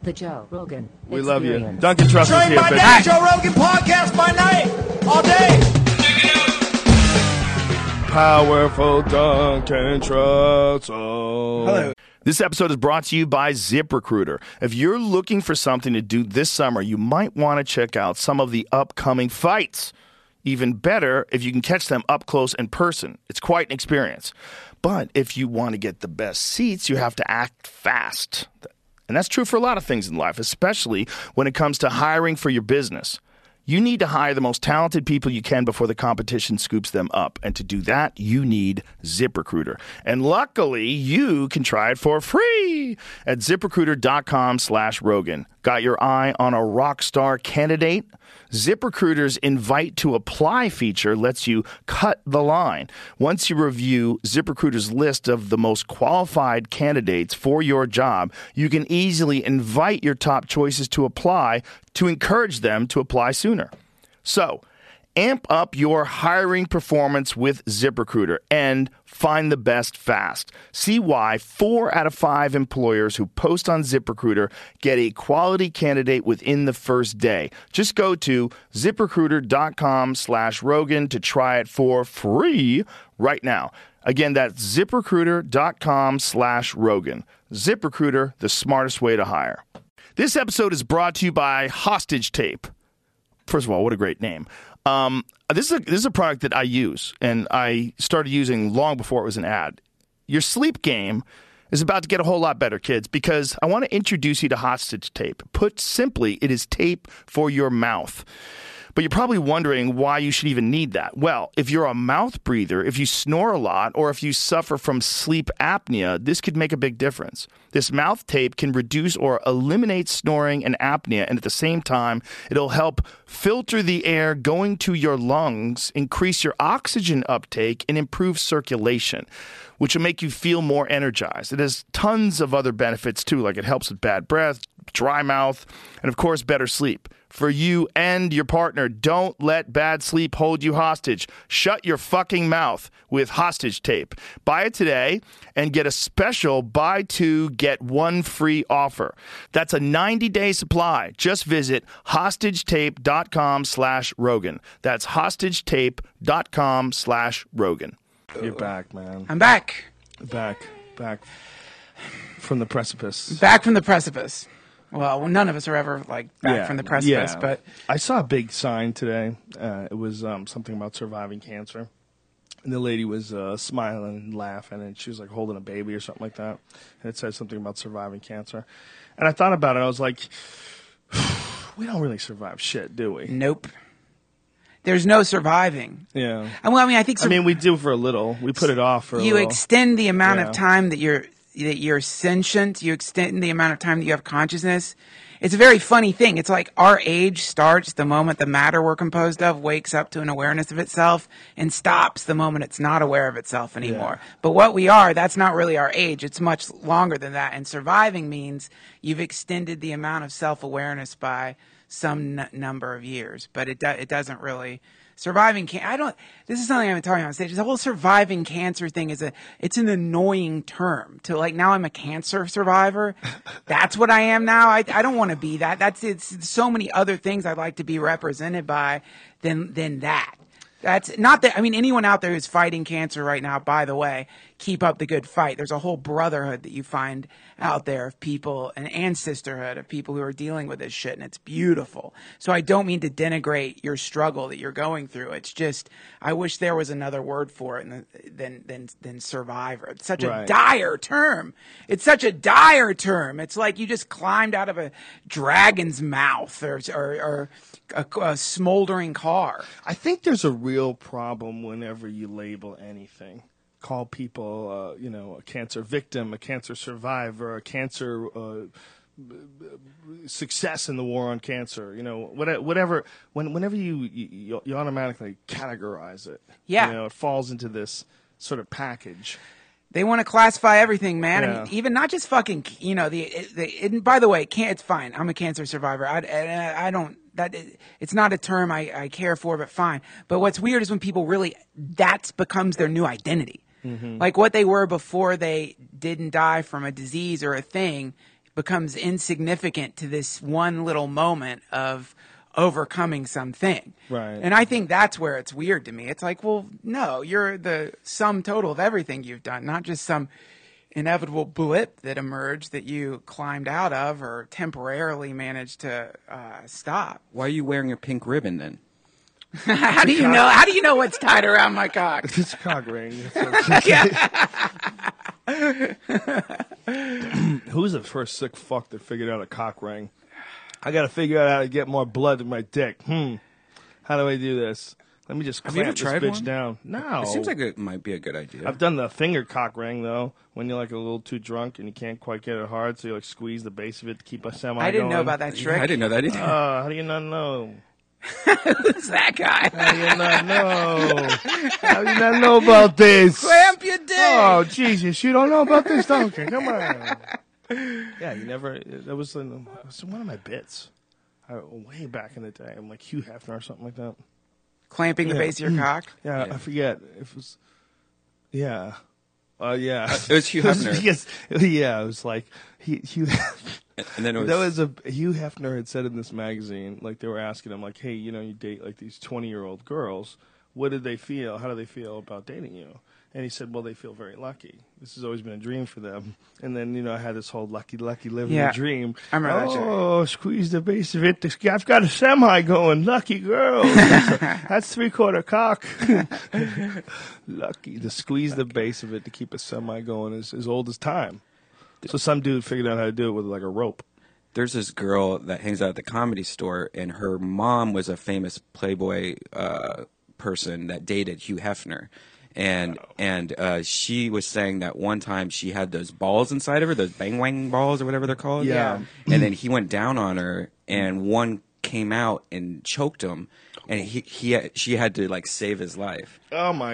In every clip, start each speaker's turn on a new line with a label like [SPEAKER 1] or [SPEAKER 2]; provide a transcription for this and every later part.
[SPEAKER 1] The Joe Rogan
[SPEAKER 2] We love you.
[SPEAKER 1] Experience.
[SPEAKER 2] Duncan Trussell's
[SPEAKER 3] Train
[SPEAKER 2] here,
[SPEAKER 3] by
[SPEAKER 2] bitch.
[SPEAKER 3] day, Joe Rogan podcast by night, all day.
[SPEAKER 2] Powerful Duncan Trussell.
[SPEAKER 3] Hello.
[SPEAKER 2] This episode is brought to you by ZipRecruiter. If you're looking for something to do this summer, you might want to check out some of the upcoming fights. Even better if you can catch them up close in person. It's quite an experience. But if you want to get the best seats, you have to act fast. And that's true for a lot of things in life, especially when it comes to hiring for your business. You need to hire the most talented people you can before the competition scoops them up. And to do that, you need ZipRecruiter. And luckily, you can try it for free at ZipRecruiter.com/Rogan. Got your eye on a rock star candidate? ZipRecruiter's invite to apply feature lets you cut the line. Once you review ZipRecruiter's list of the most qualified candidates for your job, you can easily invite your top choices to apply to encourage them to apply sooner. So, amp up your hiring performance with ZipRecruiter and find the best fast. See why 4 out of 5 employers who post on ZipRecruiter get a quality candidate within the first day. Just go to ZipRecruiter.com/Rogan to try it for free right now. Again, that's ZipRecruiter.com/Rogan. ZipRecruiter, the smartest way to hire. This episode is brought to you by Hostage Tape. First of all, what a great name. This is a product that I use, and I started using long before it was an ad. Your sleep game is about to get a whole lot better, kids, because I want to introduce you to Hostage Tape. Put simply, it is tape for your mouth. But you're probably wondering why you should even need that. Well, if you're a mouth breather, if you snore a lot, or if you suffer from sleep apnea, this could make a big difference. This mouth tape can reduce or eliminate snoring and apnea, and at the same time, it'll help filter the air going to your lungs, increase your oxygen uptake, and improve circulation, which will make you feel more energized. It has tons of other benefits, too, like it helps with bad breath, dry mouth, and, of course, better sleep. For you and your partner, don't let bad sleep hold you hostage. Shut your fucking mouth with Hostage Tape. Buy it today and get a special buy 2, get 1 free offer. That's a 90-day supply. Just visit hostagetape.com/Rogan. That's hostagetape.com/Rogan. You're back, man.
[SPEAKER 4] I'm back.
[SPEAKER 2] Back from the precipice.
[SPEAKER 4] Back from the precipice. Well, none of us are ever back from the precipice,
[SPEAKER 2] Yeah.
[SPEAKER 4] but
[SPEAKER 2] I saw a big sign today. It was something about surviving cancer. And the lady was smiling and laughing, and she was like holding a baby or something like that. And it said something about surviving cancer. And I thought about it. I was like, we don't really survive shit, do we?
[SPEAKER 4] nope. There's no surviving.
[SPEAKER 2] Yeah.
[SPEAKER 4] Well, I mean, I think
[SPEAKER 2] we do for a little. We put it off for a
[SPEAKER 4] you
[SPEAKER 2] little.
[SPEAKER 4] extend the amount
[SPEAKER 2] Yeah.
[SPEAKER 4] of time that you're sentient. You extend the amount of time that you have consciousness. It's a very funny thing. It's like our age starts the moment the matter we're composed of wakes up to an awareness of itself and stops the moment it's not aware of itself anymore.
[SPEAKER 2] Yeah.
[SPEAKER 4] But what we are, that's not really our age. It's much longer than that. And surviving means you've extended the amount of self-awareness by some number of years. But it doesn't really... Surviving cancer. This is something I've been talking about on stage. The whole surviving cancer thing it's an annoying term to now I'm a cancer survivor. That's what I am now. I don't want to be that. It's so many other things I'd like to be represented by than that. That's not that. I mean, anyone out there who's fighting cancer right now, by the way, keep up the good fight. There's a whole brotherhood that you find out there of people, and sisterhood of people who are dealing with this shit, and it's beautiful. So I don't mean to denigrate your struggle that you're going through. It's just I wish there was another word for it than survivor. It's such a dire term. It's such a dire term. It's like you just climbed out of a dragon's mouth or a smoldering car.
[SPEAKER 2] I think there's a real problem whenever you label anything. Call people, a cancer victim, a cancer survivor, a cancer success in the war on cancer. Whatever. Whenever you automatically categorize it, it falls into this sort of package.
[SPEAKER 4] They want to classify everything, man.
[SPEAKER 2] Yeah.
[SPEAKER 4] I mean, even not just fucking, by the way, it's fine. I'm a cancer survivor. I don't, it's not a term I care for, but fine. But what's weird is when people really, that becomes their new identity. Mm-hmm. Like what they were before they didn't die from a disease or a thing becomes insignificant to this one little moment of overcoming something.
[SPEAKER 1] Right.
[SPEAKER 4] And I think that's where it's weird to me. It's like, well, no, you're the sum total of everything you've done, not just some inevitable blip that emerged that you climbed out of or temporarily managed to stop.
[SPEAKER 5] Why are you wearing a pink ribbon then?
[SPEAKER 4] How do you know? How do you know what's tied around my cock?
[SPEAKER 1] It's a cock ring. Who's the first sick fuck that figured out a cock ring? I got to figure out how to get more blood in my dick. How do I do this? Let me just
[SPEAKER 5] Have you ever
[SPEAKER 1] clamp this
[SPEAKER 5] tried
[SPEAKER 1] bitch
[SPEAKER 5] one?
[SPEAKER 1] down. No.
[SPEAKER 5] It seems like it might be a good idea.
[SPEAKER 1] I've done the finger cock ring, though, when you're like a little too drunk and you can't quite get it hard, so you like squeeze the base of it to keep a semi
[SPEAKER 4] I didn't know
[SPEAKER 1] going.
[SPEAKER 4] about that trick.
[SPEAKER 5] I didn't know that either.
[SPEAKER 1] How do you not know?
[SPEAKER 4] Who's that guy?
[SPEAKER 1] How do you not know? How do you not know about this?
[SPEAKER 4] Clamp your dick.
[SPEAKER 1] Oh, Jesus, you don't know about this, don't you? Come on. Yeah, you never, that was one of my bits. Way back in the day. I'm like Hugh Hefner or something like that.
[SPEAKER 4] Clamping the base of your cock.
[SPEAKER 1] Yeah, I forget. It was, yeah. Yeah.
[SPEAKER 5] It was Hugh Hefner.
[SPEAKER 1] Yes, yeah, it was like Hugh.
[SPEAKER 5] And then it was,
[SPEAKER 1] That was Hugh Hefner had said in this magazine, like they were asking him, like, hey, you know, you date like these 20-year-old girls. What did they feel? How do they feel about dating you? And he said, well, they feel very lucky. This has always been a dream for them. And then, you know, I had this whole lucky living
[SPEAKER 4] Yeah.
[SPEAKER 1] a dream.
[SPEAKER 4] I remember that joke.
[SPEAKER 1] Oh, squeeze the base of it. I've got a semi going. Lucky girl. That's 3/4 cock. Lucky. To squeeze the base of it to keep a semi going is as old as time. So some dude figured out how to do it with like a rope.
[SPEAKER 5] there's this girl that hangs out at the Comedy Store, and her mom was a famous Playboy person that dated Hugh Hefner. And she was saying that one time she had those balls inside of her, those bang wang balls or whatever they're called.
[SPEAKER 1] Yeah.
[SPEAKER 5] And then he went down on her, and one came out and choked him, and she had to like save his life.
[SPEAKER 1] Oh my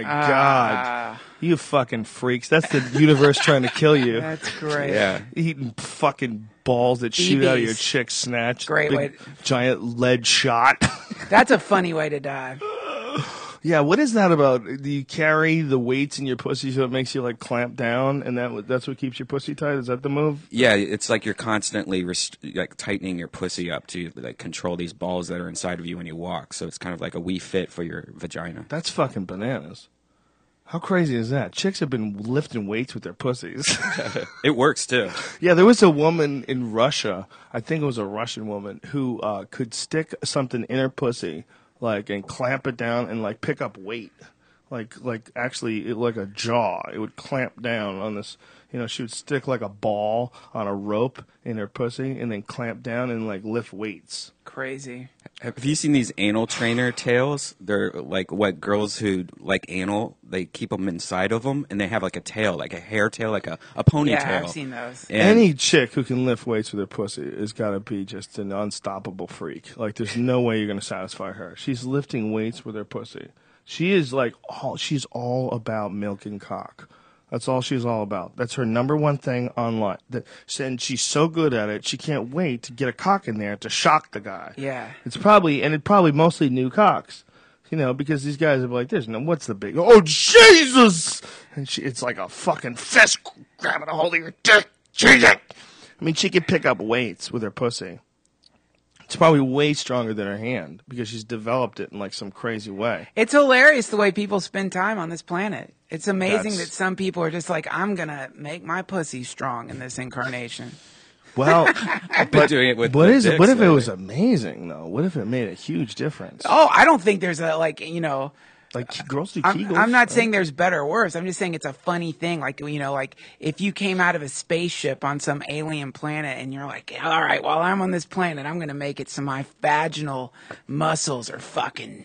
[SPEAKER 1] God. You fucking freaks. That's the universe trying to kill you.
[SPEAKER 4] That's great.
[SPEAKER 5] Yeah.
[SPEAKER 1] Eating fucking balls that shoot out of your
[SPEAKER 4] BBs.
[SPEAKER 1] chick snatch.
[SPEAKER 4] Great
[SPEAKER 1] Big,
[SPEAKER 4] way
[SPEAKER 1] giant lead shot.
[SPEAKER 4] That's a funny way to die.
[SPEAKER 1] Yeah, what is that about? Do you carry the weights in your pussy so it makes you like clamp down, and that's what keeps your pussy tight? Is that the move?
[SPEAKER 5] Yeah, it's like you're constantly like tightening your pussy up to like control these balls that are inside of you when you walk. So it's kind of like a Wii Fit for your vagina.
[SPEAKER 1] That's fucking bananas. How crazy is that? Chicks have been lifting weights with their pussies.
[SPEAKER 5] It works too.
[SPEAKER 1] Yeah, there was a woman in Russia, I think it was a Russian woman, who could stick something in her pussy, like, and clamp it down and like pick up weight, like actually like a jaw. It would clamp down on this. You know, she would stick like a ball on a rope in her pussy and then clamp down and like lift weights.
[SPEAKER 4] Crazy.
[SPEAKER 5] Have you seen these anal trainer tails? They're like what girls who like anal, they keep them inside of them, and they have like a tail, like a hair tail, like a ponytail.
[SPEAKER 4] Yeah, I've seen those.
[SPEAKER 5] And
[SPEAKER 1] Any chick who can lift weights with her pussy has got to be just an unstoppable freak. Like, there's no way you're going to satisfy her. She's lifting weights with her pussy. She is like, she's all about milk and cock. That's all she's all about. That's her number one thing online. And she's so good at it, she can't wait to get a cock in there to shock the guy.
[SPEAKER 4] Yeah.
[SPEAKER 1] It's probably mostly new cocks. You know, because these guys are like, what's the big, oh, Jesus! And it's like a fucking fist grabbing a hold of your dick. Jesus! I mean, she can pick up weights with her pussy. It's probably way stronger than her hand because she's developed it in like some crazy way.
[SPEAKER 4] It's hilarious the way people spend time on this planet. It's amazing
[SPEAKER 1] That's-
[SPEAKER 4] that some people are just like, I'm going to make my pussy strong in this incarnation.
[SPEAKER 1] Well,
[SPEAKER 5] I've been doing it with
[SPEAKER 1] what
[SPEAKER 5] the
[SPEAKER 1] is it?
[SPEAKER 5] dicks
[SPEAKER 1] What if it
[SPEAKER 5] lately.
[SPEAKER 1] was amazing though? What if it made a huge difference?
[SPEAKER 4] Oh, I don't think there's a, like, you know,
[SPEAKER 1] Like girls do
[SPEAKER 4] I'm
[SPEAKER 1] Kegels.
[SPEAKER 4] not
[SPEAKER 1] right?
[SPEAKER 4] saying there's better or worse. I'm just saying it's a funny thing. Like, you know, like if you came out of a spaceship on some alien planet and you're like, all right, while I'm on this planet, I'm going to make it so my vaginal muscles are fucking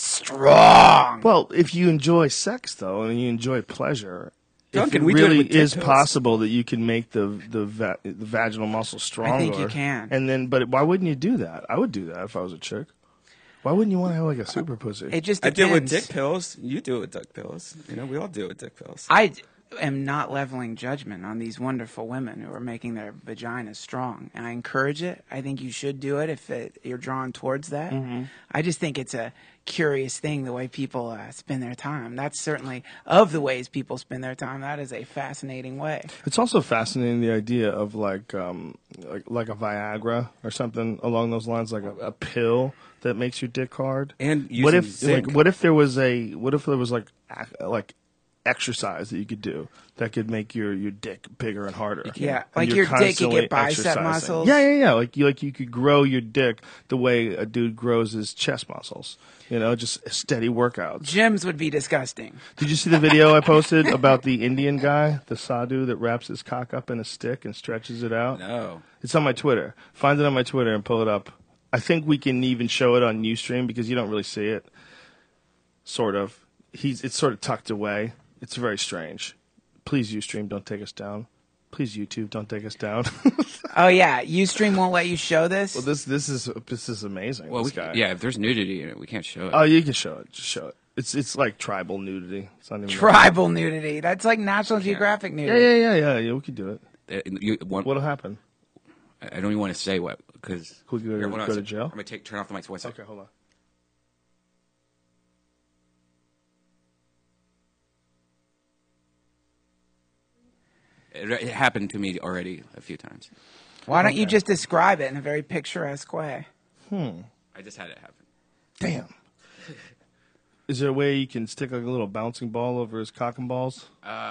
[SPEAKER 4] strong.
[SPEAKER 1] Well, if you enjoy sex though, and you enjoy pleasure,
[SPEAKER 5] Duncan,
[SPEAKER 1] if
[SPEAKER 5] we
[SPEAKER 1] it
[SPEAKER 5] do it
[SPEAKER 1] really
[SPEAKER 5] with dick
[SPEAKER 1] is
[SPEAKER 5] pills.
[SPEAKER 1] possible that you can make the vaginal muscle stronger.
[SPEAKER 4] I think you can.
[SPEAKER 1] And then, but why wouldn't you do that? I would do that if I was a chick. Why wouldn't you want to have like a super pussy?
[SPEAKER 4] It just
[SPEAKER 5] I
[SPEAKER 4] depends.
[SPEAKER 5] do it with dick pills. You do it with dick pills. You know, we all do it with dick pills.
[SPEAKER 4] am not leveling judgment on these wonderful women who are making their vaginas strong. And I encourage it. I think you should do it if you're drawn towards that. I just think it's a curious thing the way people spend their time. That's certainly of the ways people spend their time. That is a fascinating way.
[SPEAKER 1] It's also fascinating the idea of like a Viagra or something along those lines, like a pill that makes your dick hard.
[SPEAKER 5] And
[SPEAKER 1] what
[SPEAKER 5] using
[SPEAKER 1] if
[SPEAKER 5] zinc.
[SPEAKER 1] what if there was like exercise that you could do that could make your dick bigger and harder?
[SPEAKER 4] Yeah,
[SPEAKER 1] And
[SPEAKER 4] like
[SPEAKER 1] you're
[SPEAKER 4] your dick, you
[SPEAKER 1] constantly
[SPEAKER 4] get bicep
[SPEAKER 1] exercising.
[SPEAKER 4] muscles.
[SPEAKER 1] Yeah. Like you could grow your dick the way a dude grows his chest muscles. Just steady workouts.
[SPEAKER 4] Gyms would be disgusting.
[SPEAKER 1] Did you see the video I posted about the Indian guy, the sadhu that wraps his cock up in a stick and stretches it out?
[SPEAKER 5] No.
[SPEAKER 1] It's on my Twitter. Find it on my Twitter and pull it up. I think we can even show it on Ustream because you don't really see it. Sort of. It's sort of tucked away. It's very strange. Please, Ustream, don't take us down. Please, YouTube, don't take us down.
[SPEAKER 4] Oh yeah, Ustream won't let you show this.
[SPEAKER 1] Well, this is amazing.
[SPEAKER 5] Well,
[SPEAKER 1] this guy.
[SPEAKER 5] if there's nudity in it, we can't show it.
[SPEAKER 1] Oh, you can show it. Just show it. It's like tribal nudity. It's not even
[SPEAKER 4] Tribal nudity. That's like National Geographic nudity.
[SPEAKER 1] Yeah. We can do it. What'll happen?
[SPEAKER 5] I don't even want to say what because
[SPEAKER 1] Could we go to jail?
[SPEAKER 5] I'm gonna turn off the mics 1 second.
[SPEAKER 1] Okay, hold on.
[SPEAKER 5] It happened to me already a few times.
[SPEAKER 4] Why don't you just describe it in a very picturesque way?
[SPEAKER 5] I just had it happen.
[SPEAKER 1] Damn. Is there a way you can stick like a little bouncing ball over his cock and balls?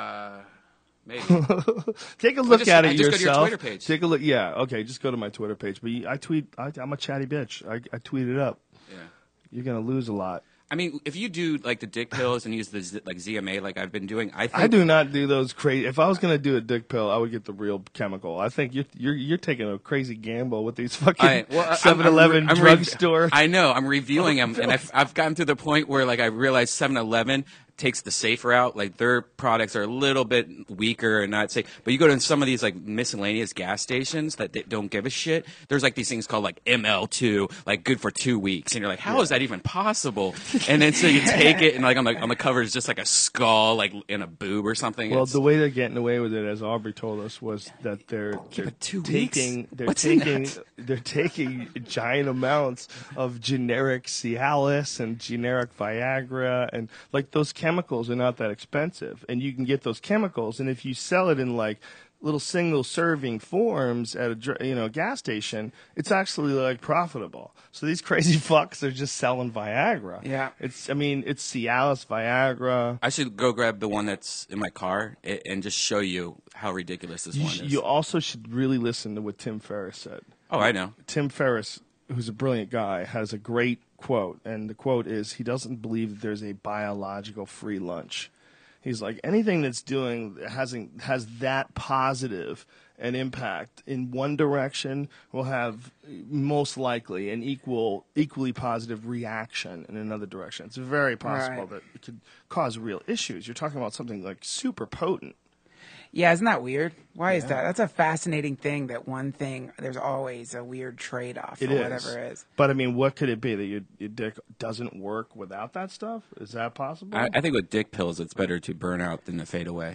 [SPEAKER 5] Maybe.
[SPEAKER 1] Take a look at it
[SPEAKER 5] just
[SPEAKER 1] yourself.
[SPEAKER 5] go to your Twitter page.
[SPEAKER 1] Take a look. Yeah, okay. Just go to my Twitter page. But I tweet. I'm a chatty bitch. I tweet it up.
[SPEAKER 5] Yeah.
[SPEAKER 1] You're gonna lose a lot.
[SPEAKER 5] I mean, if you do like the dick pills and use the ZMA like I've been doing, I think
[SPEAKER 1] I do not do those crazy. If I was gonna do a dick pill, I would get the real chemical. I think you're taking a crazy gamble with these fucking 7-Eleven drugstore.
[SPEAKER 5] I know. I'm reviewing them, and I've gotten to the point where like I realize 7-Eleven takes the safe route. Like their products are a little bit weaker and not safe. But you go to some of these like miscellaneous gas stations that they don't give a shit. There's like these things called like ML2, like good for 2 weeks, and you're like, how is that even possible? And then so you take it, and like on the cover is just like a skull, like in a boob or something.
[SPEAKER 1] Well,
[SPEAKER 5] It's-
[SPEAKER 1] the way they're getting away with it, as Aubrey told us, was that they're
[SPEAKER 5] but 2
[SPEAKER 1] taking
[SPEAKER 5] weeks?
[SPEAKER 1] they're taking giant amounts of generic Cialis and generic Viagra, and like those chemicals are not that expensive, and you can get those chemicals, and if you sell it in like little single serving forms at a gas station, it's actually like profitable. So these crazy fucks are just selling Viagra.
[SPEAKER 4] Yeah.
[SPEAKER 1] It's Cialis, Viagra.
[SPEAKER 5] I should go grab the one that's in my car and just show you how ridiculous this one is.
[SPEAKER 1] You also should really listen to what Tim Ferriss said.
[SPEAKER 5] Oh, I know.
[SPEAKER 1] Tim Ferriss, who's a brilliant guy, has a great quote, and the quote is, he doesn't believe that there's a biological free lunch. He's like, anything that's has that positive an impact in one direction will have most likely an equally positive reaction in another direction. It's very possible that it could cause real issues. You're talking about something like super potent.
[SPEAKER 4] Yeah, isn't that weird? Why is that? That's a fascinating thing, that one thing, there's always a weird trade-off or whatever it is.
[SPEAKER 1] But, I mean, what could it be? That your dick doesn't work without that stuff? Is that possible?
[SPEAKER 5] I think with dick pills, it's better to burn out than to fade away.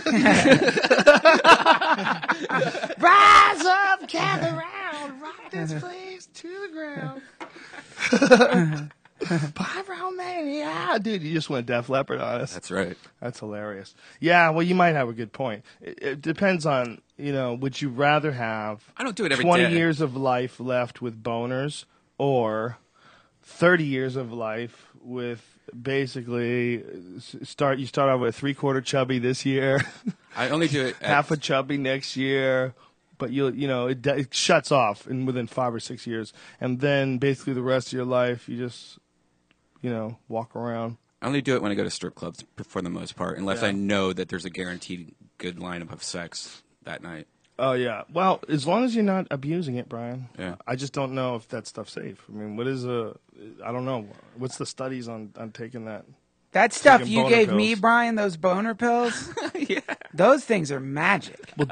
[SPEAKER 1] Rise up, gather round, rock this place to the ground. Pyromania. Dude, you just went Def Leppard on us.
[SPEAKER 5] That's right.
[SPEAKER 1] That's hilarious. Yeah, well, you might have a good point. It depends on, would you rather have
[SPEAKER 5] I don't do it every
[SPEAKER 1] 20
[SPEAKER 5] day.
[SPEAKER 1] years of life left with boners or 30 years of life with basically you start off with a 3/4 chubby this year,
[SPEAKER 5] I only do it
[SPEAKER 1] half a chubby next year, but it shuts off within 5 or 6 years, and then basically the rest of your life you just walk around.
[SPEAKER 5] I only do it when I go to strip clubs for the most part, unless
[SPEAKER 1] Yeah.
[SPEAKER 5] I know that there's a guaranteed good lineup of sex that night.
[SPEAKER 1] Oh yeah. Well, as long as you're not abusing it, Brian.
[SPEAKER 5] Yeah.
[SPEAKER 1] I just don't know if that stuff's safe. I mean, I don't know. What's the studies on taking that?
[SPEAKER 4] That stuff
[SPEAKER 1] Taking
[SPEAKER 4] you
[SPEAKER 1] boner
[SPEAKER 4] gave me,
[SPEAKER 1] pills.
[SPEAKER 4] Brian, those boner pills,
[SPEAKER 5] Yeah.
[SPEAKER 4] those things are magic.
[SPEAKER 1] Well,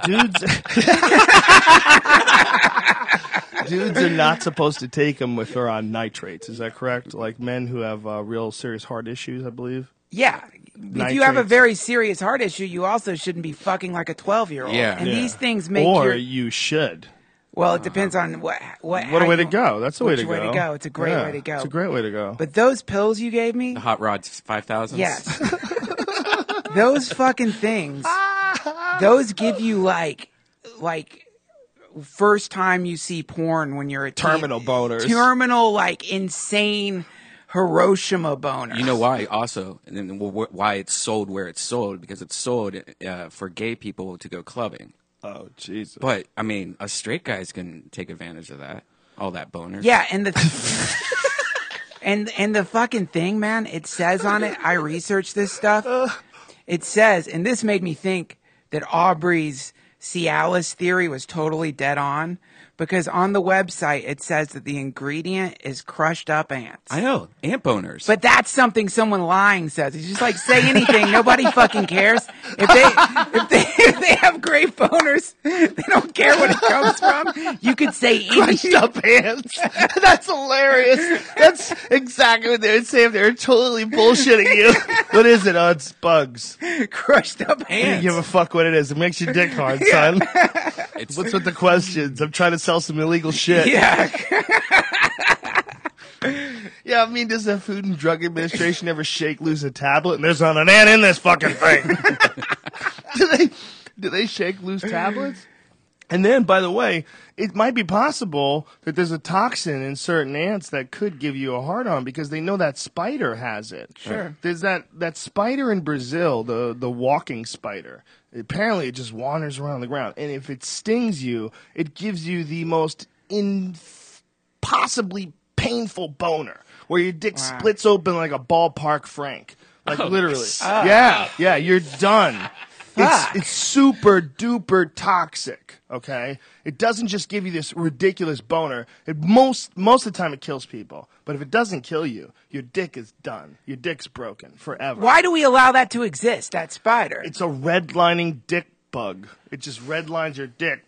[SPEAKER 1] dudes are not supposed to take them if they're on nitrates. Is that correct? Like men who have real serious heart issues, I believe.
[SPEAKER 4] Yeah, if you have a
[SPEAKER 1] nitrates.
[SPEAKER 4] very serious heart issue, you also shouldn't be fucking like a 12-year-old.
[SPEAKER 5] Yeah.
[SPEAKER 4] And
[SPEAKER 1] Yeah.
[SPEAKER 4] these things make
[SPEAKER 1] or
[SPEAKER 4] your
[SPEAKER 1] you should.
[SPEAKER 4] well, it depends on what
[SPEAKER 1] What
[SPEAKER 4] how
[SPEAKER 1] a way to
[SPEAKER 4] you-
[SPEAKER 1] go. That's the way
[SPEAKER 4] which
[SPEAKER 1] to go.
[SPEAKER 4] way to go. It's a great way to go.
[SPEAKER 1] It's a great way to go.
[SPEAKER 4] But those pills you gave me,
[SPEAKER 5] The Hot Rod 5000.
[SPEAKER 4] yes. Those fucking things, those give you like first time you see porn when you're a teen.
[SPEAKER 1] Terminal boners.
[SPEAKER 4] Terminal, like insane Hiroshima boners.
[SPEAKER 5] You know why? Also, and then why it's sold where it's sold, because it's sold for gay people to go clubbing.
[SPEAKER 1] Oh, Jesus.
[SPEAKER 5] But I mean, us straight guys can take advantage of that. All that boner.
[SPEAKER 4] Yeah, and the and the fucking thing, man, it says on it, I researched this stuff. It says, and this made me think that Aubrey's Cialis theory was totally dead on, because on the website it says that the ingredient is crushed up ants.
[SPEAKER 5] I know, ant boners.
[SPEAKER 4] But that's something someone lying says. It's just like, say anything. Nobody fucking cares. If they have great boners, they don't care what it comes from. You could say
[SPEAKER 1] Crushed
[SPEAKER 4] anything.
[SPEAKER 1] up ants. That's hilarious. That's exactly what they would say if they were totally bullshitting you. What is it? Oh, it's bugs.
[SPEAKER 4] Crushed up
[SPEAKER 1] You
[SPEAKER 4] ants.
[SPEAKER 1] give a fuck what it is. It makes your dick hard, son.
[SPEAKER 5] it's
[SPEAKER 1] What's with the questions? I'm trying to sell some illegal shit.
[SPEAKER 4] Yeah.
[SPEAKER 1] Yeah, I mean, does the Food and Drug Administration ever shake loose a tablet and there's not an ant in this fucking thing? do they shake loose tablets? And then, by the way, it might be possible that there's a toxin in certain ants that could give you a hard-on because they know that spider has it.
[SPEAKER 4] Sure.
[SPEAKER 1] There's that spider in Brazil, the walking spider. Apparently, it just wanders around the ground. And if it stings you, it gives you the most impossibly painful boner where your dick splits open like a ballpark Frank. Like literally. Yeah, you're done. It's super duper toxic, okay? It doesn't just give you this ridiculous boner. Most of the time it kills people. But if it doesn't kill you, your dick is done. Your dick's broken forever.
[SPEAKER 4] Why do we allow that to exist, that spider?
[SPEAKER 1] It's a redlining dick bug. It just redlines your dick.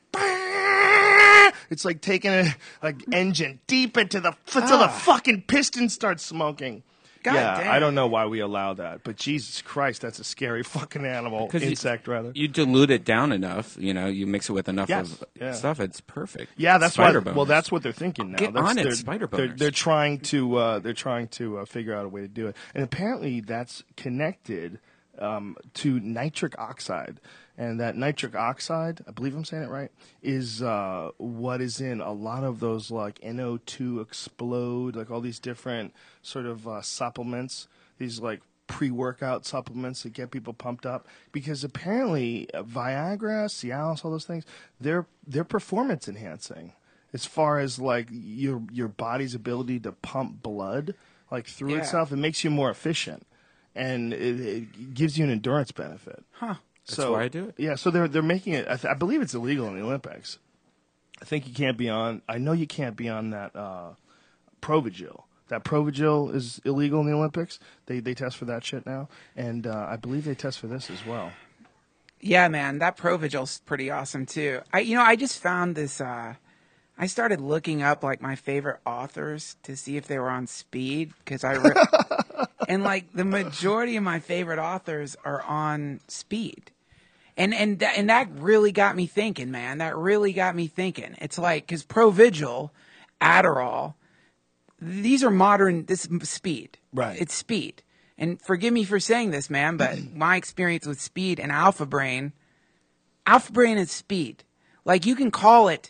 [SPEAKER 1] It's like taking a engine deep into the until the fucking piston starts smoking.
[SPEAKER 4] God
[SPEAKER 1] yeah,
[SPEAKER 4] damn.
[SPEAKER 1] I don't know why we allow that, but Jesus Christ, that's a scary fucking animal.
[SPEAKER 5] 'Cause
[SPEAKER 1] Insect, rather.
[SPEAKER 5] You dilute it down enough, you mix it with enough
[SPEAKER 1] Yes, yeah.
[SPEAKER 5] stuff, it's perfect.
[SPEAKER 1] Yeah, that's
[SPEAKER 5] Spider
[SPEAKER 1] why.
[SPEAKER 5] boners.
[SPEAKER 1] Well, that's what they're thinking now.
[SPEAKER 5] Get
[SPEAKER 1] That's,
[SPEAKER 5] on it,
[SPEAKER 1] they're,
[SPEAKER 5] spider
[SPEAKER 1] they're,
[SPEAKER 5] boners.
[SPEAKER 1] they're trying to figure out a way to do it, and apparently that's connected to nitric oxide, and that nitric oxide, I believe I'm saying it right, is what is in a lot of those like NO2 Explode, like all these different sort of supplements, these like pre-workout supplements that get people pumped up, because apparently Viagra, Cialis, all those things, they're performance enhancing as far as like your body's ability to pump blood like through itself. It makes you more efficient, and it gives you an endurance benefit.
[SPEAKER 4] Huh.
[SPEAKER 5] That's why I do it.
[SPEAKER 1] Yeah, so they're making it. I believe it's illegal in the Olympics. I think you can't be on. I know you can't be on that Provigil. That Provigil is illegal in the Olympics. They test for that shit now, and I believe they test for this as well.
[SPEAKER 4] Yeah, man, that Provigil's pretty awesome too. I just found this. I started looking up like my favorite authors to see if they were on speed, because and like the majority of my favorite authors are on speed, and that really got me thinking, man. That really got me thinking. It's like, because Provigil, Adderall, these are modern. This is speed,
[SPEAKER 1] Right.
[SPEAKER 4] It's speed. And forgive me for saying this, man, but my experience with speed and Alpha Brain is speed. Like, you can call it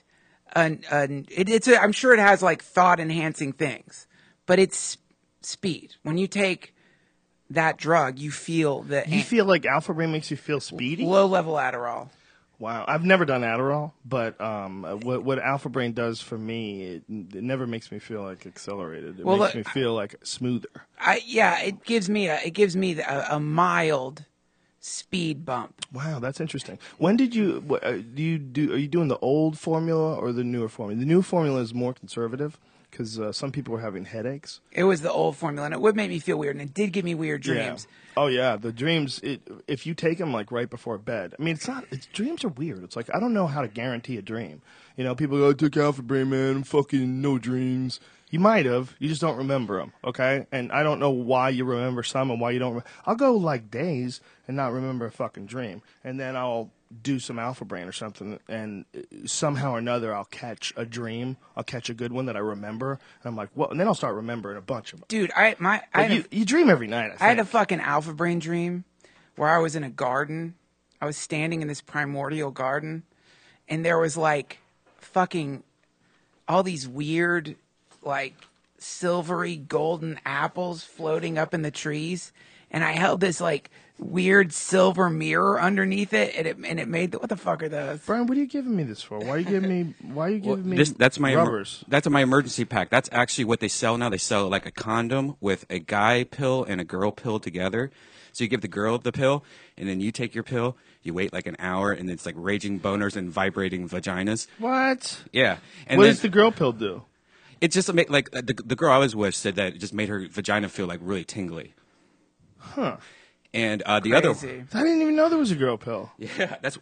[SPEAKER 4] I'm sure it has like thought enhancing things, but it's speed. When you take that drug, you feel
[SPEAKER 1] You feel like Alpha Brain makes you feel speedy?
[SPEAKER 4] low level Adderall.
[SPEAKER 1] Wow, I've never done Adderall, but what Alpha Brain does for me, it never makes me feel like accelerated. It makes me feel like smoother.
[SPEAKER 4] It gives me a mild speed bump.
[SPEAKER 1] Wow, that's interesting. When did you are you doing the old formula or the newer formula? The new formula is more conservative because some people were having headaches.
[SPEAKER 4] It was the old formula, and it would make me feel weird, and it did give me weird dreams.
[SPEAKER 1] Yeah. Oh yeah, the dreams. If you take them like right before bed, I mean, dreams are weird. It's like I don't know how to guarantee a dream. You know, people go, "I took Alpha Brain, man. Fucking no dreams." You might have. You just don't remember them, okay? And I don't know why you remember some and why you don't. I'll go like days and not remember a fucking dream. And then I'll do some Alpha Brain or something, and somehow or another I'll catch a dream. I'll catch a good one that I remember. And I'm like, what? And then I'll start remembering a bunch of them.
[SPEAKER 4] Dude,
[SPEAKER 1] You dream every night, I think.
[SPEAKER 4] I had a fucking Alpha Brain dream where I was in a garden. I was standing in this primordial garden, and there was like fucking all these weird, like silvery golden apples floating up in the trees, and I held this like weird silver mirror underneath it, and it made what the fuck are those?
[SPEAKER 1] Brian, what are you giving me this for? Why are you giving me
[SPEAKER 5] That's my
[SPEAKER 1] rubbers?
[SPEAKER 5] That's my emergency pack. That's actually what they sell now. They sell like a condom with a guy pill and a girl pill together. So you give the girl the pill, and then you take your pill. You wait like an hour, and it's like raging boners and vibrating vaginas.
[SPEAKER 1] What?
[SPEAKER 5] Yeah. And
[SPEAKER 1] What
[SPEAKER 5] then
[SPEAKER 1] does the girl pill do?
[SPEAKER 5] it just made like the girl I was with said that it just made her vagina feel like really tingly.
[SPEAKER 1] Huh.
[SPEAKER 5] And the other,
[SPEAKER 4] Crazy.
[SPEAKER 1] I didn't even know there was a girl pill.
[SPEAKER 5] yeah, that's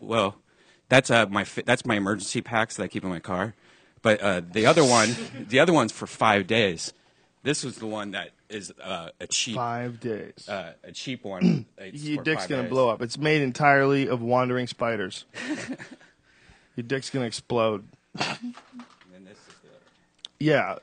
[SPEAKER 5] my emergency packs that I keep in my car. But the other one's for 5 days. This was the one that is a cheap
[SPEAKER 1] 5 days.
[SPEAKER 5] a cheap one.
[SPEAKER 1] Your dick's gonna blow up. It's made entirely of wandering spiders. Your dick's gonna explode.
[SPEAKER 5] And this is the
[SPEAKER 1] Yeah,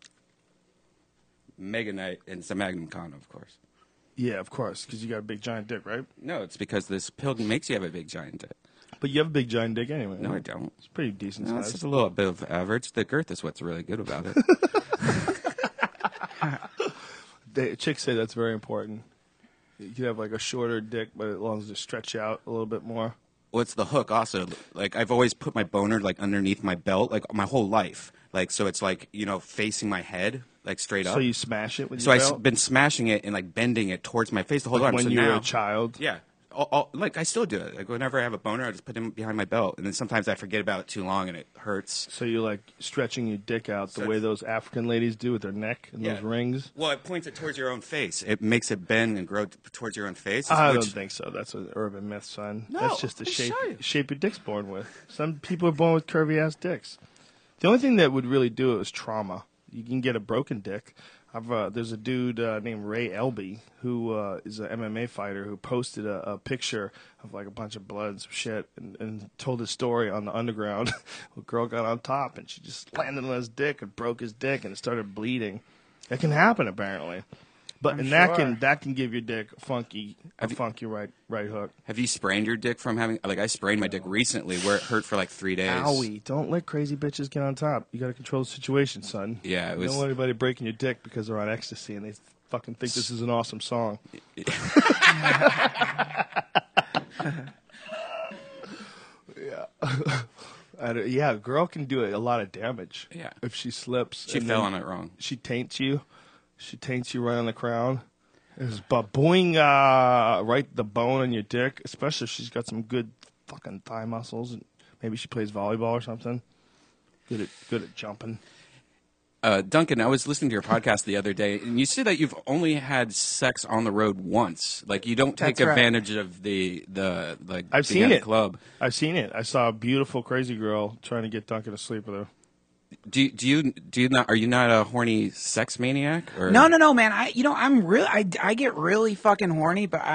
[SPEAKER 5] Meganite, and it's a Magnum condom, of course.
[SPEAKER 1] yeah, of course, because you got a big giant dick, right?
[SPEAKER 5] No, it's because this pill makes you have a big giant dick.
[SPEAKER 1] But you have a big giant dick anyway.
[SPEAKER 5] No, I
[SPEAKER 1] right?
[SPEAKER 5] don't.
[SPEAKER 1] It's pretty decent
[SPEAKER 5] No, it's
[SPEAKER 1] size.
[SPEAKER 5] just a little bit of average. The girth is what's really good about it.
[SPEAKER 1] Chicks say that's very important. You can have like a shorter dick, but it allows it to stretch out a little bit more.
[SPEAKER 5] Well, it's the hook also. Like I've always put my boner like underneath my belt, like my whole life. Like so, it's like facing my head, like straight up.
[SPEAKER 1] So you smash it with
[SPEAKER 5] So
[SPEAKER 1] your
[SPEAKER 5] I've
[SPEAKER 1] belt?
[SPEAKER 5] been smashing it and like bending it towards my face the whole
[SPEAKER 1] Like
[SPEAKER 5] time.
[SPEAKER 1] when
[SPEAKER 5] So
[SPEAKER 1] you were
[SPEAKER 5] now,
[SPEAKER 1] a child.
[SPEAKER 5] yeah. Like I still do it. Like whenever I have a boner, I just put it behind my belt, and then sometimes I forget about it too long and it hurts.
[SPEAKER 1] So you're like stretching your dick out the
[SPEAKER 5] So
[SPEAKER 1] way
[SPEAKER 5] it's-
[SPEAKER 1] those African ladies do with their neck and those rings.
[SPEAKER 5] Well, it points it towards your own face. It makes it bend and grow towards your own face.
[SPEAKER 1] I
[SPEAKER 5] which-
[SPEAKER 1] don't think so. That's an urban myth, son.
[SPEAKER 5] No,
[SPEAKER 1] That's just the
[SPEAKER 5] let me
[SPEAKER 1] shape
[SPEAKER 5] show you.
[SPEAKER 1] shape your dick's born with. Some people are born with curvy ass dicks. The only thing that would really do it is trauma. You can get a broken dick. There's a dude named Ray Elby who is an MMA fighter who posted a picture of like a bunch of blood and some shit and told his story on the underground. A girl got on top and she just landed on his dick and broke his dick and it started bleeding. It can happen apparently. But
[SPEAKER 4] I'm
[SPEAKER 1] that
[SPEAKER 4] sure.
[SPEAKER 1] can give your dick a funky right hook.
[SPEAKER 5] Have you sprained your dick from having? Like I sprained my dick recently, where it hurt for like 3 days.
[SPEAKER 1] Owie! Don't let crazy bitches get on top. You got to control the situation, son.
[SPEAKER 5] Yeah, it was-
[SPEAKER 1] Don't let anybody breaking your dick because they're on ecstasy and they fucking think this is an awesome song. Yeah, a girl can do a lot of damage.
[SPEAKER 5] Yeah.
[SPEAKER 1] If she slips.
[SPEAKER 5] She
[SPEAKER 1] and
[SPEAKER 5] fell
[SPEAKER 1] then
[SPEAKER 5] on it wrong.
[SPEAKER 1] She taints you. She taints you right on the crown. It's boing, right the bone on your dick, especially if she's got some good fucking thigh muscles and maybe she plays volleyball or something. Good at jumping.
[SPEAKER 5] Duncan, I was listening to your podcast the other day, and you said that you've only had sex on the road once. Like you don't take
[SPEAKER 4] That's right.
[SPEAKER 5] advantage of the like.
[SPEAKER 1] I've
[SPEAKER 5] being
[SPEAKER 1] seen
[SPEAKER 5] at a
[SPEAKER 1] it.
[SPEAKER 5] Club.
[SPEAKER 1] I've seen it. I saw a beautiful crazy girl trying to get Duncan to sleep with her.
[SPEAKER 5] Do you not? Are you not a horny sex maniac? Or?
[SPEAKER 4] No, man. I'm real. I get really fucking horny, but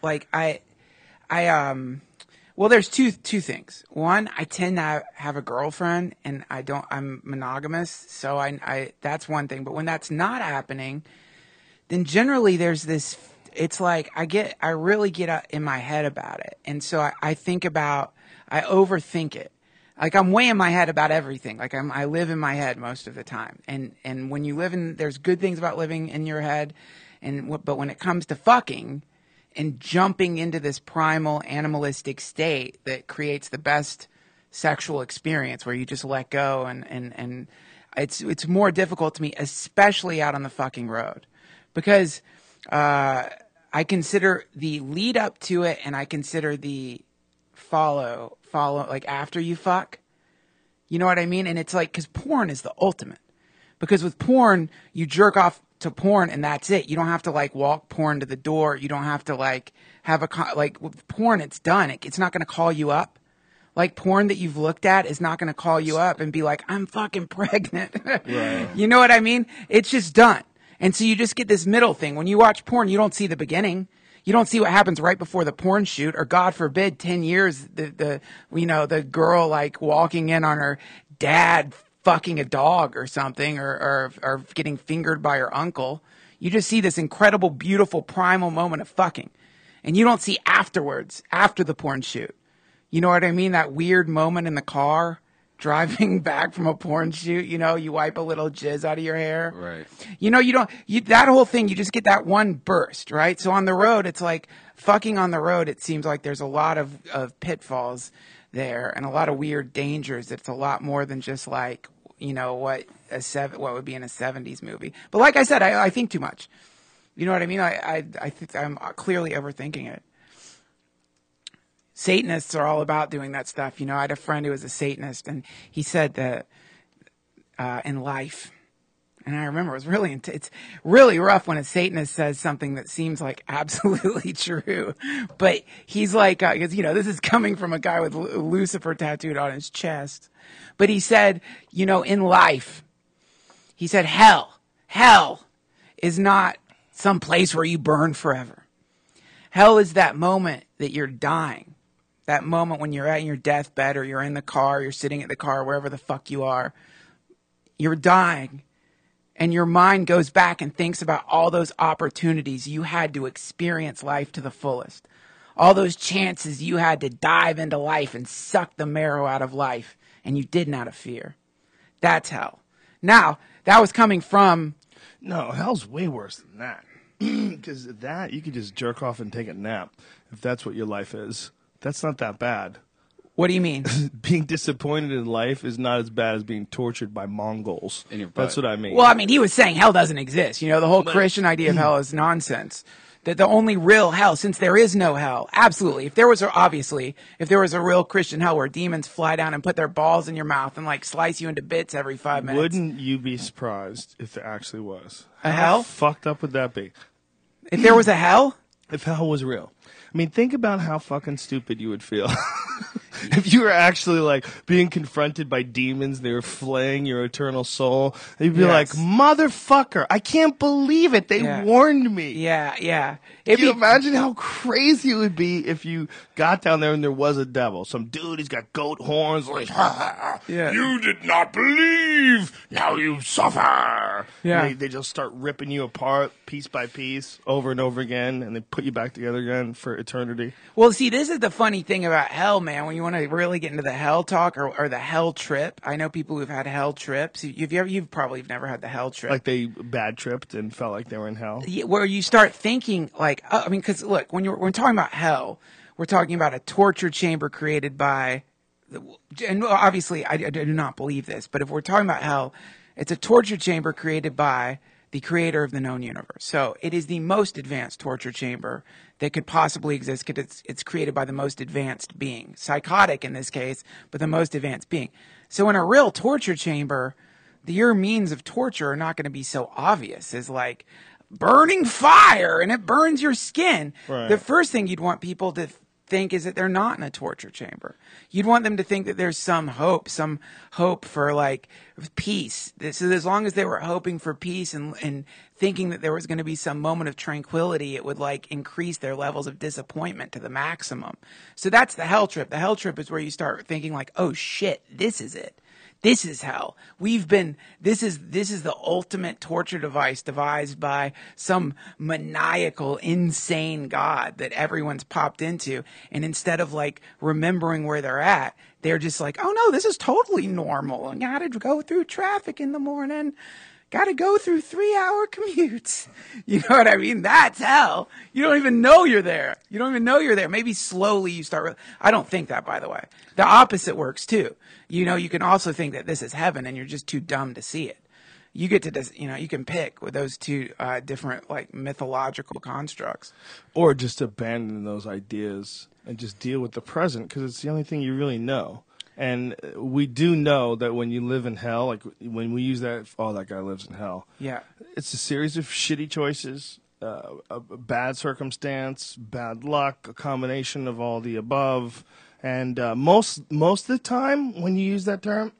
[SPEAKER 4] well, there's two things. One, I tend to have a girlfriend, and I'm monogamous, so I that's one thing. But when that's not happening, then generally there's this. It's like I really get in my head about it, and so I overthink it. Like I'm way in my head about everything. Like I live in my head most of the time, and when you live in, there's good things about living in your head, but when it comes to fucking and jumping into this primal animalistic state that creates the best sexual experience where you just let go and it's more difficult to me, especially out on the fucking road, because I consider the lead up to it and I consider the follow like after you fuck, you know what I mean? And it's like, because porn is the ultimate, because with porn you jerk off to porn and that's it. You don't have to like walk porn to the door. You don't have to like have like with porn it's done. It's not going to call you up. Like porn that you've looked at is not going to call you up and be like, I'm fucking pregnant.
[SPEAKER 1] Right.
[SPEAKER 4] You know what I mean? It's just done. And so you just get this middle thing. When you watch porn, you don't see the beginning. You don't see what happens right before the porn shoot, or God forbid, 10 years, the girl like walking in on her dad fucking a dog or something, or getting fingered by her uncle. You just see this incredible, beautiful, primal moment of fucking. And you don't see afterwards, after the porn shoot. You know what I mean? That weird moment in the car, driving back from a porn shoot, you wipe a little jizz out of your hair.
[SPEAKER 5] Right.
[SPEAKER 4] That whole thing, you just get that one burst, right? So on the road, it's like fucking on the road. It seems like there's a lot of pitfalls there and a lot of weird dangers. It's a lot more than just like, what would be in a 70s movie. But like I said, I think too much. You know what I mean? I think I'm clearly overthinking it. Satanists are all about doing that stuff. I had a friend who was a Satanist, and he said that in life, and I remember it was it's really rough when a Satanist says something that seems like absolutely true. But he's like, because, this is coming from a guy with Lucifer tattooed on his chest. But he said, in life, he said, hell is not some place where you burn forever. Hell is that moment that you're dying. That moment when you're at your deathbed, or you're in the car, you're sitting at the car, wherever the fuck you are. You're dying, and your mind goes back and thinks about all those opportunities you had to experience life to the fullest. All those chances you had to dive into life and suck the marrow out of life, and you didn't out of fear. That's hell. Now, that was coming from...
[SPEAKER 1] No, hell's way worse than that. Because that, you could just jerk off and take a nap, if that's what your life is. That's not that bad.
[SPEAKER 4] What do you mean?
[SPEAKER 1] Being disappointed in life is not as bad as being tortured by Mongols.
[SPEAKER 5] In your butt.
[SPEAKER 1] That's what I mean.
[SPEAKER 4] Well, I mean, he was saying hell doesn't exist. The whole Christian idea of hell is nonsense. That the only real hell, since there is no hell, absolutely. If there was a real Christian hell where demons fly down and put their balls in your mouth and like slice you into bits every 5 minutes.
[SPEAKER 1] Wouldn't you be surprised if there actually was?
[SPEAKER 4] A hell?
[SPEAKER 1] How fucked up would that be?
[SPEAKER 4] If there was a hell?
[SPEAKER 1] If hell was real. I mean, think about how fucking stupid you would feel. If you were actually like being confronted by demons, they were flaying your eternal soul. You'd be like, motherfucker, I can't believe it. They warned me.
[SPEAKER 4] Yeah.
[SPEAKER 1] Can you imagine how crazy it would be if you got down there and there was a devil? Some dude, he's got goat horns, like, you did not believe, now you suffer.
[SPEAKER 4] Yeah.
[SPEAKER 1] They just start ripping you apart piece by piece over and over again, and they put you back together again for eternity.
[SPEAKER 4] Well, see, this is the funny thing about hell, man. When you want to really get into the hell talk or the hell trip, I know people who've had hell trips. You've probably never had the hell trip.
[SPEAKER 1] Like they bad tripped and felt like they were in hell.
[SPEAKER 4] Yeah, where you start thinking like, because look, when we're talking about hell, we're talking about a torture chamber created by, and obviously I do not believe this, but if we're talking about hell, it's a torture chamber created by the creator of the known universe. So it is the most advanced torture chamber that could possibly exist because it's created by the most advanced being. Psychotic in this case, but the most advanced being. So in a real torture chamber, your means of torture are not going to be so obvious as like burning fire and it burns your skin.
[SPEAKER 1] Right.
[SPEAKER 4] The first thing you'd want people to think is that they're not in a torture chamber. You'd want them to think that there's some hope for like peace. So as long as they were hoping for peace and thinking that there was going to be some moment of tranquility, it would like increase their levels of disappointment to the maximum. So that's the hell trip. The hell trip is where you start thinking like, oh shit, this is it. This is hell. This is the ultimate torture device devised by some maniacal, insane God that everyone's popped into. And instead of like remembering where they're at, they're just like, oh no, this is totally normal. I gotta go through traffic in the morning. Gotta go through 3-hour commutes. You know what I mean? That's hell. You don't even know you're there. Maybe slowly you start. I don't think that, by the way. The opposite works too. You can also think that this is heaven and you're just too dumb to see it. You get to, you can pick with those two different like mythological constructs.
[SPEAKER 1] Or just abandon those ideas and just deal with the present because it's the only thing you really know. And we do know that when you live in hell, like when we use that, oh, that guy lives in hell.
[SPEAKER 4] Yeah.
[SPEAKER 1] It's a series of shitty choices, a bad circumstance, bad luck, a combination of all the above. And most of the time when you use that term,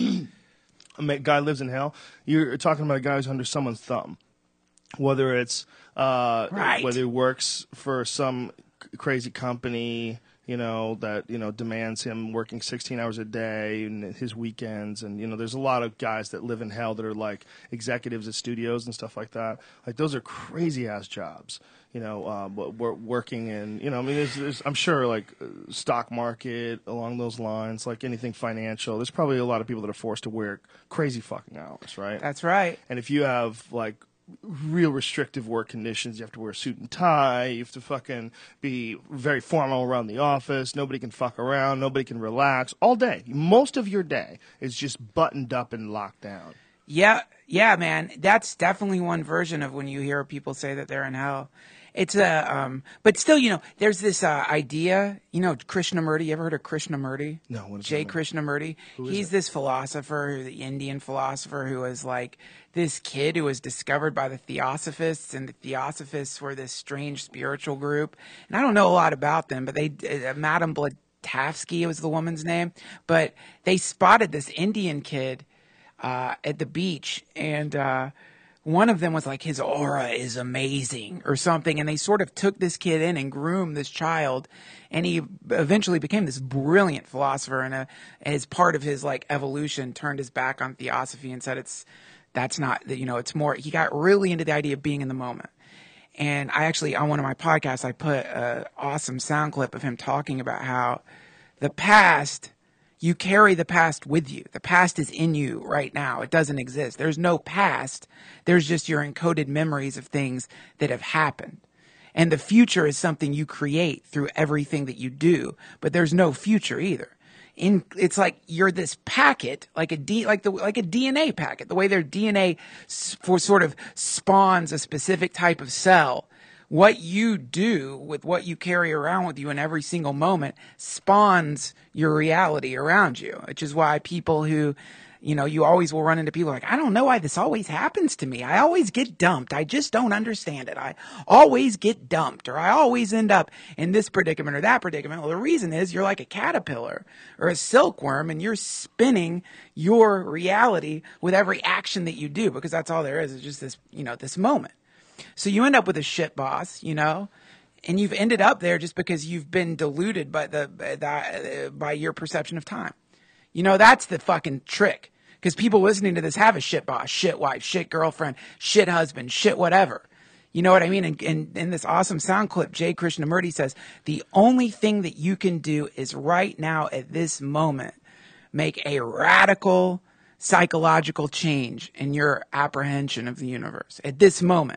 [SPEAKER 1] a guy lives in hell, you're talking about a guy who's under someone's thumb. Whether it's whether he works for some crazy company, that demands him working 16 hours a day and his weekends, and there's a lot of guys that live in hell that are like executives at studios and stuff like that. Like those are crazy ass jobs. Working in there's I'm sure like stock market along those lines, like anything financial. There's probably a lot of people that are forced to work crazy fucking hours, right?
[SPEAKER 4] That's right.
[SPEAKER 1] And if you have like real restrictive work conditions, you have to wear a suit and tie, you have to fucking be very formal around the office, nobody can fuck around, nobody can relax all day. Most of your day is just buttoned up and locked down.
[SPEAKER 4] Yeah, man. That's definitely one version of when you hear people say that they're in hell. It's but still, there's this idea, Krishnamurti. You ever heard of Krishnamurti?
[SPEAKER 1] No, what is
[SPEAKER 4] Jay
[SPEAKER 1] that?
[SPEAKER 4] Krishnamurti. He's this philosopher, the Indian philosopher, who was like this kid who was discovered by the Theosophists, and the Theosophists were this strange spiritual group. And I don't know a lot about them, but Madame Blavatsky was the woman's name, but they spotted this Indian kid at the beach, and one of them was like, his aura is amazing or something. And they sort of took this kid in and groomed this child. And he eventually became this brilliant philosopher. And as part of his like evolution, turned his back on theosophy and said it's more, he got really into the idea of being in the moment. And I actually, on one of my podcasts, I put an awesome sound clip of him talking about how the past, you carry the past with you. The past is in you right now. It doesn't exist. There's no past. There's just your encoded memories of things that have happened. And the future is something you create through everything that you do, but there's no future either. It's like you're this packet, like a DNA packet. The way their DNA sort of spawns a specific type of cell. What you do with what you carry around with you in every single moment spawns your reality around you, which is why people who, you always will run into people like, I don't know why this always happens to me. I always get dumped. I just don't understand it. I always get dumped, or I always end up in this predicament or that predicament. Well, the reason is you're like a caterpillar or a silkworm, and you're spinning your reality with every action that you do, because that's all there is just this, this moment. So you end up with a shit boss, and you've ended up there just because you've been deluded by your perception of time. That's the fucking trick. Because people listening to this have a shit boss, shit wife, shit girlfriend, shit husband, shit whatever. You know what I mean? And in this awesome sound clip, Jay Krishnamurti says, the only thing that you can do is right now at this moment, make a radical psychological change in your apprehension of the universe. At this moment,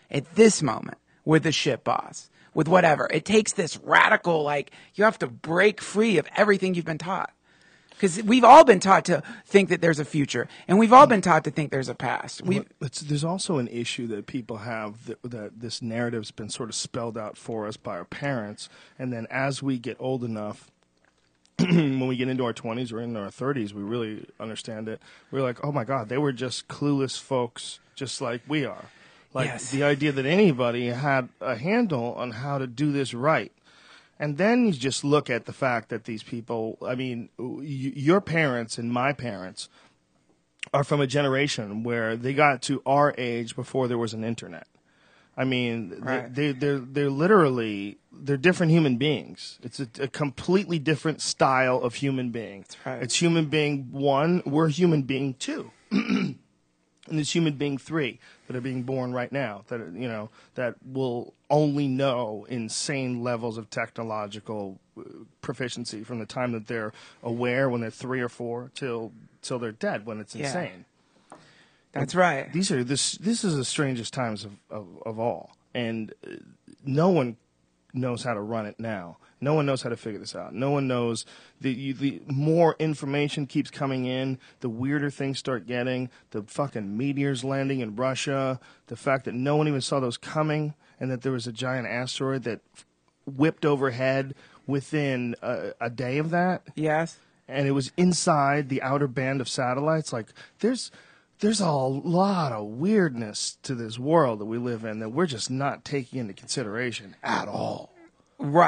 [SPEAKER 4] with the shit boss, with whatever. It takes this radical, you have to break free of everything you've been taught. Because we've all been taught to think that there's a future, and we've all been taught to think there's a past.
[SPEAKER 1] There's also an issue that people have that this narrative's been sort of spelled out for us by our parents, and then as we get old enough, when we get into our 20s or into our 30s, we really understand it. We're like, oh my God, they were just clueless folks just like we are.
[SPEAKER 4] Yes.
[SPEAKER 1] The idea that anybody had a handle on how to do this right. And then you just look at the fact that these people, your parents and my parents are from a generation where they got to our age before there was an internet.
[SPEAKER 4] Right.
[SPEAKER 1] They're literally, they're different human beings. It's a completely different style of human being.
[SPEAKER 4] That's right.
[SPEAKER 1] It's human being 1, we're human being 2. And there's human being 3 that are being born right now that will only know insane levels of technological proficiency from the time that they're aware when they're 3 or 4 till they're dead when it's insane.
[SPEAKER 4] That's right.
[SPEAKER 1] This is the strangest times of all, and no one knows how to run it now. No one knows how to figure this out. No one knows. The more information keeps coming in, the weirder things start getting. The fucking meteors landing in Russia, the fact that no one even saw those coming, and that there was a giant asteroid that whipped overhead within a day of that.
[SPEAKER 4] Yes.
[SPEAKER 1] And it was inside the outer band of satellites. There's a lot of weirdness to this world that we live in that we're just not taking into consideration at all.
[SPEAKER 4] Right.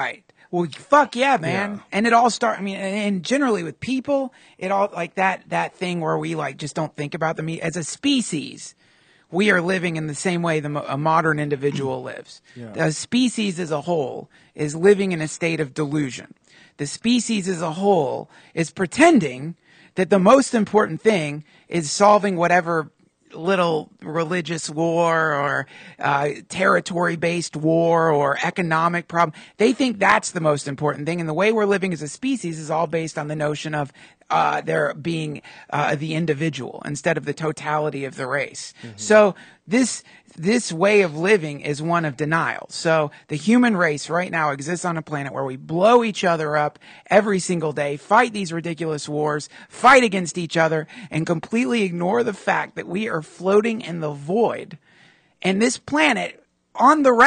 [SPEAKER 4] Well, fuck yeah, man.
[SPEAKER 1] Yeah.
[SPEAKER 4] And it all start. I mean, and generally with people, it all like that thing where we like just don't think about them as a species. We are living in the same way a modern individual lives.
[SPEAKER 1] Yeah.
[SPEAKER 4] The species as a whole is living in a state of delusion. The species as a whole is pretending that the most important thing is solving whatever little religious war or territory-based war or economic problem. They think that's the most important thing. And the way we're living as a species is all based on the notion of there being the individual instead of the totality of the race. So this way of living is one of denial. So the human race right now exists on a planet where we blow each other up every single day, fight these ridiculous wars, fight against each other, and completely ignore the fact that we are floating in the void. And this planet, on the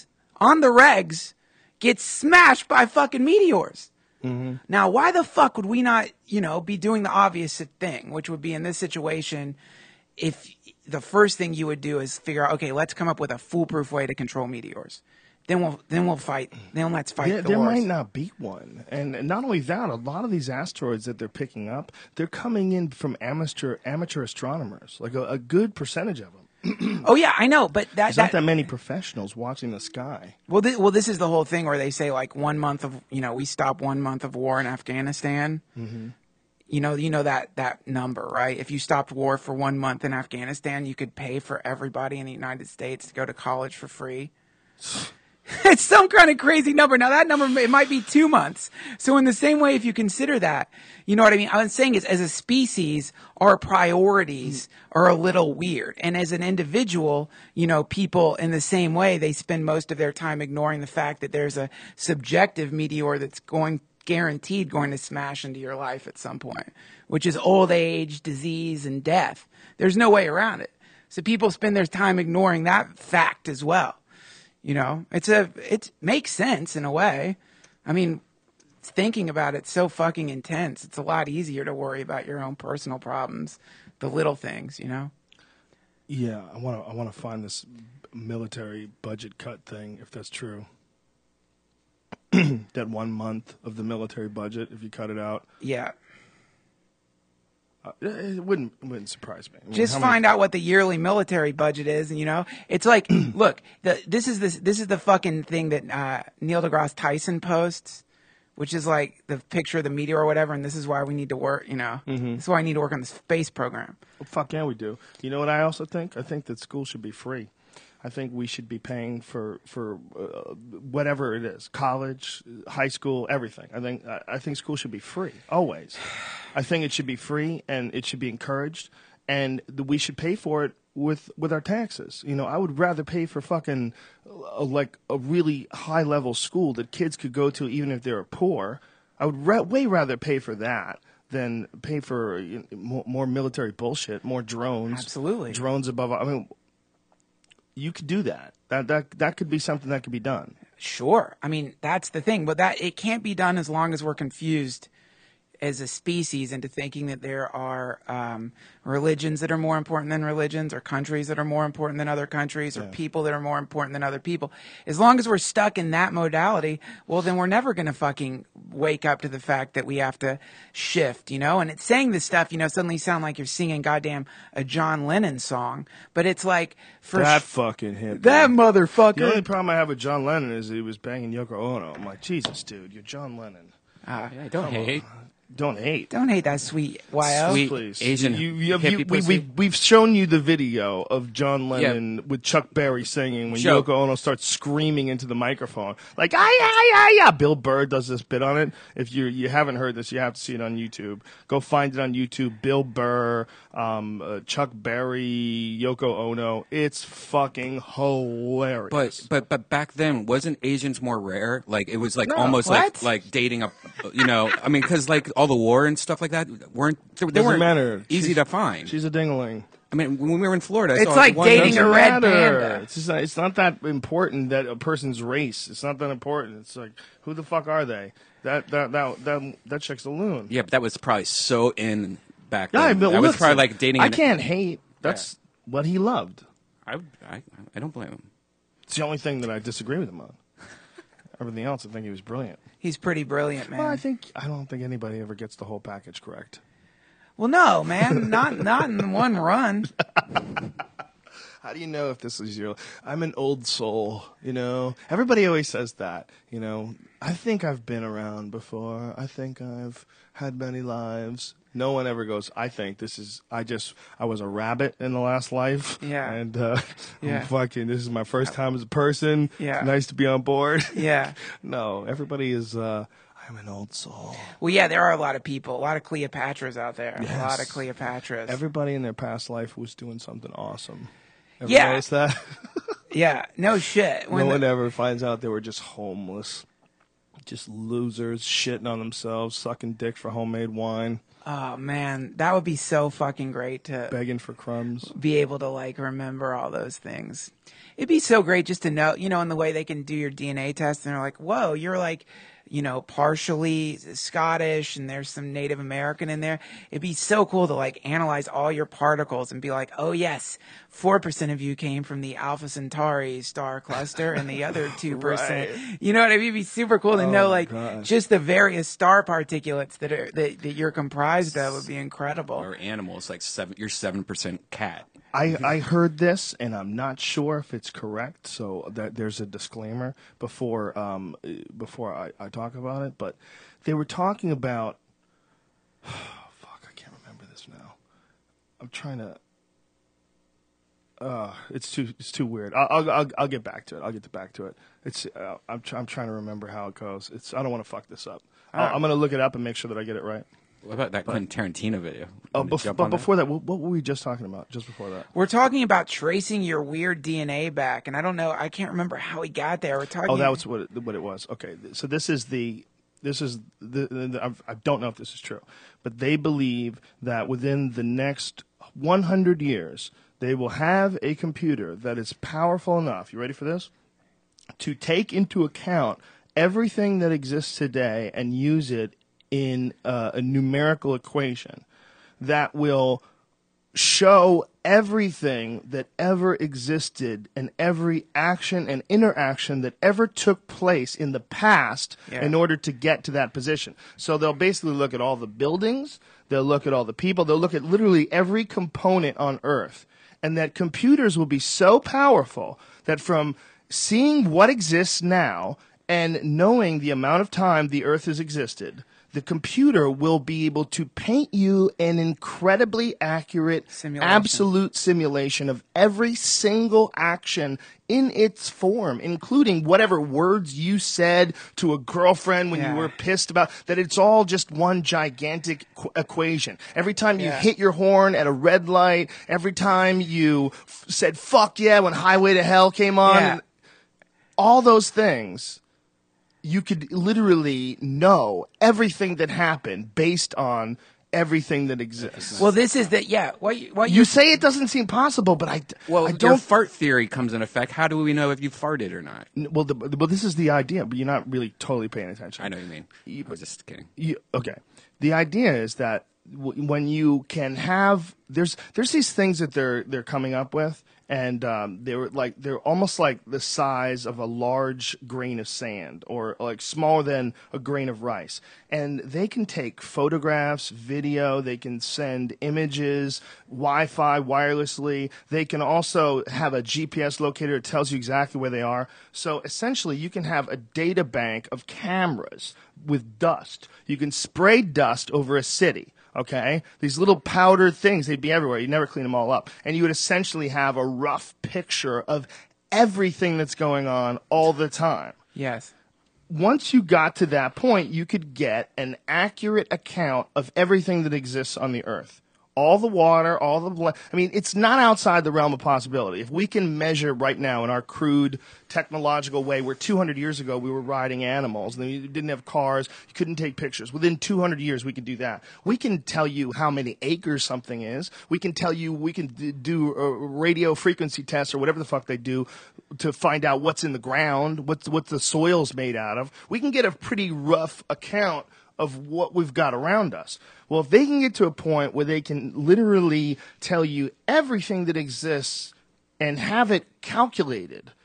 [SPEAKER 4] regs, gets smashed by fucking meteors. Now, why the fuck would we not, be doing the obvious thing, which would be in this situation, if the first thing you would do is figure out, okay, let's come up with a foolproof way to control meteors. Then we'll fight. Then let's fight the
[SPEAKER 1] There
[SPEAKER 4] wars.
[SPEAKER 1] might not be one. And not only that, a lot of these asteroids that they're picking up, they're coming in from amateur astronomers, like a good percentage of them.
[SPEAKER 4] Oh yeah, I know, but
[SPEAKER 1] There's not that many professionals watching the sky.
[SPEAKER 4] Well, this is the whole thing where they say like 1 month of we stop 1 month of war in Afghanistan. Mm-hmm. You know that number, right? If you stopped war for 1 month in Afghanistan, you could pay for everybody in the United States to go to college for free. It's some kind of crazy number. Now that number, it might be 2 months. So in the same way, if you consider that, you know what I mean? I'm saying is, as a species, our priorities are a little weird. And as an individual, people in the same way, they spend most of their time ignoring the fact that there's a subjective meteor that's guaranteed going to smash into your life at some point, which is old age, disease, and death. There's no way around it. So people spend their time ignoring that fact as well. It makes sense in a way. I mean, thinking about it's so fucking intense. It's a lot easier to worry about your own personal problems, the little things,
[SPEAKER 1] Yeah, I want to find this military budget cut thing, if that's true. That 1 month of the military budget, if you cut it out.
[SPEAKER 4] Yeah.
[SPEAKER 1] It wouldn't surprise me. I mean,
[SPEAKER 4] Just find out what the yearly military budget is, and it's like, look, this is the fucking thing that Neil deGrasse Tyson posts, which is like the picture of the meteor or whatever, and this is why we need to work. This is why I need to work on the space program.
[SPEAKER 1] Well, fuck yeah, we do. You know what I also think? I think that school should be free. I think we should be paying for whatever it is, college, high school, everything. I think school should be free always. I think it should be free and it should be encouraged, and we should pay for it with our taxes. I would rather pay for fucking like a really high level school that kids could go to even if they're poor. I would way rather pay for that than pay for more military bullshit, more drones.
[SPEAKER 4] Absolutely,
[SPEAKER 1] drones above. I mean. You could do that. That could be something that could be done.
[SPEAKER 4] Sure. I mean, that's the thing. But it can't be done as long as we're confused as a species into thinking that there are religions that are more important than religions, or countries that are more important than other countries, or people that are more important than other people. As long as we're stuck in that modality, well, then we're never going to fucking wake up to the fact that we have to shift, And it's saying this stuff, suddenly sound like you're singing goddamn a John Lennon song. But it's like,
[SPEAKER 1] that fucking hit.
[SPEAKER 4] That motherfucker.
[SPEAKER 1] The only problem I have with John Lennon is he was banging Yoko Ono. I'm like, Jesus, dude, you're John Lennon.
[SPEAKER 5] Don't hate.
[SPEAKER 1] Don't hate.
[SPEAKER 4] Don't hate that sweet YO.
[SPEAKER 5] Sweet
[SPEAKER 1] Please.
[SPEAKER 5] Asian hippie pussy.
[SPEAKER 1] We've shown you the video of John Lennon with Chuck Berry singing when Yoko Ono starts screaming into the microphone. Like, yeah. Bill Burr does this bit on it. If you haven't heard this, you have to see it on YouTube. Go find it on YouTube. Bill Burr, Chuck Berry, Yoko Ono. It's fucking hilarious.
[SPEAKER 5] But back then, wasn't Asians more rare? Like, it was like
[SPEAKER 1] No,
[SPEAKER 5] almost
[SPEAKER 4] what?
[SPEAKER 5] like dating a, I mean, because like all the war and stuff like that they
[SPEAKER 1] Doesn't
[SPEAKER 5] weren't
[SPEAKER 1] matter.
[SPEAKER 5] easy to find.
[SPEAKER 1] She's a dingling.
[SPEAKER 5] I mean, when we were in Florida, I
[SPEAKER 4] It's
[SPEAKER 5] saw
[SPEAKER 4] like
[SPEAKER 5] one
[SPEAKER 4] dating
[SPEAKER 5] dozen-
[SPEAKER 4] a red
[SPEAKER 1] matter.
[SPEAKER 4] panda.
[SPEAKER 1] It's not that important that a person's race. It's not that important. It's like, who the fuck are they? That chick's a loon.
[SPEAKER 5] Yeah, but that was probably so in back then.
[SPEAKER 1] Yeah, but
[SPEAKER 5] that was
[SPEAKER 1] listen,
[SPEAKER 5] probably like dating.
[SPEAKER 1] I can't hate. That's what he loved.
[SPEAKER 5] I don't blame him.
[SPEAKER 1] It's the only thing that I disagree with him on. everything else, I think he was brilliant.
[SPEAKER 4] He's pretty brilliant, man.
[SPEAKER 1] Well, I don't think anybody ever gets the whole package correct.
[SPEAKER 4] Well, no, man, not in one run.
[SPEAKER 1] How do you know if this is I'm an old soul, Everybody always says that, I think I've been around before. I think I've had many lives. No one ever goes, I think I was a rabbit in the last life.
[SPEAKER 4] Yeah.
[SPEAKER 1] And
[SPEAKER 4] Yeah.
[SPEAKER 1] this is my first time as a person.
[SPEAKER 4] Yeah.
[SPEAKER 1] Nice to be on board.
[SPEAKER 4] Yeah.
[SPEAKER 1] No, everybody is, I'm an old soul.
[SPEAKER 4] Well, yeah, there are a lot of people, a lot of Cleopatras out there.
[SPEAKER 1] Yes.
[SPEAKER 4] A lot of Cleopatras.
[SPEAKER 1] Everybody in their past life was doing something awesome. Ever
[SPEAKER 4] Yeah.
[SPEAKER 1] notice that?
[SPEAKER 4] Yeah, no shit.
[SPEAKER 1] No one ever finds out they were just homeless. Just losers, shitting on themselves, sucking dick for homemade wine,
[SPEAKER 4] Oh, man, that would be so fucking great to
[SPEAKER 1] begging for crumbs.
[SPEAKER 4] be able to, remember all those things. It'd be so great just to know, in the way they can do your DNA test, and they're like, whoa, you're partially Scottish and there's some Native American in there. It'd be so cool to analyze all your particles and be like, oh yes, 4% of you came from the Alpha Centauri star cluster and the other 2%.
[SPEAKER 1] Right.
[SPEAKER 4] You know what I mean? It'd be super cool to know
[SPEAKER 1] gosh.
[SPEAKER 4] just the various star particulates that you're comprised of would be incredible.
[SPEAKER 5] Or animals, you're 7% cat.
[SPEAKER 1] I heard this, and I'm not sure if it's correct, so that there's a disclaimer before I talk about it. But they were talking about, fuck, I can't remember this now. I'm trying to. It's too weird. I'll get back to it. I'll get back to it. It's I'm trying to remember how it goes. I don't want to fuck this up. I'm gonna look it up and make sure that I get it right.
[SPEAKER 5] What about that Quentin Tarantino video?
[SPEAKER 1] But before that, what were we just talking about? Just before that,
[SPEAKER 4] We're talking about tracing your weird DNA back, and I can't remember how we got there. We're talking.
[SPEAKER 1] oh, that was what it was. Okay, so this is the I don't know if this is true, but they believe that within the next 100 years, they will have a computer that is powerful enough. You ready for this? To take into account everything that exists today and use it in a numerical equation that will show everything that ever existed and every action and interaction that ever took place in the past in order to get to that position. So they'll basically look at all the buildings, they'll look at all the people, they'll look at literally every component on Earth. And that computers will be so powerful that from seeing what exists now and knowing the amount of time the Earth has existed, the computer will be able to paint you an incredibly accurate, absolute simulation of every single action in its form, including whatever words you said to a girlfriend when you were pissed about, that it's all just one gigantic equation. Every time you hit your horn at a red light, every time you said fuck yeah when Highway to Hell came on, all those things. You could literally know everything that happened based on everything that exists.
[SPEAKER 4] Well, this is what
[SPEAKER 1] you say it doesn't seem possible, but I
[SPEAKER 5] your
[SPEAKER 1] don't.
[SPEAKER 5] fart theory comes in effect. How do we know if you farted or not?
[SPEAKER 1] Well, this is the idea, but you're not really totally paying attention.
[SPEAKER 5] I know what you mean. I was just kidding.
[SPEAKER 1] Okay. The idea is that when you can have there's these things that they're coming up with. And they're almost like the size of a large grain of sand, or like smaller than a grain of rice. And they can take photographs, video. They can send images, Wi-Fi, wirelessly. They can also have a GPS locator that tells you exactly where they are. So essentially, you can have a data bank of cameras with dust. You can spray dust over a city. Okay? These little powdered things, they'd be everywhere. You'd never clean them all up. And you would essentially have a rough picture of everything that's going on all the time.
[SPEAKER 4] Yes.
[SPEAKER 1] Once you got to that point, you could get an accurate account of everything that exists on the Earth. All the water, all the blood. I mean, it's not outside the realm of possibility. If we can measure right now in our crude technological way, where 200 years ago we were riding animals and you didn't have cars, you couldn't take pictures. Within 200 years we could do that. We can tell you how many acres something is. We can tell you, we can do a radio frequency test or whatever the fuck they do to find out what's in the ground, what the soil's made out of. We can get a pretty rough account of what we've got around us. Well, if they can get to a point where they can literally tell you everything that exists and have it calculated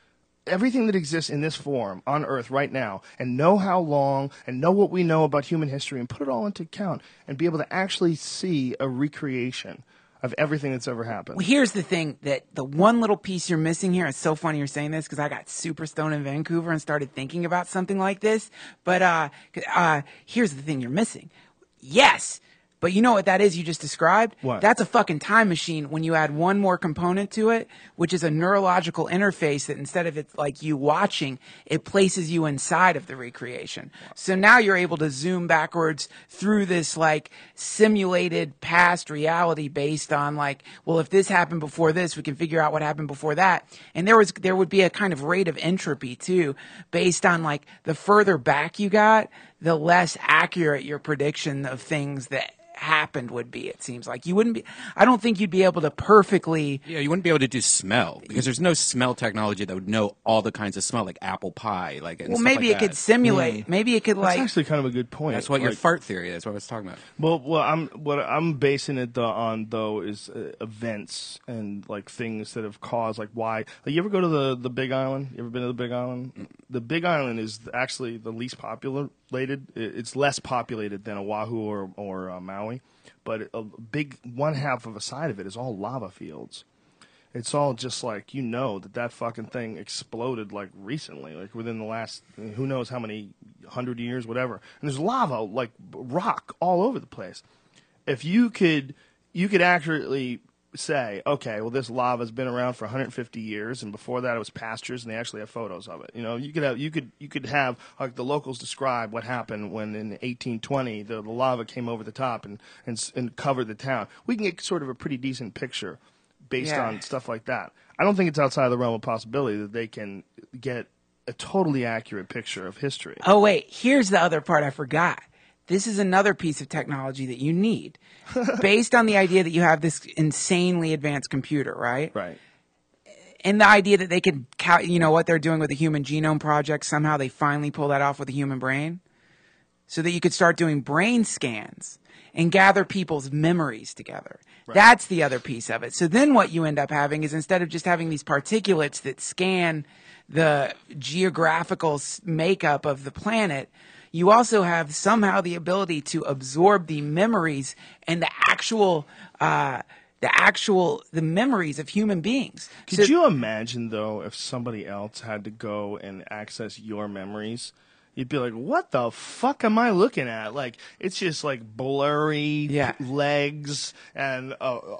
[SPEAKER 1] everything that exists in this form on Earth right now and know how long and know what we know about human history and put it all into account and be able to actually see a recreation of everything that's ever happened.
[SPEAKER 4] Well, here's the thing, that the one little piece you're missing here, it's so funny you're saying this because I got super stoned in Vancouver and started thinking about something like this. But here's the thing you're missing. Yes. But you know what that is you just described?
[SPEAKER 1] What?
[SPEAKER 4] That's a fucking time machine when you add one more component to it, which is a neurological interface that instead of it's like you watching, it places you inside of the recreation. So now you're able to zoom backwards through this like simulated past reality based on like, well, if this happened before this, we can figure out what happened before that. And there would be a kind of rate of entropy too, based on like the further back you got, the less accurate your prediction of things that happened would be. It seems like I don't think you'd be able to perfectly.
[SPEAKER 6] Yeah, you wouldn't be able to do smell because there's no smell technology that would know all the kinds of smell, like apple pie, like. And
[SPEAKER 4] well,
[SPEAKER 6] stuff
[SPEAKER 4] maybe
[SPEAKER 6] like
[SPEAKER 4] it could simulate. Maybe it could
[SPEAKER 1] That's
[SPEAKER 4] like.
[SPEAKER 1] actually kind of a good point.
[SPEAKER 6] That's what your fart theory is. What I was talking about.
[SPEAKER 1] Well, what I'm basing it on though is events and like things that have caused like why. Like, you ever go to the Big Island? You ever been to the Big Island? The Big Island is actually the least populated. It's less populated than Oahu or Maui, but a big one half of a side of it is all lava fields. It's all just like, that fucking thing exploded like recently, like within the last who knows how many 100 years, whatever. And there's lava, like rock, all over the place. If you could accurately say, okay, well, this lava's been around for 150 years, and before that it was pastures, and they actually have photos of it. You could have like the locals describe what happened when in 1820 the lava came over the top and covered the town. We can get sort of a pretty decent picture based on stuff like that. I don't think it's outside the realm of possibility that they can get a totally accurate picture of history.
[SPEAKER 4] Oh wait, here's the other part I forgot. This is another piece of technology that you need, based on the idea that you have this insanely advanced computer, right?
[SPEAKER 1] Right.
[SPEAKER 4] And the idea that they could, what they're doing with the Human Genome Project, somehow they finally pull that off with the human brain, so that you could start doing brain scans and gather people's memories together. Right. That's the other piece of it. So then what you end up having is, instead of just having these particulates that scan the geographical makeup of the planet, you also have somehow the ability to absorb the memories and the memories of human beings.
[SPEAKER 1] Could you imagine, though, if somebody else had to go and access your memories? You'd be like, what the fuck am I looking at? Like, it's just like blurry legs and,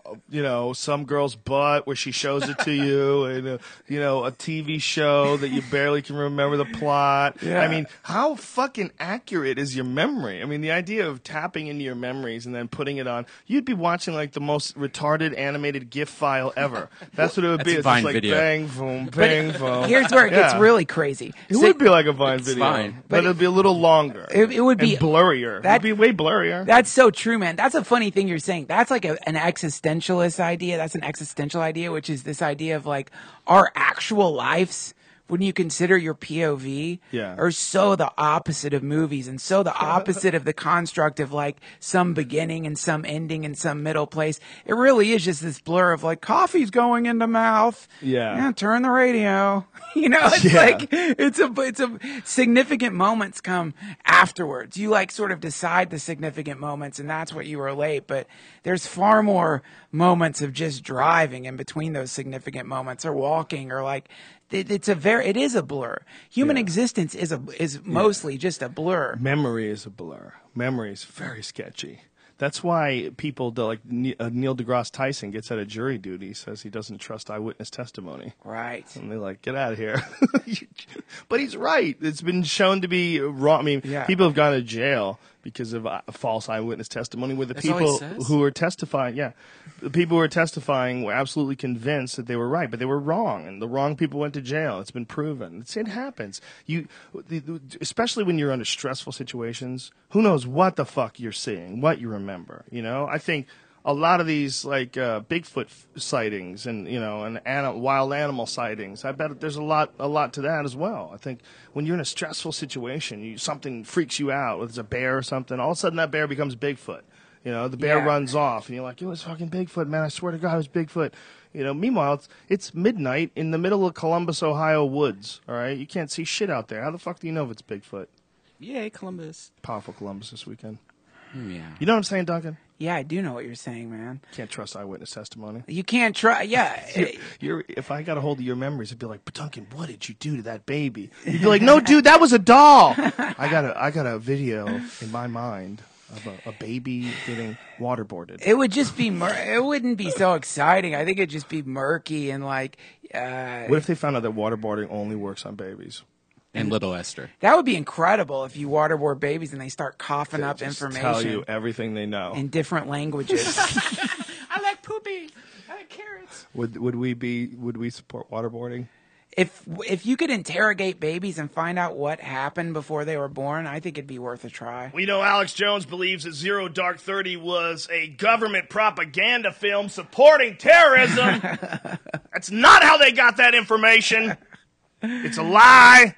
[SPEAKER 1] some girl's butt where she shows it to you, and, a TV show that you barely can remember the plot. Yeah. I mean, how fucking accurate is your memory? I mean, the idea of tapping into your memories and then putting it on, you'd be watching like the most retarded animated GIF file ever. That's what it would be. It's
[SPEAKER 6] Vine
[SPEAKER 1] just like
[SPEAKER 6] video.
[SPEAKER 1] bang, boom, bang, boom.
[SPEAKER 4] Here's where it gets really crazy.
[SPEAKER 1] It would be like a Vine video.
[SPEAKER 6] Fine.
[SPEAKER 1] But it'd be a little longer.
[SPEAKER 4] It would be
[SPEAKER 1] and blurrier. It'd be way blurrier.
[SPEAKER 4] That's so true, man. That's a funny thing you're saying. That's like an existentialist idea. That's an existential idea, which is this idea of like our actual lives, when you consider your POV, are so the opposite of movies, and so the opposite of the construct of like some beginning and some ending and some middle place. It really is just this blur of like, coffee's going into mouth. Yeah, turn the radio. It's like it's a significant moments come afterwards. You like sort of decide the significant moments, and that's what you relate. But there's far more moments of just driving in between those significant moments, or walking, or like. It is a blur. Human existence is mostly just a blur.
[SPEAKER 1] Memory is a blur. Memory is very sketchy. That's why people like Neil deGrasse Tyson gets out of jury duty. He says he doesn't trust eyewitness testimony.
[SPEAKER 4] Right.
[SPEAKER 1] And they're like, get out of here. But he's right. It's been shown to be wrong. I mean, people have gone to jail because of false eyewitness testimony, where the people who were testifying, the people who were testifying were absolutely convinced that they were right, but they were wrong, and the wrong people went to jail. It's been proven. It happens. Especially when you're under stressful situations, who knows what the fuck you're seeing, what you remember. I think a lot of these like Bigfoot sightings and wild animal sightings, I bet there's a lot to that as well. I think when you're in a stressful situation, something freaks you out, whether it's a bear or something, all of a sudden that bear becomes Bigfoot. You know, the bear
[SPEAKER 4] Yeah.
[SPEAKER 1] runs off, and you're like, it was fucking Bigfoot, man. I swear to God, it was Bigfoot. You know, meanwhile, it's midnight in the middle of Columbus, Ohio woods, all right? You can't see shit out there. How the fuck do you know if it's Bigfoot?
[SPEAKER 6] Yay, Columbus.
[SPEAKER 1] Powerful Columbus this weekend.
[SPEAKER 6] Yeah.
[SPEAKER 1] You know what I'm saying, Duncan?
[SPEAKER 4] Yeah, I do know what you're saying, man.
[SPEAKER 1] Can't trust eyewitness testimony.
[SPEAKER 4] You can't try. Yeah.
[SPEAKER 1] If I got a hold of your memories, I'd be like, but Duncan, what did you do to that baby? You'd be like, no, dude, that was a doll. I got a video in my mind of a baby getting waterboarded.
[SPEAKER 4] It would just be it wouldn't be so exciting. I think it'd just be murky and like
[SPEAKER 1] What if they found out that waterboarding only works on babies?
[SPEAKER 6] And Little Esther.
[SPEAKER 4] that would be incredible if you waterboard babies and they start coughing up
[SPEAKER 1] Just
[SPEAKER 4] information
[SPEAKER 1] tell you everything they know.
[SPEAKER 4] in different languages.
[SPEAKER 6] I like poopy. I like carrots.
[SPEAKER 1] Would we support waterboarding?
[SPEAKER 4] If you could interrogate babies and find out what happened before they were born, I think it'd be worth a try.
[SPEAKER 1] We know Alex Jones believes that Zero Dark 30 was a government propaganda film supporting terrorism. That's not how they got that information. It's a lie.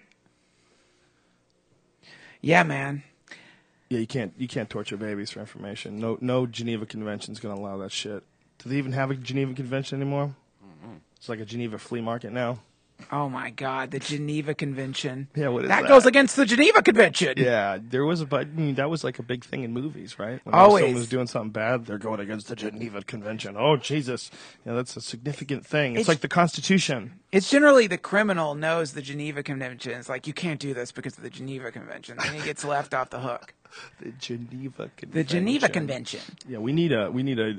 [SPEAKER 4] Yeah, man.
[SPEAKER 1] Yeah, you can't torture babies for information. No Geneva Convention's gonna allow that shit. Do they even have a Geneva Convention anymore? It's like a Geneva flea market now.
[SPEAKER 4] Oh my God, the Geneva Convention.
[SPEAKER 1] Yeah, what is
[SPEAKER 4] that
[SPEAKER 1] that?
[SPEAKER 4] goes against the Geneva Convention.
[SPEAKER 1] Yeah, there was that was like a big thing in movies, right? When
[SPEAKER 4] Always.
[SPEAKER 1] someone was doing something bad, they're going against the Geneva Convention. Oh, Jesus. Yeah, that's a significant thing. It's like the Constitution.
[SPEAKER 4] It's generally the criminal knows the Geneva Convention. It's like, you can't do this because of the Geneva Convention. Then he gets left off the hook.
[SPEAKER 1] The Geneva Convention.
[SPEAKER 4] The Geneva Convention.
[SPEAKER 1] Yeah, we need a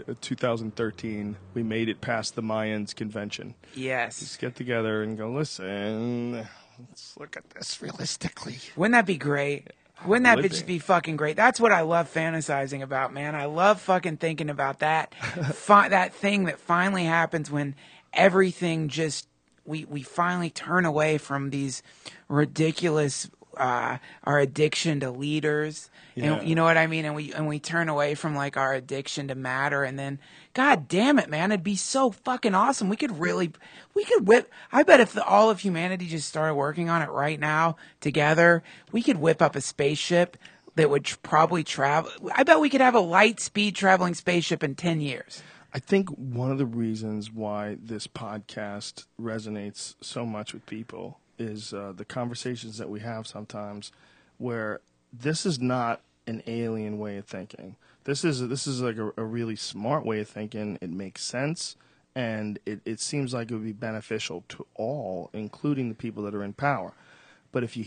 [SPEAKER 1] 2013. We made it past the Mayans convention.
[SPEAKER 4] Yes.
[SPEAKER 1] Let's get together and go, listen, let's look at this realistically.
[SPEAKER 4] Wouldn't that be great? Wouldn't that
[SPEAKER 1] Would
[SPEAKER 4] just
[SPEAKER 1] be.
[SPEAKER 4] be fucking great? That's what I love fantasizing about, man. I love fucking thinking about that. That thing that finally happens when everything just, we finally turn away from these ridiculous, our addiction to leaders.
[SPEAKER 1] Yeah.
[SPEAKER 4] And you know what I mean? And we turn away from like our addiction to matter, and then, God damn it, man, it'd be so fucking awesome. We could whip. I bet if all of humanity just started working on it right now together, we could whip up a spaceship that would probably travel. I bet we could have a light speed traveling spaceship in 10 years.
[SPEAKER 1] I think one of the reasons why this podcast resonates so much with people is the conversations that we have sometimes where this is not an alien way of thinking. This is like a really smart way of thinking. It makes sense, and it seems like it would be beneficial to all, including the people that are in power. But if you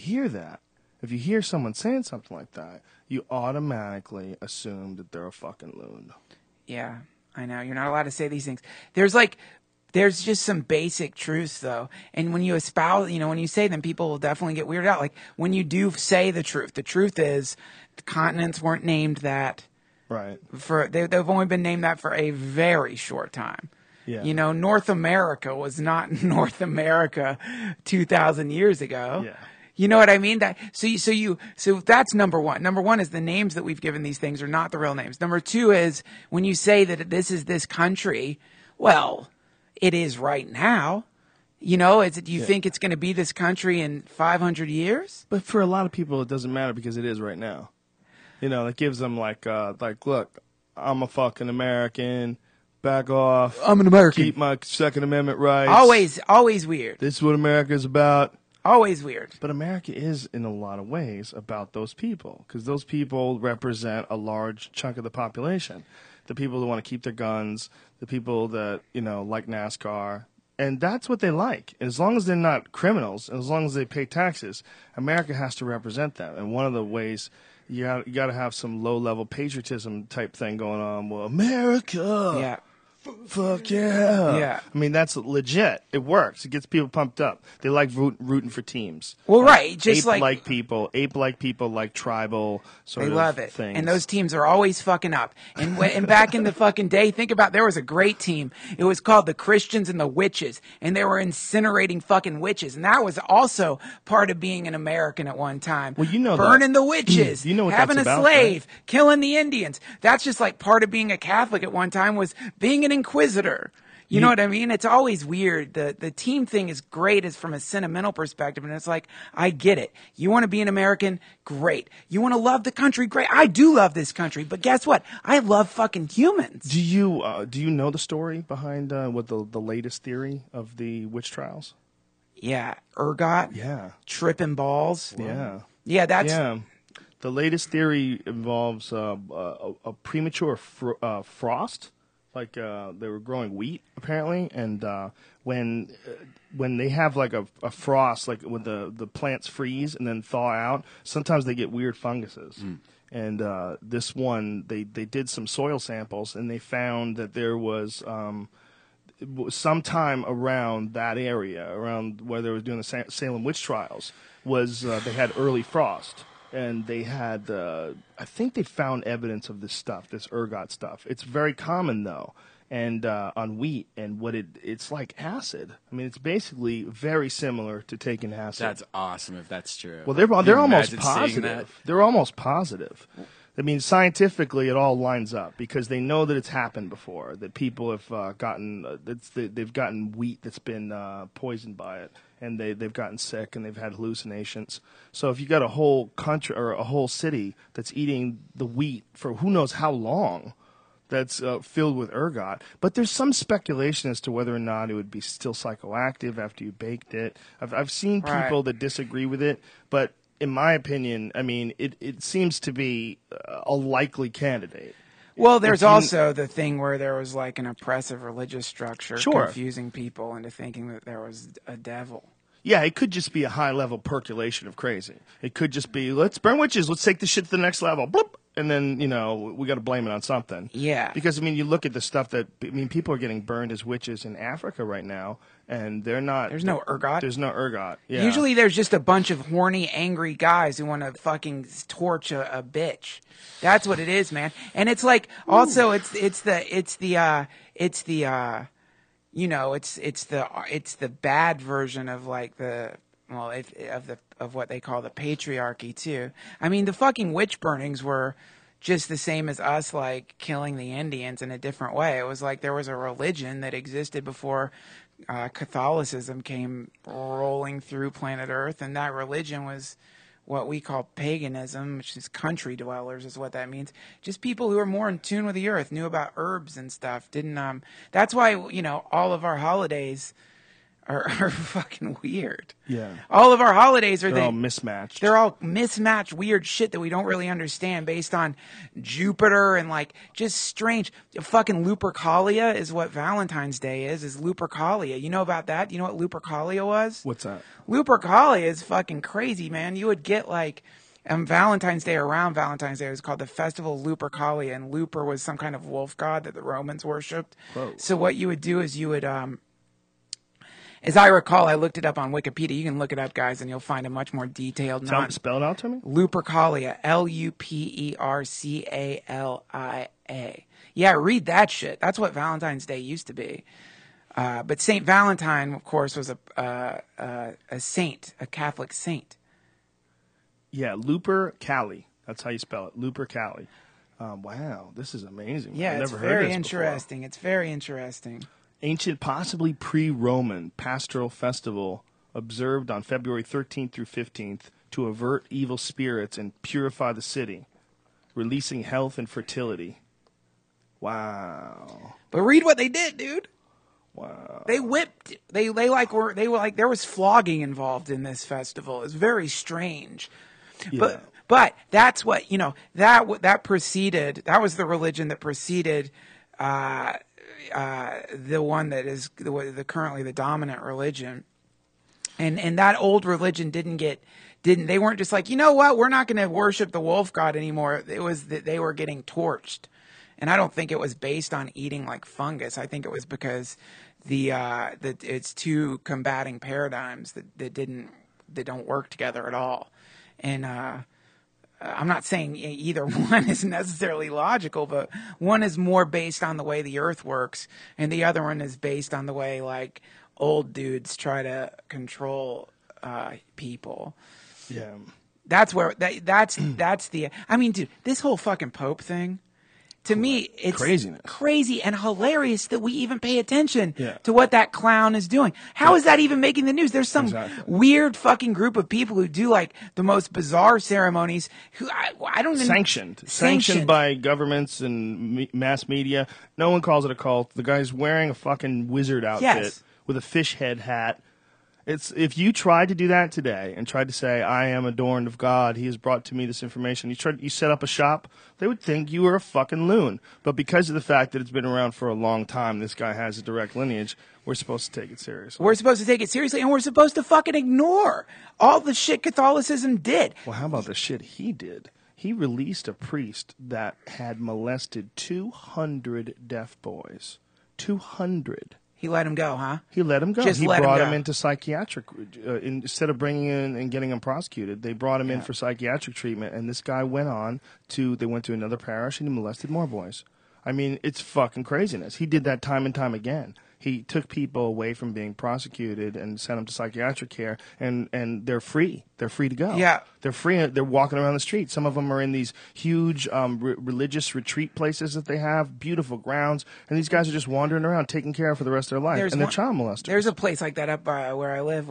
[SPEAKER 1] hear someone saying something like that, you automatically assume that they're a fucking loon.
[SPEAKER 4] Yeah, I know. You're not allowed to say these things. There's just some basic truths, though. And when you espouse, when you say them, people will definitely get weirded out. Like, when you do say the truth is the continents weren't named that.
[SPEAKER 1] Right.
[SPEAKER 4] They've only been named that for a very short time.
[SPEAKER 1] Yeah.
[SPEAKER 4] North America was not North America 2,000 years ago.
[SPEAKER 1] Yeah.
[SPEAKER 4] You know what I mean? So that's number one. Number one is the names that we've given these things are not the real names. Number two is when you say that this is this country, well, it is right now. Do you think it's going to be this country in 500 years?
[SPEAKER 1] But for a lot of people, it doesn't matter because it is right now. It gives them like, look, I'm a fucking American. Back off.
[SPEAKER 4] I'm an American.
[SPEAKER 1] Keep my Second Amendment rights.
[SPEAKER 4] Always weird.
[SPEAKER 1] This is what America's about.
[SPEAKER 4] Always weird.
[SPEAKER 1] But America is, in a lot of ways, about those people because those people represent a large chunk of the population. The people that want to keep their guns, the people that, like NASCAR. And that's what they like. As long as they're not criminals, and as long as they pay taxes, America has to represent them. And one of the ways you got to have some low-level patriotism type thing going on. Well, America.
[SPEAKER 4] Yeah.
[SPEAKER 1] Fuck yeah.
[SPEAKER 4] Yeah.
[SPEAKER 1] I mean, that's legit. It works. It gets people pumped up. They like rooting for teams.
[SPEAKER 4] Well, right. Just
[SPEAKER 1] ape-like people like tribal sort
[SPEAKER 4] They
[SPEAKER 1] of
[SPEAKER 4] love it.
[SPEAKER 1] things.
[SPEAKER 4] And those teams are always fucking up. And back in the fucking day, think about, there was a great team. It was called the Christians and the Witches. And they were incinerating fucking witches. And that was also part of being an American at one time.
[SPEAKER 1] Well,
[SPEAKER 4] burning the witches.
[SPEAKER 1] You know what
[SPEAKER 4] having
[SPEAKER 1] that's
[SPEAKER 4] a
[SPEAKER 1] about,
[SPEAKER 4] slave.
[SPEAKER 1] right?
[SPEAKER 4] Killing the Indians. That's just like part of being a Catholic at one time was being an inquisitor. You know what I mean? It's always weird. The team thing is great as from a sentimental perspective, and it's like, I get it. You want to be an American? Great. You want to love the country? Great. I do love this country, but guess what? I love fucking humans.
[SPEAKER 1] Do you know the story behind what the latest theory of the witch trials?
[SPEAKER 4] Yeah, ergot.
[SPEAKER 1] Yeah.
[SPEAKER 4] Tripping balls.
[SPEAKER 1] Yeah.
[SPEAKER 4] Yeah, that's
[SPEAKER 1] Yeah. The latest theory involves a premature frost. Like they were growing wheat apparently, and when they have like a frost, like when the plants freeze and then thaw out, sometimes they get weird funguses. And this one, they did some soil samples and they found that there was sometime around that area, around where they were doing the Salem witch trials, was they had early frost. And they had, I think they found evidence of this stuff, this ergot stuff. It's very common, though, and on wheat. And what it's like acid. I mean, it's basically very similar to taking acid.
[SPEAKER 6] That's awesome if that's true.
[SPEAKER 1] Well, they're
[SPEAKER 6] Can you
[SPEAKER 1] almost
[SPEAKER 6] imagine seeing that?
[SPEAKER 1] positive. They're almost positive. I mean, scientifically, it all lines up because they know that it's happened before. That people have they've gotten wheat that's been poisoned by it, and they've gotten sick and they've had hallucinations. So if you got a whole country or a whole city that's eating the wheat for who knows how long, that's filled with ergot. But there's some speculation as to whether or not it would be still psychoactive after you baked it. I've seen people that disagree with it, but in my opinion, I mean, it seems to be a likely candidate.
[SPEAKER 4] Well, there's also the thing where there was like an oppressive religious structure confusing people into thinking that there was a devil.
[SPEAKER 1] Yeah, it could just be a high-level percolation of crazy. It could just be, let's burn witches, let's take this shit to the next level, bloop, and then, we got to blame it on something.
[SPEAKER 4] Yeah.
[SPEAKER 1] Because, I mean, you look at the stuff people are getting burned as witches in Africa right now, and they're not...
[SPEAKER 4] There's no ergot.
[SPEAKER 1] There's no ergot, yeah.
[SPEAKER 4] Usually there's just a bunch of horny, angry guys who want to fucking torch a bitch. That's what it is, man. And it's like, also, it's the bad version of like of what they call the patriarchy too. I mean, the fucking witch burnings were just the same as us like killing the Indians in a different way. It was like there was a religion that existed before Catholicism came rolling through planet Earth, and that religion was what we call paganism, which is country dwellers, is what that means. Just people who are more in tune with the earth, knew about herbs and stuff. That's why, all of our holidays are fucking weird.
[SPEAKER 1] Yeah.
[SPEAKER 4] All of our holidays
[SPEAKER 1] They're all mismatched.
[SPEAKER 4] They're all mismatched, weird shit that we don't really understand based on Jupiter and like just strange. Fucking Lupercalia is what Valentine's Day is Lupercalia. You know about that? You know what Lupercalia was?
[SPEAKER 1] What's that?
[SPEAKER 4] Lupercalia is fucking crazy, man. You would get like Valentine's Day, around Valentine's Day, it was called the Festival of Lupercalia, and Luper was some kind of wolf god that the Romans worshipped.
[SPEAKER 1] Whoa.
[SPEAKER 4] So what you would do is you would as I recall, I looked it up on Wikipedia. You can look it up, guys, and you'll find a much more detailed.
[SPEAKER 1] Spell it out to me.
[SPEAKER 4] Lupercalia, Lupercalia. Yeah, read that shit. That's what Valentine's Day used to be. But Saint Valentine, of course, was a saint, a Catholic saint.
[SPEAKER 1] Yeah, Lupercalia. That's how you spell it. Lupercalia. Wow, this is amazing.
[SPEAKER 4] Yeah,
[SPEAKER 1] I've
[SPEAKER 4] it's
[SPEAKER 1] never
[SPEAKER 4] very
[SPEAKER 1] heard this
[SPEAKER 4] interesting.
[SPEAKER 1] before.
[SPEAKER 4] It's very interesting.
[SPEAKER 1] Ancient, possibly pre-Roman pastoral festival observed on February 13th through 15th to avert evil spirits and purify the city, releasing health and fertility. Wow.
[SPEAKER 4] But read what they did, dude.
[SPEAKER 1] Wow.
[SPEAKER 4] They whipped. They were like there was flogging involved in this festival. It was very strange.
[SPEAKER 1] Yeah.
[SPEAKER 4] But that's what that preceded. That was the religion that preceded the one that is the currently the dominant religion, and that old religion they weren't just like, you know what, we're not going to worship the wolf god anymore. It was that they were getting torched, and I don't think it was based on eating like fungus. I think it was because that it's two combating paradigms that don't work together at all, and I'm not saying either one is necessarily logical, but one is more based on the way the earth works, and the other one is based on the way like old dudes try to control people.
[SPEAKER 1] Yeah.
[SPEAKER 4] That's where that's the. I mean, dude, this whole fucking Pope thing to me, it's
[SPEAKER 1] Craziness.
[SPEAKER 4] crazy and hilarious that we even pay attention
[SPEAKER 1] Yeah.
[SPEAKER 4] to what that clown is doing. How is that even making the news? There's some
[SPEAKER 1] Exactly.
[SPEAKER 4] weird fucking group of people who do like the most bizarre ceremonies who I don't even
[SPEAKER 1] sanctioned by governments and mass media. No one calls it a cult. The guy's wearing a fucking wizard outfit
[SPEAKER 4] Yes.
[SPEAKER 1] with a fish head hat. It's if you tried to do that today and tried to say, I am adorned of God, he has brought to me this information, you set up a shop, they would think you were a fucking loon. But because of the fact that it's been around for a long time, this guy has a direct lineage, we're supposed to take it seriously.
[SPEAKER 4] We're supposed to take it seriously, and we're supposed to fucking ignore all the shit Catholicism did.
[SPEAKER 1] Well, how about the shit he did? He released a priest that had molested 200 deaf boys. 200.
[SPEAKER 4] He let him go, huh?
[SPEAKER 1] He let him go.
[SPEAKER 4] Just
[SPEAKER 1] He
[SPEAKER 4] let him
[SPEAKER 1] brought
[SPEAKER 4] go.
[SPEAKER 1] him into psychiatric. Instead of bringing in and getting him prosecuted, they brought him in for psychiatric treatment. And this guy went on to. They went to another parish and he molested more boys. I mean, it's fucking craziness. He did that time and time again. He took people away from being prosecuted and sent them to psychiatric care, and they're free. They're free to go.
[SPEAKER 4] Yeah.
[SPEAKER 1] They're free. They're walking around the street. Some of them are in these huge religious retreat places that they have, beautiful grounds, and these guys are just wandering around, taking care of for the rest of their life, and they're child molesters.
[SPEAKER 4] There's a place like that up where I live.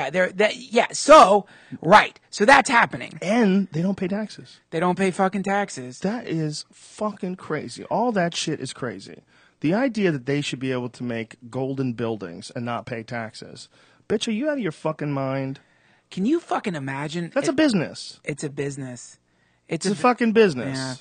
[SPEAKER 4] So that's happening.
[SPEAKER 1] And they don't pay taxes.
[SPEAKER 4] They don't pay fucking taxes.
[SPEAKER 1] That is fucking crazy. All that shit is crazy. The idea that they should be able to make golden buildings and not pay taxes. Bitch, are you out of your fucking mind?
[SPEAKER 4] Can you fucking imagine?
[SPEAKER 1] That's a business.
[SPEAKER 4] It's a business.
[SPEAKER 1] It's a fucking business.
[SPEAKER 4] Yeah,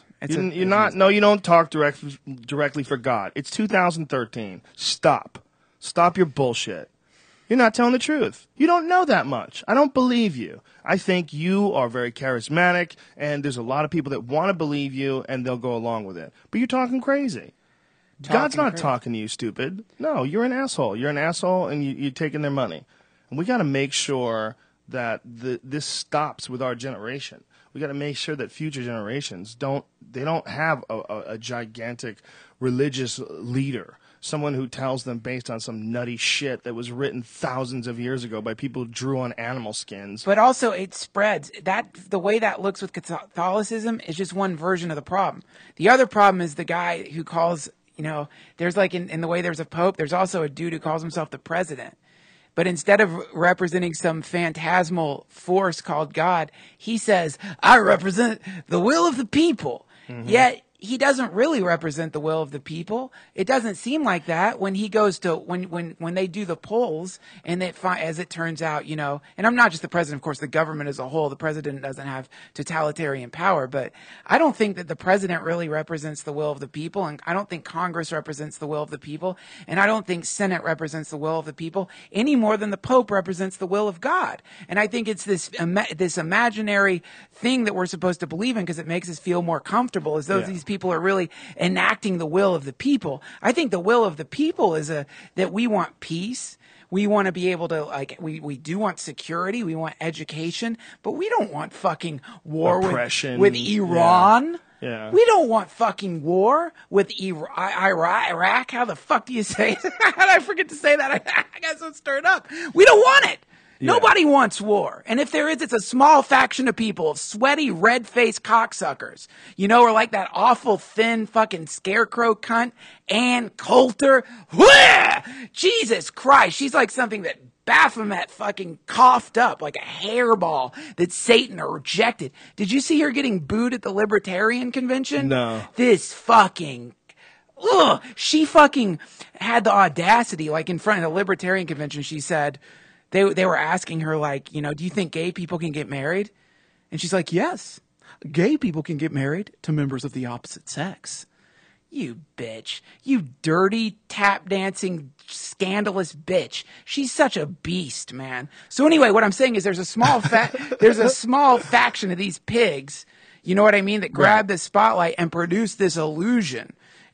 [SPEAKER 1] you don't talk directly for God. It's 2013. Stop your bullshit. You're not telling the truth. You don't know that much. I don't believe you. I think you are very charismatic, and there's a lot of people that want to believe you, and they'll go along with it. But you're talking crazy. God's not talking to you, stupid. No, you're an asshole. You're an asshole, and you're taking their money. And we got to make sure that this stops with our generation. We got to make sure that future generations don't have a gigantic religious leader, someone who tells them based on some nutty shit that was written thousands of years ago by people who drew on animal skins.
[SPEAKER 4] But also, it spreads. The way that looks with Catholicism is just one version of the problem. The other problem is the guy who calls. There's like in the way there's a pope, there's also a dude who calls himself the president. But instead of representing some phantasmal force called God, he says, I represent the will of the people. Mm-hmm. Yet he doesn't really represent the will of the people. It doesn't seem like that when he goes to when they do the polls, and as it turns out, and I'm not just the president, of course, the government as a whole. The president doesn't have totalitarian power, but I don't think that the president really represents the will of the people, and I don't think Congress represents the will of the people, and I don't think Senate represents the will of the people any more than the Pope represents the will of God. And I think it's this imaginary thing that we're supposed to believe in because it makes us feel more comfortable, as though these people are really enacting the will of the people. I think the will of the people is that we want peace. We want to be able to, we do want security. We want education, but we don't want fucking war with Iran.
[SPEAKER 1] Yeah.
[SPEAKER 4] We don't want fucking war with Iraq. How the fuck do you say it? How did I forget to say that? I got so stirred up. We don't want it. Yeah. Nobody wants war. And if there is, it's a small faction of people, of sweaty, red-faced cocksuckers. Or like that awful, thin, fucking scarecrow cunt, Ann Coulter. Wah! Jesus Christ. She's like something that Baphomet fucking coughed up, like a hairball that Satan rejected. Did you see her getting booed at the Libertarian Convention?
[SPEAKER 1] No.
[SPEAKER 4] This fucking... Ugh! She fucking had the audacity, like in front of the Libertarian Convention, she said... They were asking her, like, do you think gay people can get married? And she's like, yes, gay people can get married to members of the opposite sex. You bitch. You dirty, tap-dancing, scandalous bitch. She's such a beast, man. So anyway, what I'm saying is there's a small faction of these pigs, you know what I mean, that grab the spotlight and produce this illusion.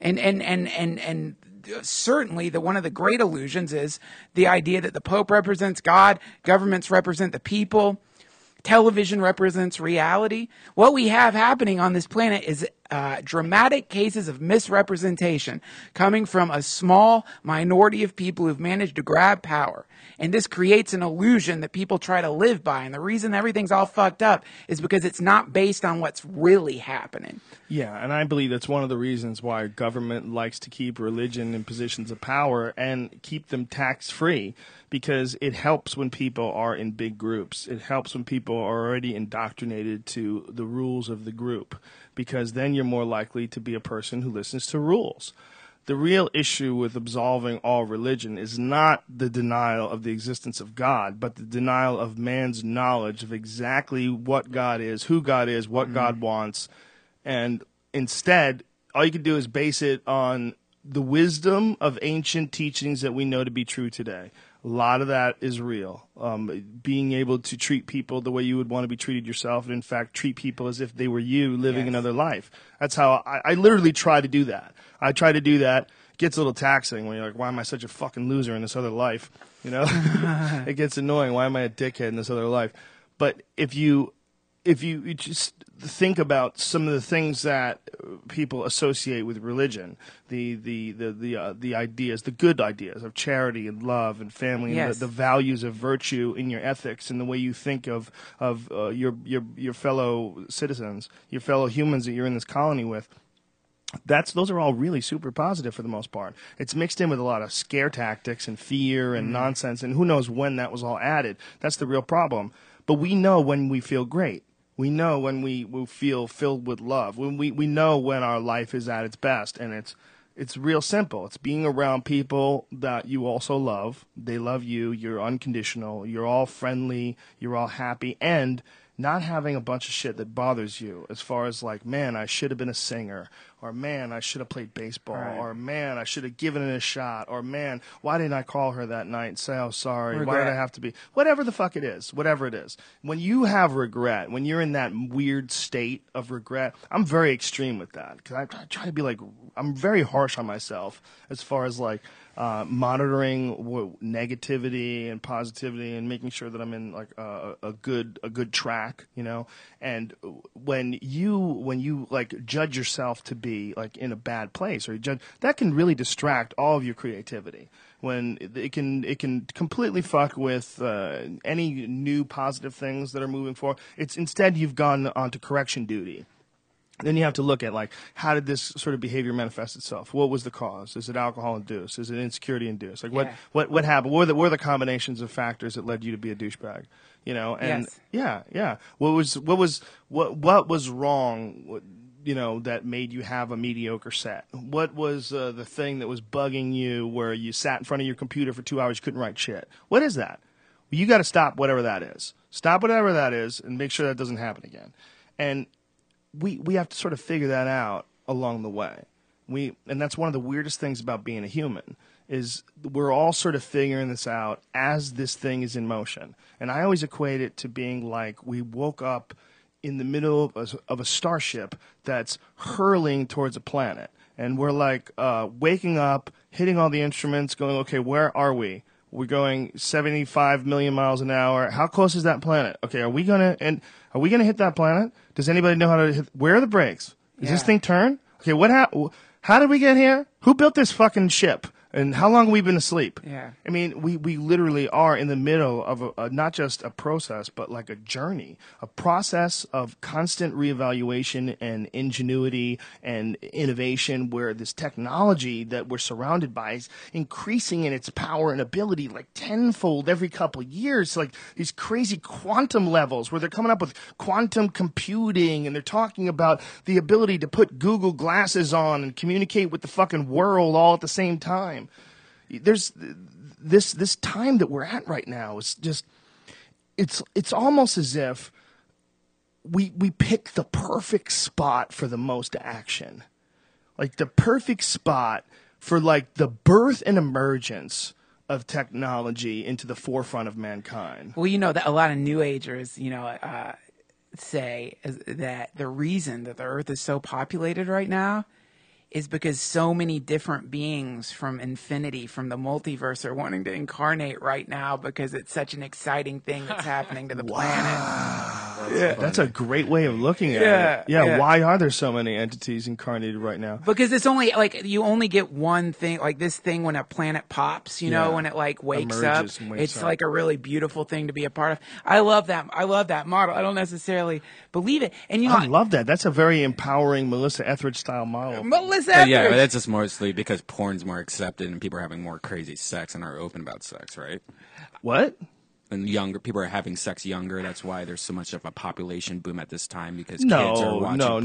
[SPEAKER 4] And certainly one of the great illusions is the idea that the Pope represents God, governments represent the people, television represents reality. What we have happening on this planet is dramatic cases of misrepresentation coming from a small minority of people who've managed to grab power. And this creates an illusion that people try to live by. And the reason everything's all fucked up is because it's not based on what's really happening.
[SPEAKER 1] Yeah, and I believe that's one of the reasons why government likes to keep religion in positions of power and keep them tax-free, because it helps when people are in big groups. It helps when people are already indoctrinated to the rules of the group, because then you're more likely to be a person who listens to rules. The real issue with absolving all religion is not the denial of the existence of God, but the denial of man's knowledge of exactly what God is, who God is, what God wants. And instead, all you can do is base it on the wisdom of ancient teachings that we know to be true today. A lot of that is real. Being able to treat people the way you would want to be treated yourself, and in fact treat people as if they were you living another life. That's how I literally try to do that. I try to do that. It gets a little taxing when you're like, why am I such a fucking loser in this other life? You know, it gets annoying. Why am I a dickhead in this other life? But if you just think about some of the things that people associate with religion, the ideas, the good ideas of charity and love and family, and the values of virtue in your ethics and the way you think of your fellow citizens, your fellow humans that you're in this colony with. Those are all really super positive for the most part. It's mixed in with a lot of scare tactics and fear and nonsense, and who knows when that was all added. That's the real problem. But we know when we feel great. We know when we feel filled with love. When we know when our life is at its best, and it's real simple. It's being around people that you also love. They love you. You're unconditional. You're all friendly. You're all happy, and not having a bunch of shit that bothers you as far as like, man, I should have been a singer, or man, I should have played baseball, or man, I should have given it a shot, or man, why didn't I call her that night and say, oh, sorry, why did I have to be, whatever the fuck it is, whatever it is. When you have regret, when you're in that weird state of regret, I'm very extreme with that, because I try to be like, I'm very harsh on myself as far as like, monitoring negativity and positivity and making sure that I'm in like a good track, you know. And when you like judge yourself to be like in a bad place, or you judge, that can really distract all of your creativity. When it can completely fuck with any new positive things that are moving forward. It's instead you've gone onto correction duty. Then you have to look at, like, how did this sort of behavior manifest itself? What was the cause? Is it alcohol-induced? Is it insecurity-induced? Like, what happened? What were the combinations of factors that led you to be a douchebag? You know, and yeah. What was wrong? You know, that made you have a mediocre set? What was the thing that was bugging you, where you sat in front of your computer for 2 hours, you couldn't write shit? What is that? Well, you got to stop whatever that is. Stop whatever that is, and make sure that doesn't happen again. And we have to sort of figure that out along the way. And that's one of the weirdest things about being a human, is we're all sort of figuring this out as this thing is in motion. And I always equate it to being like we woke up in the middle of a starship that's hurling towards a planet. And we're like waking up, hitting all the instruments, going, okay, where are we? We're going 75 million miles an hour. How close is that planet? Okay, are we gonna hit that planet? Does anybody know how to hit? Where are the brakes? Does this thing turn? Okay, how did we get here? Who built this fucking ship? And how long have we been asleep?
[SPEAKER 4] Yeah.
[SPEAKER 1] I mean, we literally are in the middle of not just a process, but like a journey, a process of constant reevaluation and ingenuity and innovation, where this technology that we're surrounded by is increasing in its power and ability like tenfold every couple of years. Like these crazy quantum levels where they're coming up with quantum computing, and they're talking about the ability to put Google glasses on and communicate with the fucking world all at the same time. There's this time that we're at right now is just, it's almost as if we pick the perfect spot for the most action, like the perfect spot for like the birth and emergence of technology into the forefront of mankind.
[SPEAKER 4] Well, you know that a lot of New Agers, say that the reason that the Earth is so populated right now is because so many different beings from infinity, from the multiverse, are wanting to incarnate right now, because it's such an exciting thing that's happening to the planet.
[SPEAKER 1] That's a great way of looking at
[SPEAKER 4] Yeah,
[SPEAKER 1] it. Yeah,
[SPEAKER 4] yeah.
[SPEAKER 1] why are there so many entities incarnated right now?
[SPEAKER 4] Because it's only like you only get one thing, like this thing when a planet pops, you know,
[SPEAKER 1] Yeah.
[SPEAKER 4] when it like wakes
[SPEAKER 1] Emerges
[SPEAKER 4] up.
[SPEAKER 1] and wakes
[SPEAKER 4] It's
[SPEAKER 1] up.
[SPEAKER 4] like a really beautiful thing to be a part of. I love that model. I don't necessarily believe it. And you know,
[SPEAKER 1] I love that. That's a very empowering Melissa Etheridge style model.
[SPEAKER 4] Melissa
[SPEAKER 6] But yeah,
[SPEAKER 4] Etheridge.
[SPEAKER 6] but that's just mostly because porn's more accepted and people are having more crazy sex and are open about sex, right?
[SPEAKER 1] What?
[SPEAKER 6] And younger people are having sex younger. That's why there's so much of a population boom at this time because kids are watching porn.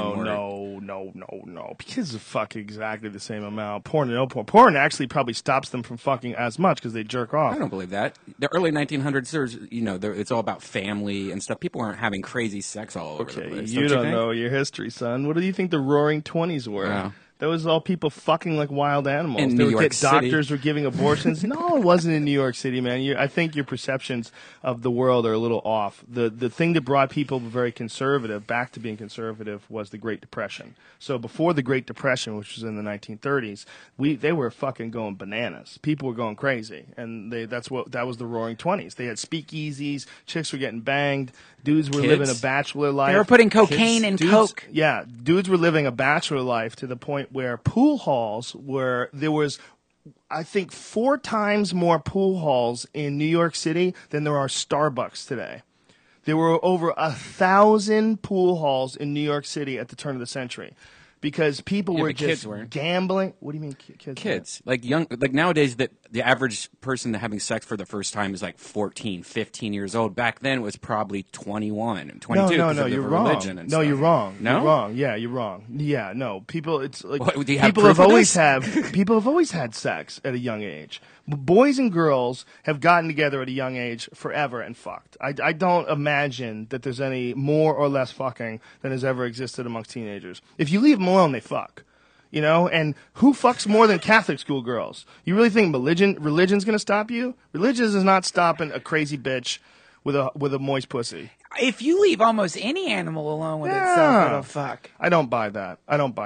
[SPEAKER 1] No. Kids fuck exactly the same amount. Porn and no porn. Porn actually probably stops them from fucking as much because they jerk off.
[SPEAKER 6] I don't believe that. The early 1900s, there's, it's all about family and stuff. People aren't having crazy sex all over the
[SPEAKER 1] Okay,
[SPEAKER 6] place.
[SPEAKER 1] you don't
[SPEAKER 6] think?
[SPEAKER 1] know your history, son. What do you think the Roaring '20s were?
[SPEAKER 6] Yeah.
[SPEAKER 1] That was all people fucking like wild animals.
[SPEAKER 6] In
[SPEAKER 1] They
[SPEAKER 6] New
[SPEAKER 1] would
[SPEAKER 6] York
[SPEAKER 1] get
[SPEAKER 6] City.
[SPEAKER 1] doctors were giving abortions. No, it wasn't in New York City, man. I think your perceptions of the world are a little off. The thing that brought people very conservative back to being conservative was the Great Depression. So before the Great Depression, which was in the 1930s, they were fucking going bananas. People were going crazy, and that was the Roaring '20s. They had speakeasies, chicks were getting banged, dudes were living a bachelor life.
[SPEAKER 4] They were putting cocaine in Coke.
[SPEAKER 1] Yeah, dudes were living a bachelor life to the point where pool halls there was, I think, 4 times more pool halls in New York City than there are Starbucks today. There were over 1,000 pool halls in New York City at the turn of the century. Because people were
[SPEAKER 6] but
[SPEAKER 1] just
[SPEAKER 6] kids weren't.
[SPEAKER 1] gambling. What do you mean kids?
[SPEAKER 6] Kids. Like nowadays the average person having sex for the first time is like 14, 15 years old. Back then it was probably 21 and 22 because
[SPEAKER 1] No,
[SPEAKER 6] of
[SPEAKER 1] you're
[SPEAKER 6] the
[SPEAKER 1] wrong.
[SPEAKER 6] religion and
[SPEAKER 1] No,
[SPEAKER 6] stuff.
[SPEAKER 1] you're wrong.
[SPEAKER 6] No?
[SPEAKER 1] You're wrong. Yeah, you're wrong. Yeah, no. People, it's like
[SPEAKER 6] What, do you have
[SPEAKER 1] people
[SPEAKER 6] proof
[SPEAKER 1] have
[SPEAKER 6] of
[SPEAKER 1] always
[SPEAKER 6] this?
[SPEAKER 1] people have always had sex at a young age. Boys and girls have gotten together at a young age forever and fucked. I don't imagine that there's any more or less fucking than has ever existed amongst teenagers. If you leave them alone, they fuck. You know, and who fucks more than Catholic school girls? You really think religion's going to stop you? Religion is not stopping a crazy bitch with a moist pussy.
[SPEAKER 4] If you leave almost any animal alone with itself, it'll fuck.
[SPEAKER 1] I don't buy that.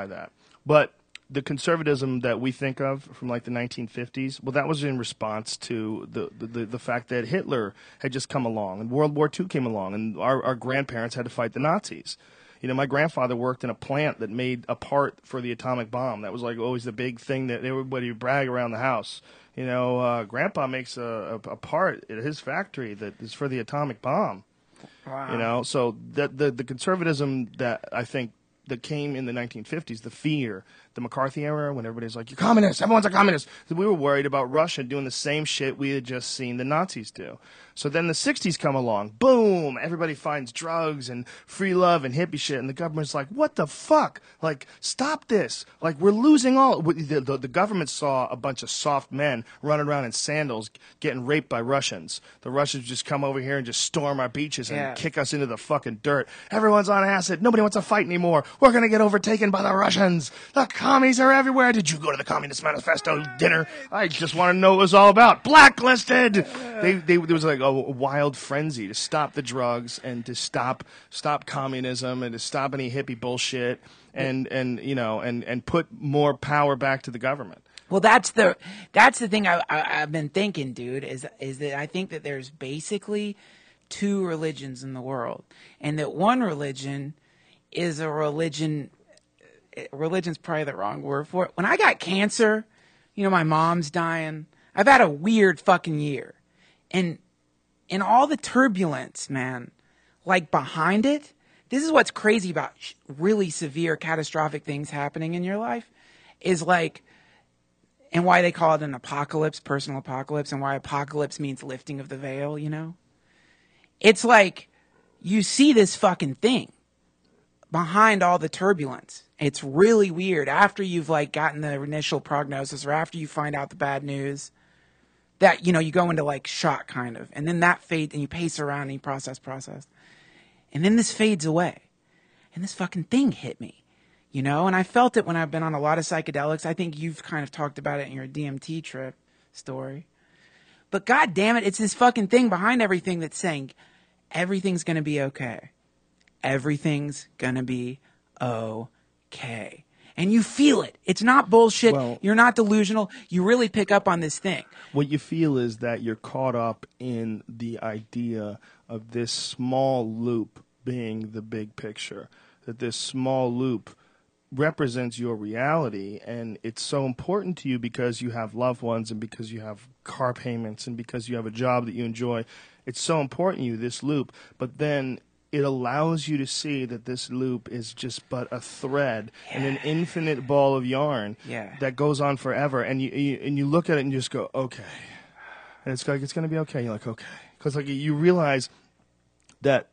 [SPEAKER 1] But the conservatism that we think of from like the 1950s, well, that was in response to the fact that Hitler had just come along and World War II came along, and our grandparents had to fight the Nazis. You know, my grandfather worked in a plant that made a part for the atomic bomb. That was like always the big thing that everybody would brag around the house. You know, Grandpa makes a part at his factory that is for the atomic bomb.
[SPEAKER 4] Wow.
[SPEAKER 1] You know, so the conservatism that I think that came in the 1950s, the fear, the McCarthy era, when everybody's like, "You're communist, everyone's a communist." We were worried about Russia doing the same shit we had just seen the Nazis do. So then the 60s come along, boom, everybody finds drugs and free love and hippie shit, and the government's like, "What the fuck? Like, stop this. Like, we're losing all." The government saw a bunch of soft men running around in sandals getting raped by Russians. The Russians just come over here and just storm our beaches and kick us into the fucking dirt. Everyone's on acid. Nobody wants to fight anymore. We're going to get overtaken by the Russians. The commies are everywhere. Did you go to the Communist Manifesto dinner? I just want to know what it was all about. Blacklisted. There was like a wild frenzy to stop the drugs and to stop communism and to stop any hippie bullshit and you know and put more power back to the government.
[SPEAKER 4] Well, that's the thing I've been thinking, dude, is that I think that there's basically 2 religions in the world, and that one religion is a religion. Religion's probably the wrong word for it. When I got cancer, you know, my mom's dying. I've had a weird fucking year, and in all the turbulence, man, like behind it, this is what's crazy about really severe catastrophic things happening in your life, is like, and why they call it an apocalypse, personal apocalypse, and why apocalypse means lifting of the veil, you know? It's like you see this fucking thing behind all the turbulence. It's really weird after you've like gotten the initial prognosis or after you find out the bad news that, you know, you go into like shock kind of, and then that fades and you pace around and you process. And then this fades away and this fucking thing hit me, you know, and I felt it when I've been on a lot of psychedelics. I think you've kind of talked about it in your DMT trip story, but God damn it, it's this fucking thing behind everything that's saying everything's going to be okay. Everything's going to be okay. and you feel it. It's not bullshit.
[SPEAKER 1] Well-
[SPEAKER 4] You're not delusional. You really pick up on this thing.
[SPEAKER 1] What you feel is that you're caught up in the idea of this small loop being the big picture, that this small loop represents your reality, and it's so important to you because you have loved ones and because you have car payments and because you have a job that you enjoy. It's so important to you, this loop, but then it allows you to see that this loop is just but a thread and an infinite ball of yarn that goes on forever, and you look at it and you just go, okay, and it's like it's going to be okay. And you're like, okay, because like you realize that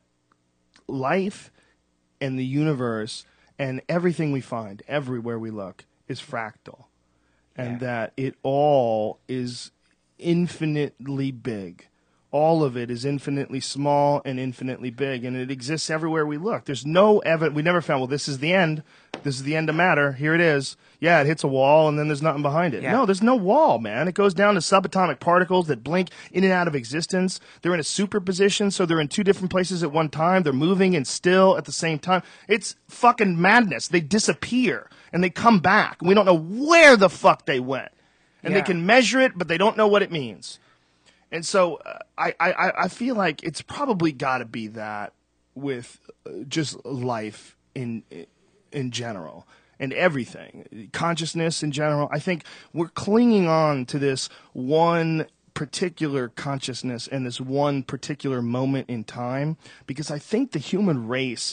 [SPEAKER 1] life and the universe and everything we find everywhere we look is fractal, and that it all is infinitely big. All of it is infinitely small and infinitely big, and it exists everywhere we look. There's no evidence. We never found, well, this is the end. This is the end of matter. Here it is. Yeah, it hits a wall, and then there's nothing behind it.
[SPEAKER 4] Yeah.
[SPEAKER 1] No, there's no wall, man. It goes down to subatomic particles that blink in and out of existence. They're in a superposition, so they're in two different places at one time. They're moving and still at the same time. It's fucking madness. They disappear, and they come back. We don't know where the fuck they went. And they can measure it, but they don't know what it means. And so I feel like it's probably got to be that with just life in general and everything, consciousness in general. I think we're clinging on to this one particular consciousness and this one particular moment in time because I think the human race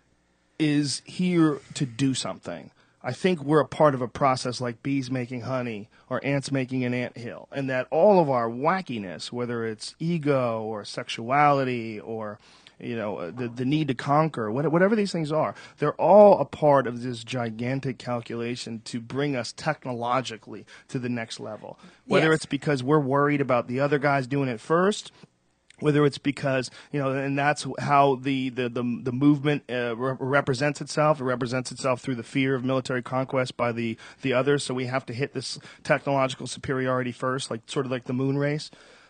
[SPEAKER 1] is here to do something. I think we're a part of a process like bees making honey or ants making an anthill, and that all of our wackiness, whether it's ego or sexuality or the need to conquer, whatever these things are, they're all a part of this gigantic calculation to bring us technologically to the next level. Whether it's because we're worried about the other guys doing it first, whether it's because, and that's how the movement represents itself. It represents itself through the fear of military conquest by the others. So we have to hit this technological superiority first, like sort of like the moon race.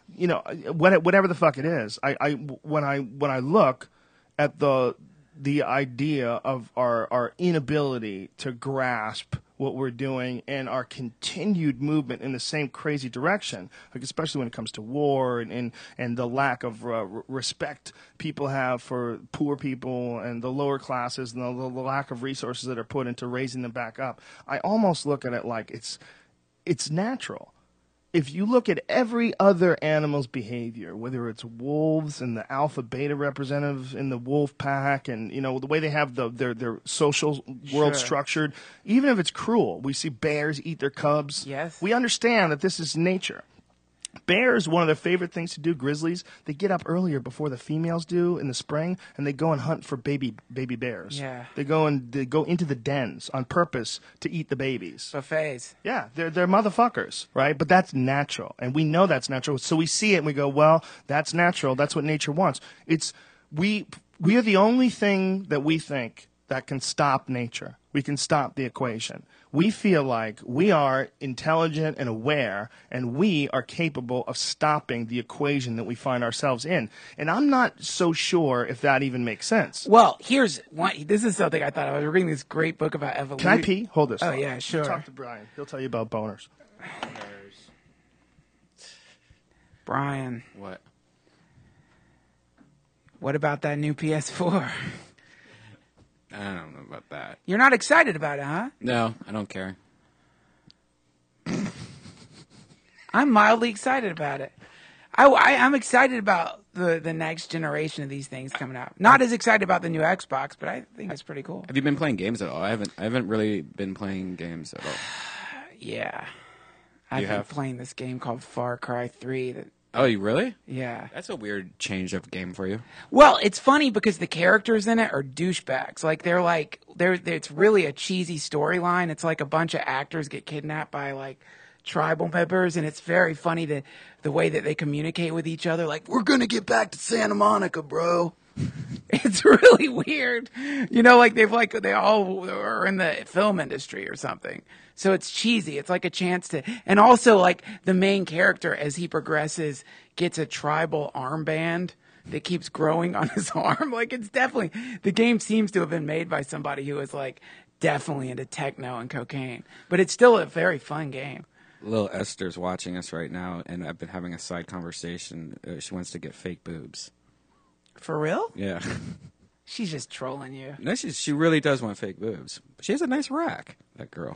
[SPEAKER 1] Whatever the fuck it is. When I look at the idea of our inability to grasp what we're doing and our continued movement in the same crazy direction, like especially when it comes to war and the lack of respect people have for poor people and the lower classes and the lack of resources that are put into raising them back up, I almost look at it like it's natural. If you look at every other animal's behavior, whether it's wolves and the alpha beta representatives in the wolf pack and, the way they have their social world structured, even if it's cruel, we see bears eat their cubs.
[SPEAKER 4] Yes.
[SPEAKER 1] We understand that this is nature. Bears, one of their favorite things to do, grizzlies, they get up earlier before the females do in the spring, and they go and hunt for baby bears.
[SPEAKER 4] Yeah.
[SPEAKER 1] They go into the dens on purpose to eat the babies.
[SPEAKER 4] Buffets.
[SPEAKER 1] Yeah, they're motherfuckers, right? But that's natural, and we know that's natural. So we see it and we go, well, that's natural. That's what nature wants. We are the only thing that we think that can stop nature. We can stop the equation. We feel like we are intelligent and aware, and we are capable of stopping the equation that we find ourselves in. And I'm not so sure if that even makes sense.
[SPEAKER 4] Well, here's one. This is something I thought I was reading this great book about evolution.
[SPEAKER 1] Can I pee? Hold this.
[SPEAKER 4] Oh,
[SPEAKER 1] thought.
[SPEAKER 4] yeah, sure.
[SPEAKER 1] Talk to Brian. He'll tell you about boners.
[SPEAKER 4] Brian,
[SPEAKER 6] What?
[SPEAKER 4] about that new PS4?
[SPEAKER 6] I don't know about that.
[SPEAKER 4] You're not excited about it, huh?
[SPEAKER 6] No, I don't care.
[SPEAKER 4] I'm mildly excited about it. I'm excited about the next generation of these things coming out. Not as excited about the new Xbox, but I think it's pretty cool.
[SPEAKER 6] Have you been playing games at all? I haven't really been playing games at all.
[SPEAKER 4] Yeah. I've been
[SPEAKER 6] have?
[SPEAKER 4] playing this game called Far Cry 3.
[SPEAKER 6] Oh, you really?
[SPEAKER 4] Yeah.
[SPEAKER 6] That's a weird change of game for you.
[SPEAKER 4] Well, it's funny because the characters in it are douchebags. Like it's really a cheesy storyline. It's like a bunch of actors get kidnapped by like tribal members, and it's very funny the way that they communicate with each other. Like, we're gonna get back to Santa Monica, bro. It's really weird. Like they all are in the film industry or something. So it's cheesy. It's like a chance to, and also like the main character as he progresses gets a tribal armband that keeps growing on his arm. Like it's definitely, the game seems to have been made by somebody who is like definitely into techno and cocaine. But it's still a very fun game.
[SPEAKER 5] Little Esther's watching us right now, and I've been having a side conversation. She wants to get fake boobs.
[SPEAKER 4] For real?
[SPEAKER 5] Yeah.
[SPEAKER 4] She's just trolling you.
[SPEAKER 5] No, she really does want fake boobs. She has a nice rack, that girl.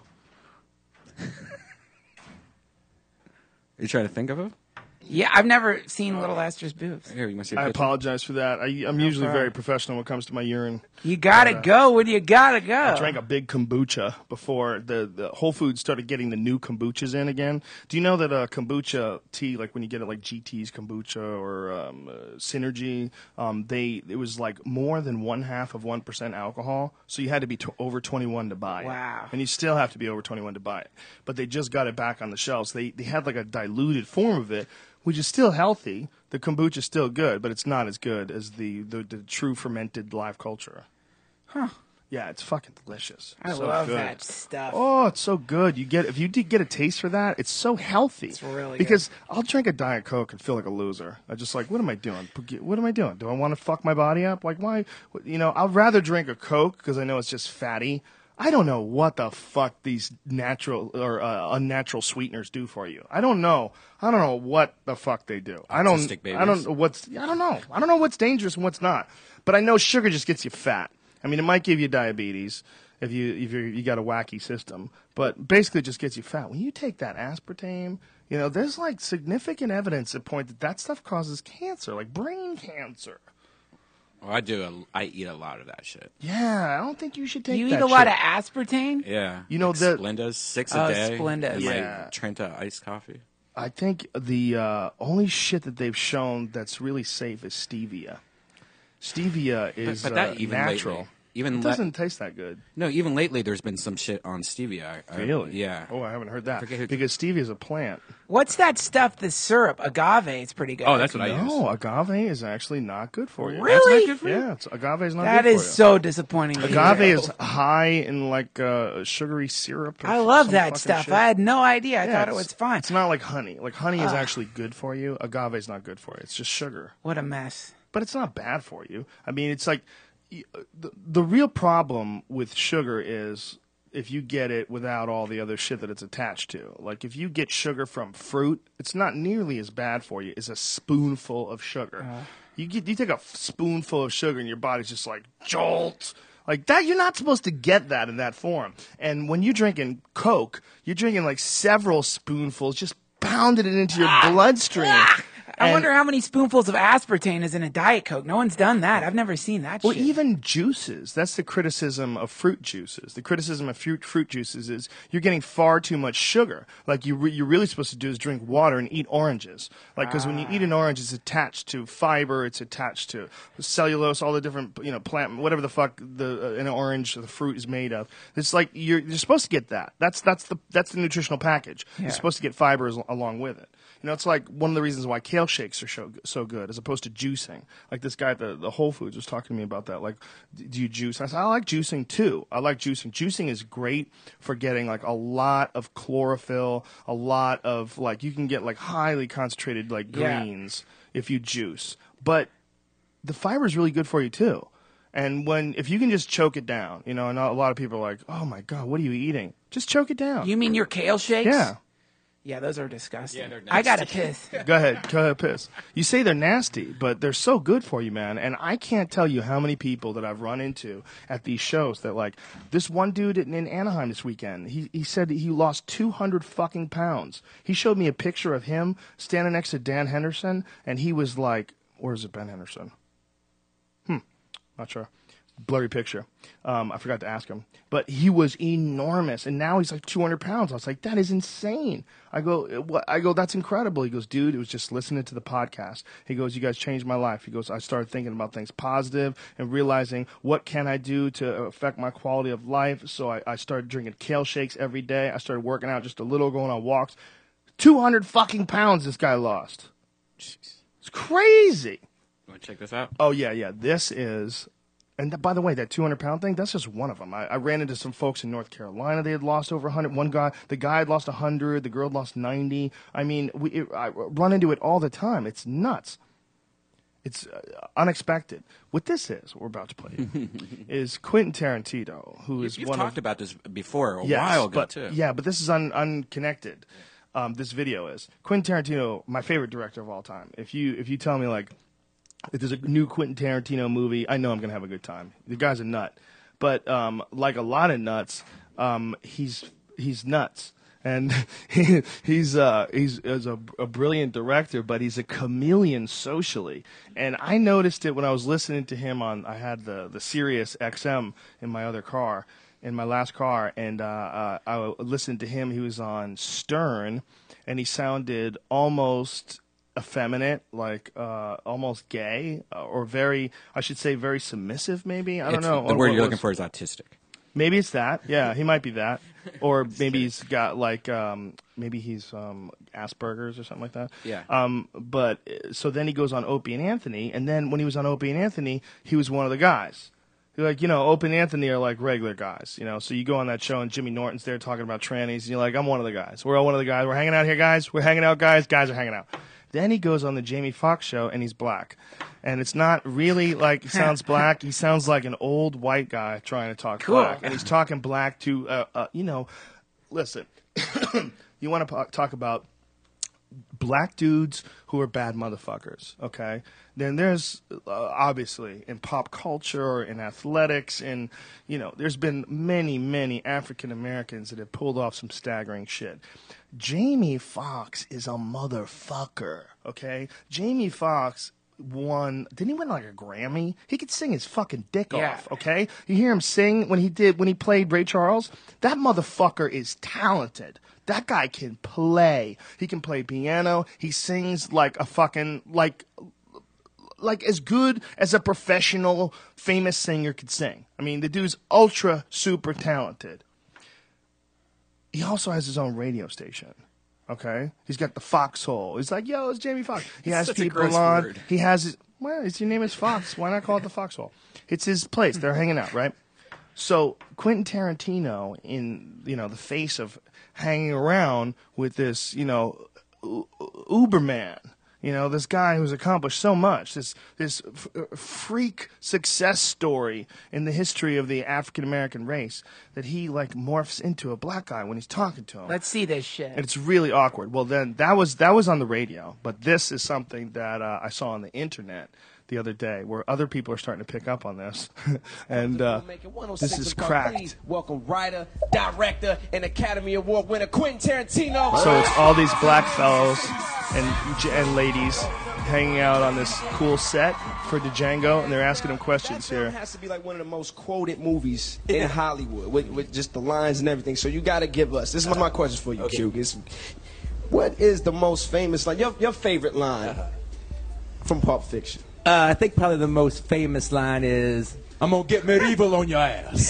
[SPEAKER 5] You trying to think of it?
[SPEAKER 4] Yeah, I've never seen Little Esther's boobs.
[SPEAKER 5] Here, you want to see a
[SPEAKER 1] I
[SPEAKER 5] picture?
[SPEAKER 1] apologize for that. I'm usually
[SPEAKER 4] problem.
[SPEAKER 1] very professional when it comes to my urine.
[SPEAKER 4] You gotta go when you gotta go.
[SPEAKER 1] I drank a big kombucha before the Whole Foods started getting the new kombuchas in again. Do you know that kombucha tea, like when you get it like GT's kombucha or Synergy, it was like more than 0.5% alcohol, so you had to be over 21 to buy it.
[SPEAKER 4] Wow.
[SPEAKER 1] And you still have to be over 21 to buy it. But they just got it back on the shelves. They had like a diluted form of it, which is still healthy. The kombucha is still good, but it's not as good as the true fermented live culture.
[SPEAKER 4] Huh.
[SPEAKER 1] Yeah, it's fucking delicious.
[SPEAKER 4] I
[SPEAKER 1] So
[SPEAKER 4] love
[SPEAKER 1] good.
[SPEAKER 4] that stuff.
[SPEAKER 1] Oh, it's so good. If you did get a taste for that, it's so healthy.
[SPEAKER 4] It's really
[SPEAKER 1] because I'll drink a Diet Coke and feel like a loser. I just like, what am I doing? What am I doing? Do I want to fuck my body up? Like, why? I'd rather drink a Coke because I know it's just fatty. I don't know what the fuck these natural or unnatural sweeteners do for you. I don't know. I don't know what the fuck they do.
[SPEAKER 5] Autistic babies.
[SPEAKER 1] I don't know. I don't know what's dangerous and what's not. But I know sugar just gets you fat. I mean, it might give you diabetes if you got a wacky system, but basically it just gets you fat. When you take that aspartame, there's like significant evidence that point that stuff causes cancer, like brain cancer.
[SPEAKER 5] Well, I eat a lot of that shit.
[SPEAKER 1] Yeah, I don't think you should take
[SPEAKER 4] You
[SPEAKER 1] that
[SPEAKER 4] eat a lot
[SPEAKER 1] shit.
[SPEAKER 4] of aspartame?
[SPEAKER 5] Yeah.
[SPEAKER 1] You know,
[SPEAKER 5] like
[SPEAKER 1] the-
[SPEAKER 5] Splenda's 6 a
[SPEAKER 4] Oh,
[SPEAKER 5] day.
[SPEAKER 4] Splendas.
[SPEAKER 5] And
[SPEAKER 1] Yeah.
[SPEAKER 5] my Trenta iced coffee.
[SPEAKER 1] I think the only shit that they've shown that's really safe is stevia. Stevia is
[SPEAKER 5] but that even
[SPEAKER 1] natural.
[SPEAKER 5] lately, even
[SPEAKER 1] It doesn't taste that good.
[SPEAKER 5] No, even lately there's been some shit on stevia.
[SPEAKER 1] Really?
[SPEAKER 5] Yeah.
[SPEAKER 1] Oh, I haven't heard that.
[SPEAKER 5] Forget who-
[SPEAKER 1] Because stevia is a plant.
[SPEAKER 4] What's that stuff, the syrup? Agave is pretty good.
[SPEAKER 5] Oh, that's what I use.
[SPEAKER 1] No, agave is actually not good for you.
[SPEAKER 4] Really?
[SPEAKER 5] That's not good for you?
[SPEAKER 1] Yeah, agave is not
[SPEAKER 4] That
[SPEAKER 1] good
[SPEAKER 4] is
[SPEAKER 1] for you.
[SPEAKER 4] so disappointing. to
[SPEAKER 1] Agave
[SPEAKER 4] hear.
[SPEAKER 1] is high in like sugary syrup. or
[SPEAKER 4] I love
[SPEAKER 1] some
[SPEAKER 4] that
[SPEAKER 1] fucking
[SPEAKER 4] stuff.
[SPEAKER 1] shit.
[SPEAKER 4] I had no idea. I
[SPEAKER 1] Yeah,
[SPEAKER 4] thought it
[SPEAKER 1] it's-
[SPEAKER 4] was fine.
[SPEAKER 1] It's not like honey. Like honey is actually good for you. Agave is not good for you. It's just sugar.
[SPEAKER 4] What a mess.
[SPEAKER 1] But it's not bad for you. I mean, it's like the real problem with sugar is if you get it without all the other shit that it's attached to. Like if you get sugar from fruit, it's not nearly as bad for you as a spoonful of sugar. You take a spoonful of sugar and your body's just like jolt. Like that, you're not supposed to get that in that form. And when you're drinking Coke, you're drinking like several spoonfuls, just pounding it into your bloodstream.
[SPEAKER 4] I
[SPEAKER 1] And-
[SPEAKER 4] wonder how many spoonfuls of aspartame is in a Diet Coke. No one's done that. I've never seen that
[SPEAKER 1] Or
[SPEAKER 4] shit.
[SPEAKER 1] even juices. That's the criticism of fruit juices. The criticism of fruit juices is you're getting far too much sugar. Like you're really supposed to do is drink water and eat oranges. Like because when you eat an orange, it's attached to fiber, it's attached to cellulose, all the different plant, whatever the fuck an orange, the fruit is made of. It's like you're supposed to get that. That's the nutritional package. You're supposed to get fiber along with it. It's like one of the reasons why kale shakes are so good as opposed to juicing. Like this guy at the Whole Foods was talking to me about that. Like, do you juice? I said, I like juicing too. I like juicing. Juicing is great for getting like a lot of chlorophyll, a lot of like, you can get like highly concentrated like
[SPEAKER 4] Yeah.
[SPEAKER 1] greens if you juice. But the fiber is really good for you too. And if you can just choke it down, and a lot of people are like, oh my God, what are you eating? Just choke it down.
[SPEAKER 4] You mean your kale shakes?
[SPEAKER 1] Yeah.
[SPEAKER 4] Yeah, those are disgusting.
[SPEAKER 5] Yeah, they're
[SPEAKER 4] I gotta
[SPEAKER 5] nasty.
[SPEAKER 4] piss.
[SPEAKER 1] Go ahead, piss. You say they're nasty, but they're so good for you, man. And I can't tell you how many people that I've run into at these shows that like this one dude in Anaheim this weekend. He said he lost 200 fucking pounds. He showed me a picture of him standing next to Dan Henderson, and he was like, "Where is it, Ben Henderson?" Not sure. Blurry picture. I forgot to ask him. But he was enormous, and now he's like 200 pounds. I was like, that is insane. I go, that's incredible. He goes, dude, it was just listening to the podcast. He goes, you guys changed my life. He goes, I started thinking about things positive and realizing what can I do to affect my quality of life. So I started drinking kale shakes every day. I started working out just a little, going on walks. 200 fucking pounds this guy lost. It's crazy.
[SPEAKER 5] You want to check this out?
[SPEAKER 1] Oh, yeah. This is, and by the way, that 200-pound thing, that's just one of them. I ran into some folks in North Carolina. They had lost over 100. The guy had lost 100. The girl had lost 90. I mean, I run into it all the time. It's nuts. it's unexpected. What this is, what we're about to play, is Quentin Tarantino, who is
[SPEAKER 6] You've
[SPEAKER 1] one
[SPEAKER 6] talked
[SPEAKER 1] of
[SPEAKER 6] about this before
[SPEAKER 1] yes,
[SPEAKER 6] while ago
[SPEAKER 1] but,
[SPEAKER 6] too.
[SPEAKER 1] Yeah, but this is unconnected. This video is Quentin Tarantino, my favorite director of all time. If you tell me like if there's a new Quentin Tarantino movie, I know I'm gonna have a good time. The guy's a nut, but like a lot of nuts, he's nuts. And he's a brilliant director, but he's a chameleon socially. And I noticed it when I was listening to him I had the Sirius XM in my other car, in my last car, and I listened to him. He was on Stern, and he sounded almost effeminate, like almost gay, or very submissive, maybe. I don't know.
[SPEAKER 6] The word you're looking for is autistic.
[SPEAKER 1] Maybe it's that. Yeah, he might be that. Or maybe he's got like maybe he's Asperger's or something like that.
[SPEAKER 6] Yeah.
[SPEAKER 1] But so then he goes on Opie and Anthony, and then when he was on Opie and Anthony, he was one of the guys. Like, Opie and Anthony are like regular guys, So you go on that show and Jimmy Norton's there talking about trannies, and you're like, I'm one of the guys. We're all one of the guys. We're hanging out here, guys. We're hanging out, guys. Guys are hanging out. Then he goes on the Jamie Foxx show, and he's black. And it's not really like he sounds black. He sounds like an old white guy trying to talk black. And he's talking black to, listen, you want to talk about black dudes who are bad motherfuckers, okay? Then there's obviously in pop culture, in athletics, and there's been many, many African Americans that have pulled off some staggering shit. Jamie Foxx is a motherfucker, okay? Jamie Foxx didn't he win like a Grammy? He could sing his fucking dick off, okay? You hear him sing when he played Ray Charles? That motherfucker is talented. That guy can play. He can play piano. He sings like a fucking like as good as a professional famous singer could sing. I mean, the dude's ultra super talented. He also has his own radio station. Okay? He's got the Foxhole. He's like, yo, it's Jamie Foxx. He has people on. Word. He has his his name is Fox. Why not call it the Foxhole? It's his place. They're hanging out, right? So Quentin Tarantino, in the face of hanging around with this, Uberman, this guy who's accomplished so much, this freak success story in the history of the African American race, that he like morphs into a black guy when he's talking to him.
[SPEAKER 4] Let's see this shit.
[SPEAKER 1] And it's really awkward. Well, then that was on the radio, but this is something that I saw on the internet the other day, where other people are starting to pick up on this, and this is cracked.
[SPEAKER 3] Welcome writer, director, and Academy Award winner Quentin Tarantino.
[SPEAKER 1] So it's all these black fellows and ladies hanging out on this cool set for Django, and they're asking him questions here.
[SPEAKER 3] It has to be like one of the most quoted movies in Hollywood, with just the lines and everything. So you got to give us. This is my question for you, Q. What is the most famous line? Your favorite line from Pulp Fiction?
[SPEAKER 7] I think probably the most famous line is, "I'm gonna get medieval on your ass."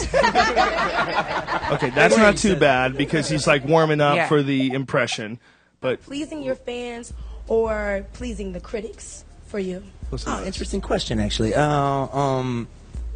[SPEAKER 1] Okay, that's not too bad because he's like warming up for the impression. But
[SPEAKER 8] pleasing your fans or pleasing the critics for you?
[SPEAKER 7] Interesting question, actually. Well,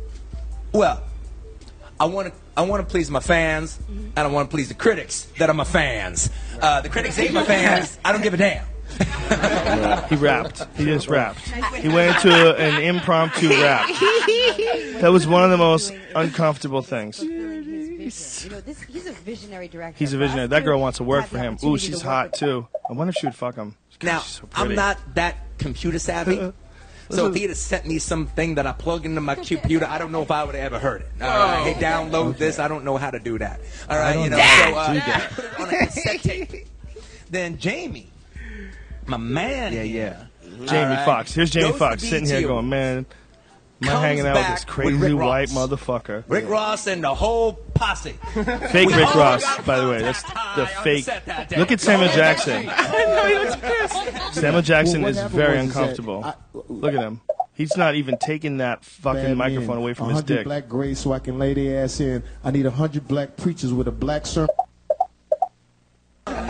[SPEAKER 7] I want to please my fans, and I want to please the critics that are my fans. The critics ain't my fans. I don't give a damn.
[SPEAKER 1] He rapped. He just rapped. He went into an impromptu rap. That was one of the most uncomfortable things.
[SPEAKER 9] He's a visionary director.
[SPEAKER 1] He's a visionary. That girl wants to work for him. Ooh, she's hot too. I wonder if she would fuck him.
[SPEAKER 7] Now,
[SPEAKER 1] so
[SPEAKER 7] I'm not that computer savvy. So if he had sent me something that I plug into my computer, I don't know if I would have ever heard it. Hey, download this. I don't know how to do that. All right, so put it on a cassette tape. Then Jamie, my man.
[SPEAKER 1] Jamie Foxx. Here's Jamie Foxx sitting here going, man, I'm hanging out with this crazy white motherfucker.
[SPEAKER 7] Rick Ross and the whole posse.
[SPEAKER 1] Fake Rick Ross, by the way. That's the fake. Look at Samuel Jackson. Samuel Jackson is very uncomfortable. Look at him. He's not even taking that fucking microphone away from his dick.
[SPEAKER 10] 100 black grays so I can lay their ass in. I need 100 black preachers with a black sermon.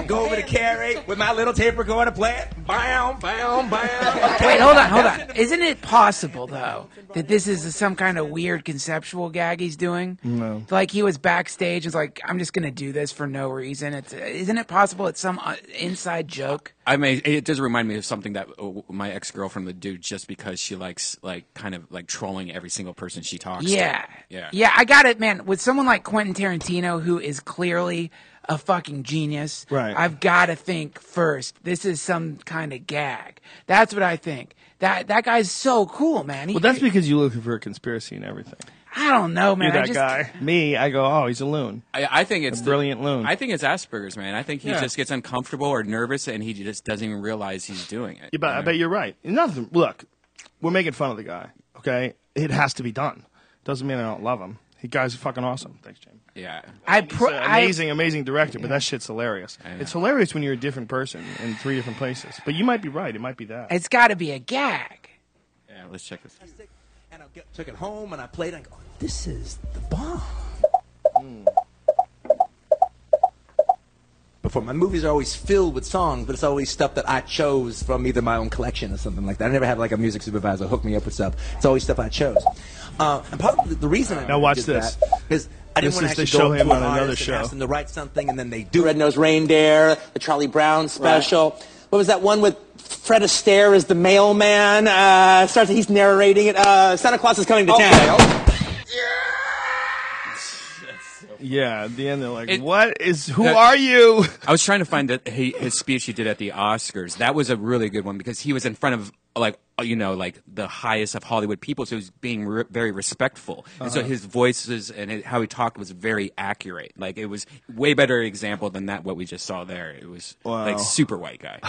[SPEAKER 7] go over to Carrie with my little tape recorder, play it. Bam, bam, bam.
[SPEAKER 4] Wait, hold on. Isn't it possible, though, that this is some kind of weird conceptual gag he's doing?
[SPEAKER 1] No.
[SPEAKER 4] Like he was backstage and was like, I'm just going to do this for no reason. Isn't it possible it's some inside joke?
[SPEAKER 6] It does remind me of something that my ex-girlfriend would do just because she likes, like, kind of like trolling every single person she talks to. Yeah, I got it, man. With someone like Quentin Tarantino, who is clearly a fucking genius,
[SPEAKER 1] right.
[SPEAKER 4] I've got to think first, this is some kind of gag. That's what I think. That guy's so cool, man.
[SPEAKER 1] Well, that's because you're looking for a conspiracy and everything.
[SPEAKER 4] I don't know, man.
[SPEAKER 1] You're that guy. Me, I go, oh, he's a loon.
[SPEAKER 6] I think it's
[SPEAKER 1] a brilliant loon.
[SPEAKER 6] I think it's Asperger's, man. I think he just gets uncomfortable or nervous, and he just doesn't even realize he's doing it.
[SPEAKER 1] Yeah, but I bet you're right. Nothing. Look, we're making fun of the guy. Okay, it has to be done. Doesn't mean I don't love him. The guy's fucking awesome. Thanks, James.
[SPEAKER 6] Yeah,
[SPEAKER 1] amazing director. But that shit's hilarious. It's hilarious when you're a different person in 3 different places. But you might be right. It might be that.
[SPEAKER 4] It's got to be a gag.
[SPEAKER 6] Yeah, let's check this.
[SPEAKER 7] And I took it home and I played it and I go, this is the bomb. Before, my movies are always filled with songs, but it's always stuff that I chose from either my own collection or something like that. I never had like a music supervisor hook me up with stuff. It's always stuff I chose. And part of the reason I
[SPEAKER 1] now watch
[SPEAKER 7] did
[SPEAKER 1] this.
[SPEAKER 7] that is I didn't want to actually
[SPEAKER 1] show
[SPEAKER 7] go
[SPEAKER 1] him
[SPEAKER 7] to
[SPEAKER 1] on
[SPEAKER 7] an
[SPEAKER 1] another
[SPEAKER 7] artist
[SPEAKER 1] show.
[SPEAKER 7] and ask them to write something, and then they do. Red-Nosed Reindeer, the Charlie Brown special. Right. What was that one with Fred Astaire as the mailman? Starts. He's narrating it. Santa Claus is coming to town.
[SPEAKER 1] Yeah, at the end they're like, who are you?
[SPEAKER 6] I was trying to find his speech he did at the Oscars. That was a really good one because he was in front of like the highest of Hollywood people, so he was being very respectful. And so his voices and how he talked was very accurate. Like it was way better example than what we just saw there. It was like super white guy.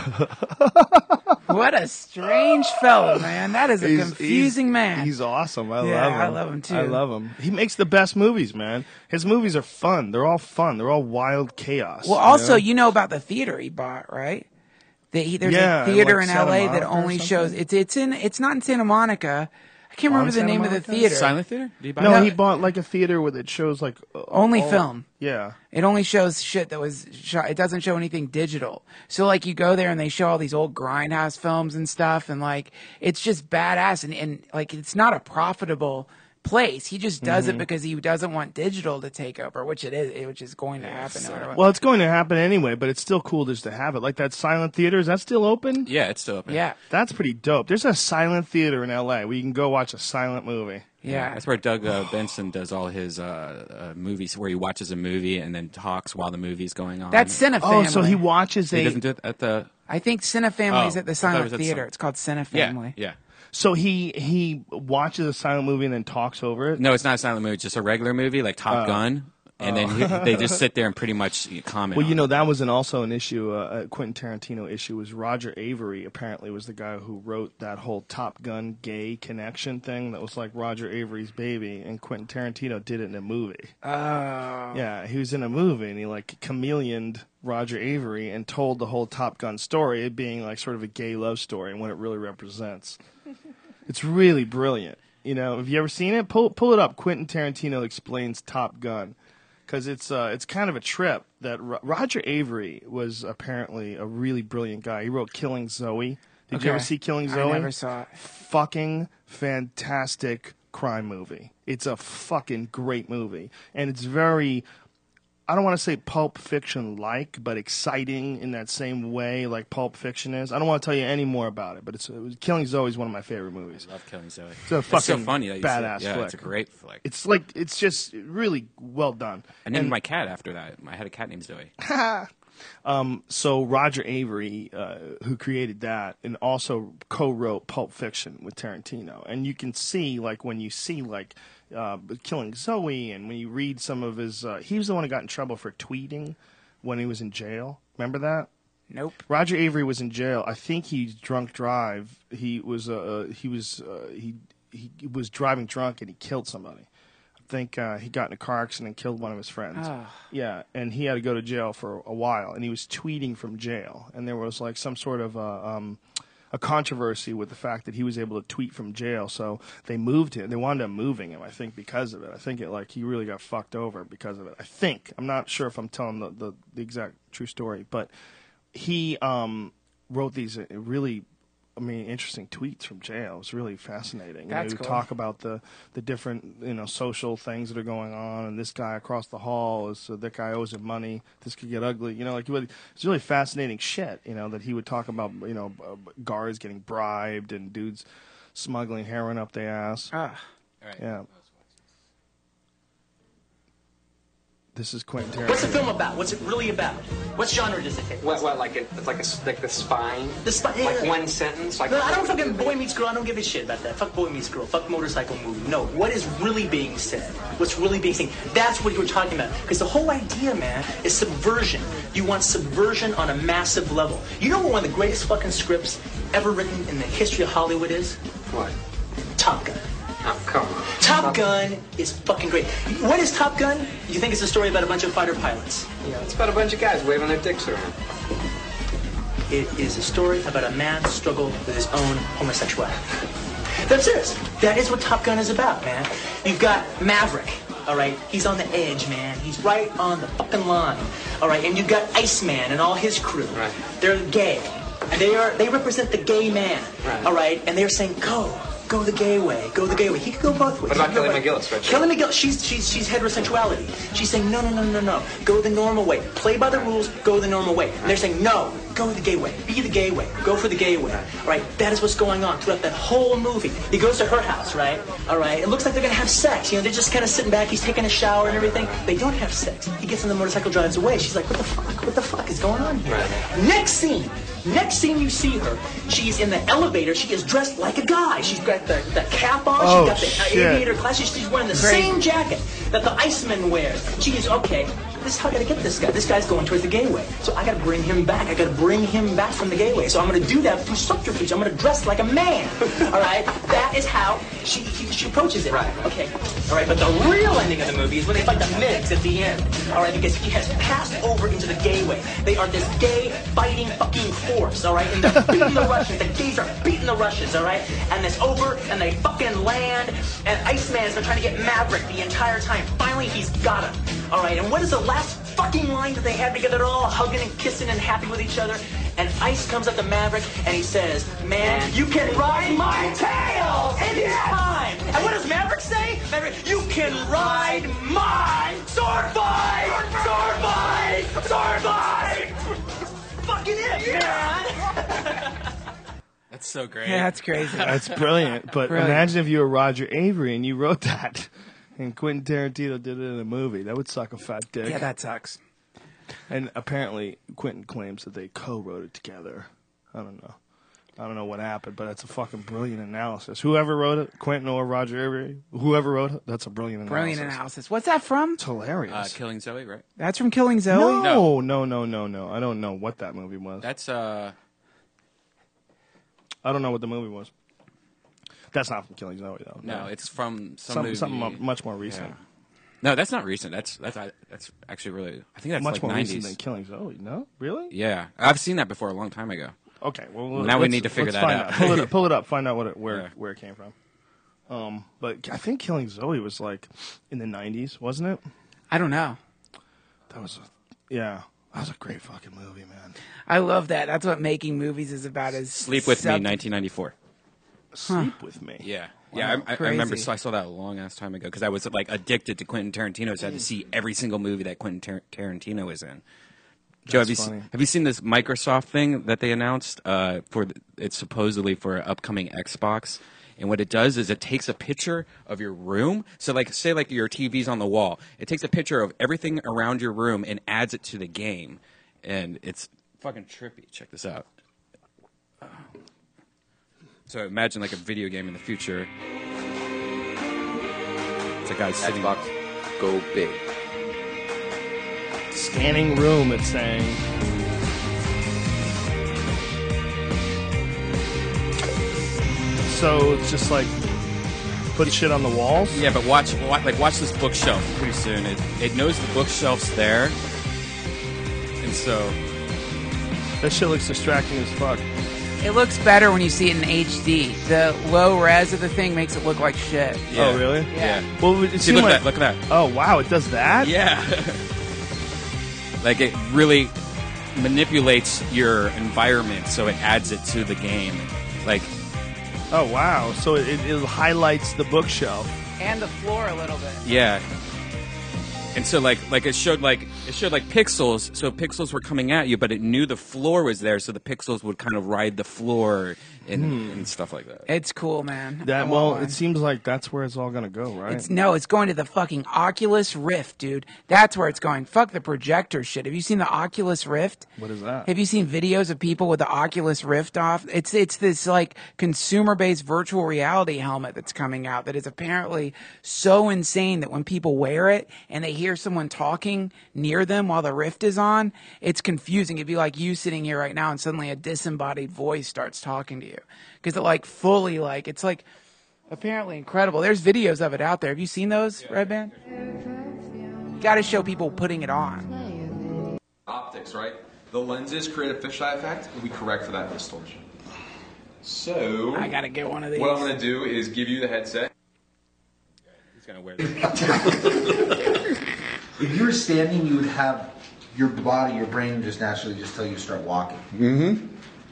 [SPEAKER 4] What a strange fellow, man. That is a confusing man.
[SPEAKER 1] He's awesome. I love him.
[SPEAKER 4] I love him too.
[SPEAKER 1] I love him. He makes the best movies, man. His movies are fun. They're all fun. They're all wild chaos.
[SPEAKER 4] Well, also, you know about the theater he bought, right? There's a theater in LA that only shows it's not in Santa Monica. I can't remember the name of the theater.
[SPEAKER 6] Silent theater? Did he buy
[SPEAKER 1] No, he bought like a theater where it shows like
[SPEAKER 4] only film.
[SPEAKER 1] Yeah.
[SPEAKER 4] It only shows shit that was shot. It doesn't show anything digital. So like you go there and they show all these old Grindhouse films and stuff, and like it's just badass, and like it's not a profitable place. He just does it because he doesn't want digital to take over, which is going to happen.
[SPEAKER 1] Well, it's going to happen anyway, but it's still cool just to have it. Like that silent theater, is that still open?
[SPEAKER 6] Yeah, it's still open.
[SPEAKER 4] Yeah.
[SPEAKER 1] That's pretty dope. There's a silent theater in LA where you can go watch a silent movie.
[SPEAKER 4] Yeah.
[SPEAKER 6] That's where Doug Benson does all his movies, where he watches a movie and then talks while the movie's going on.
[SPEAKER 4] That's Cinefamily.
[SPEAKER 1] Oh, so he watches
[SPEAKER 6] He doesn't do it at the...
[SPEAKER 4] I think Cinefamily's at the silent
[SPEAKER 6] it was
[SPEAKER 4] theater. It's called Cinefamily.
[SPEAKER 6] Yeah.
[SPEAKER 1] So he watches a silent movie and then talks over it?
[SPEAKER 6] No, it's not a silent movie. It's just a regular movie, like Top Gun. And then they just sit there and pretty much comment.
[SPEAKER 1] Well, that was also an issue, a Quentin Tarantino issue, was Roger Avery apparently was the guy who wrote that whole Top Gun gay connection thing that was like Roger Avery's baby, and Quentin Tarantino did it in a movie.
[SPEAKER 4] Oh.
[SPEAKER 1] Yeah, he was in a movie, and he like chameleoned Roger Avery and told the whole Top Gun story, it being like sort of a gay love story and what it really represents. It's really brilliant. Have you ever seen it? Pull it up. Quentin Tarantino explains Top Gun. Because it's kind of a trip that Roger Avery was apparently a really brilliant guy. He wrote Killing Zoe. Did you ever see Killing Zoe?
[SPEAKER 4] I never saw it.
[SPEAKER 1] Fucking fantastic crime movie. It's a fucking great movie. And it's very, I don't want to say Pulp Fiction-like, but exciting in that same way like Pulp Fiction is. I don't want to tell you any more about it, but Killing Zoe is one of my favorite movies.
[SPEAKER 6] I love Killing Zoe.
[SPEAKER 1] It's a fucking
[SPEAKER 6] so funny that
[SPEAKER 1] badass
[SPEAKER 6] flick.
[SPEAKER 1] flick.
[SPEAKER 6] It's a great flick.
[SPEAKER 1] It's just really well done.
[SPEAKER 6] I named my cat after that. I had a cat named Zoe.
[SPEAKER 1] So Roger Avery, who created that, and also co-wrote Pulp Fiction with Tarantino. And you can see, like, when you see, like, Killing Zoe, and when you read some of his, he was the one who got in trouble for tweeting when he was in jail. Remember that?
[SPEAKER 4] Nope.
[SPEAKER 1] Roger Avery was in jail. I think he drunk drive. He was driving drunk and he killed somebody. I think he got in a car accident and killed one of his friends.
[SPEAKER 4] Oh.
[SPEAKER 1] Yeah, and he had to go to jail for a while, and he was tweeting from jail, and there was like some sort of a controversy with the fact that he was able to tweet from jail. So they moved him. They wound up moving him, I think, because of it. I think he really got fucked over because of it. I think. I'm not sure if I'm telling the exact true story, but he wrote these really, interesting tweets from jail. It was really fascinating.
[SPEAKER 4] That's
[SPEAKER 1] He would
[SPEAKER 4] cool.
[SPEAKER 1] talk about the different, social things that are going on, and this guy across the hall that guy owes him money. This could get ugly. It's really fascinating shit. That he would talk about. Guards getting bribed and dudes smuggling heroin up their ass.
[SPEAKER 4] Ah.
[SPEAKER 6] Right.
[SPEAKER 1] Yeah. This is Quentin Tarantino.
[SPEAKER 10] What's the film about? What's it really about? What genre does it take?
[SPEAKER 11] What like the spine?
[SPEAKER 10] The spine.
[SPEAKER 11] Like one sentence? Like
[SPEAKER 10] No, I don't fucking Boy Meets Girl. I don't give a shit about that. Fuck Boy Meets Girl. Fuck motorcycle movie. No, what is really being said? What's really being seen? That's what you were talking about. Because the whole idea, man, is subversion. You want subversion on a massive level. You know what one of the greatest fucking scripts ever written in the history of Hollywood is?
[SPEAKER 11] What?
[SPEAKER 10] Top Gun.
[SPEAKER 11] Oh, come on.
[SPEAKER 10] Top Gun is fucking great. What is Top Gun? You think it's a story about a bunch of fighter pilots?
[SPEAKER 11] Yeah, it's about a bunch of guys waving their dicks around.
[SPEAKER 10] It is a story about a man's struggle with his own homosexuality. That's serious. That is what Top Gun is about, man. You've got Maverick, all right? He's on the edge, man. He's right on the fucking line, all right? And you've got Iceman and all his crew.
[SPEAKER 11] Right.
[SPEAKER 10] They're gay. They represent the gay man,
[SPEAKER 11] Right.
[SPEAKER 10] all right? And they're saying, go the gay way, go the gay way. He could go both ways.
[SPEAKER 11] What about
[SPEAKER 10] He could go
[SPEAKER 11] Kelly
[SPEAKER 10] both-
[SPEAKER 11] McGillis, right?
[SPEAKER 10] Kelly McGillis, she's heterosexuality. She's saying, no. Go the normal way. Play by the rules, go the normal way. And they're saying, no, go the gay way. Be the gay way. Go for the gay way. All right, that is what's going on throughout that whole movie. He goes to her house, right? All right, it looks like they're going to have sex. They're just kind of sitting back. He's taking a shower and everything. They don't have sex. He gets on the motorcycle, drives away. She's like, what the fuck? What the fuck is going on here?
[SPEAKER 11] Right.
[SPEAKER 10] Next scene you see her. She's in the elevator. She is dressed like a guy. She's got the cap on.
[SPEAKER 1] Oh,
[SPEAKER 10] She's got the
[SPEAKER 1] shit.
[SPEAKER 10] aviator class. She's wearing the same jacket that the Iceman wears. She is, okay, this is how I gotta get this guy. This guy's going towards the gay way. So I gotta bring him back. I gotta bring him back from the gay way. So I'm gonna do that through subterfuge. I'm gonna dress like a man. All right? That is how she approaches it.
[SPEAKER 11] Right.
[SPEAKER 10] Okay. All right, but the real ending of the movie is when they fight the MiGs at the end. All right, because he has passed over into the gay way. They are this gay fighting fucking force, all right? And they're beating the Russians. The gays are beating the Russians, all right? And it's over, and they fucking land, and Iceman's been trying to get Maverick the entire time. Finally, he's got him, all right? And what is the last fucking line that they have together? They're all hugging and kissing and happy with each other. And Ice comes up to Maverick, and he says, man, you can ride my tail anytime. And what does Maverick say? Maverick, you can ride my sword fight! Sword fight! Sword fight! Fucking it, man!
[SPEAKER 6] That's so great.
[SPEAKER 4] Yeah, that's crazy.
[SPEAKER 1] That's brilliant. But
[SPEAKER 4] Brilliant.
[SPEAKER 1] imagine if you were Roger Avery and you wrote that, and Quentin Tarantino did it in a movie. That would suck a fat dick.
[SPEAKER 4] Yeah, that sucks.
[SPEAKER 1] And apparently, Quentin claims that they co-wrote it together. I don't know what happened, but that's a fucking brilliant analysis. Whoever wrote it, Quentin or Roger Avery, whoever wrote it, that's a brilliant analysis.
[SPEAKER 4] Brilliant analysis. What's that from?
[SPEAKER 1] It's hilarious.
[SPEAKER 6] Killing Zoe, right?
[SPEAKER 4] That's from Killing Zoe?
[SPEAKER 1] No. I don't know what that movie was.
[SPEAKER 6] That's
[SPEAKER 1] I don't know what the movie was. That's not from Killing Zoe, though.
[SPEAKER 6] no, it's from some movie.
[SPEAKER 1] something much more recent.
[SPEAKER 6] Yeah. No, that's not recent. That's actually really. I think that's
[SPEAKER 1] Much
[SPEAKER 6] like
[SPEAKER 1] more
[SPEAKER 6] 90s.
[SPEAKER 1] recent than Killing Zoe. No, really?
[SPEAKER 6] Yeah, I've seen that before a long time ago.
[SPEAKER 1] Okay, well
[SPEAKER 6] Now we
[SPEAKER 1] let's-
[SPEAKER 6] need to figure
[SPEAKER 1] let's
[SPEAKER 6] that
[SPEAKER 1] find
[SPEAKER 6] out.
[SPEAKER 1] Pull it up. Find out where
[SPEAKER 6] Yeah.
[SPEAKER 1] it came from. But I think Killing Zoe was like in the 90s, wasn't it?
[SPEAKER 4] I don't know.
[SPEAKER 1] That was a great fucking movie, man.
[SPEAKER 4] I love that. That's what making movies is about. Is
[SPEAKER 6] Sleep with Me,
[SPEAKER 4] sub-
[SPEAKER 6] 1994.
[SPEAKER 1] Sleep with Me.
[SPEAKER 6] Yeah,
[SPEAKER 1] Wow.
[SPEAKER 6] yeah. I remember.
[SPEAKER 4] Crazy.
[SPEAKER 6] So I saw that a long ass time ago because I was like addicted to Quentin Tarantino. So I had to see every single movie that Quentin Tarantino was in. Joe, have you seen this Microsoft thing that they announced it's supposedly for an upcoming Xbox? And what it does is it takes a picture of your room. So like say like your TV's on the wall. It takes a picture of everything around your room and adds it to the game. And it's fucking trippy. Check this out. So imagine like a video game in the future. It's a guy sitting.
[SPEAKER 11] Xbox, go big.
[SPEAKER 1] Scanning room, it's saying. So it's just like put shit on the walls?
[SPEAKER 6] Yeah, but watch this bookshelf. Pretty soon, it knows the bookshelf's there, and so
[SPEAKER 1] That shit looks distracting as fuck.
[SPEAKER 4] It looks better when you see it in HD. The low res of the thing makes it look like shit.
[SPEAKER 6] Yeah.
[SPEAKER 1] Oh, really?
[SPEAKER 4] Yeah.
[SPEAKER 1] Well, it
[SPEAKER 6] See,
[SPEAKER 1] seemed
[SPEAKER 6] look
[SPEAKER 1] like,
[SPEAKER 6] at that. Look at that.
[SPEAKER 1] Oh, wow, it does that?
[SPEAKER 6] Yeah. Like it really manipulates your environment, so it adds it to the game. Like,
[SPEAKER 1] Oh, wow. So it highlights the bookshelf.
[SPEAKER 4] And the floor a little bit.
[SPEAKER 6] yeah. And so like it showed pixels, so pixels were coming at you, but it knew the floor was there, so the pixels would kind of ride the floor and stuff like that.
[SPEAKER 4] It's cool, man. I want
[SPEAKER 1] Well,
[SPEAKER 4] one.
[SPEAKER 1] it seems like that's where it's all going to go, right?
[SPEAKER 4] It's going to the fucking Oculus Rift, dude. That's where it's going. Fuck the projector shit. Have you seen the Oculus Rift?
[SPEAKER 1] What is that?
[SPEAKER 4] Have you seen videos of people with the Oculus Rift off? It's this like consumer-based virtual reality helmet that's coming out that is apparently so insane that when people wear it and they hear someone talking near them while the Rift is on, it's confusing. It'd be like you sitting here right now and suddenly a disembodied voice starts talking to you. Because it like fully like, it's like apparently incredible. There's videos of it out there. Have you seen those, Red Band? You gotta show people putting it on.
[SPEAKER 12] Optics, right? The lenses create a fisheye effect, and we correct for that distortion. So
[SPEAKER 4] I gotta get one of these.
[SPEAKER 12] What I'm going to do is give you the headset.
[SPEAKER 6] He's gonna wear this.
[SPEAKER 13] If you were standing, you would have your body, your brain would just naturally just tell you to start walking.
[SPEAKER 14] Mm-hmm.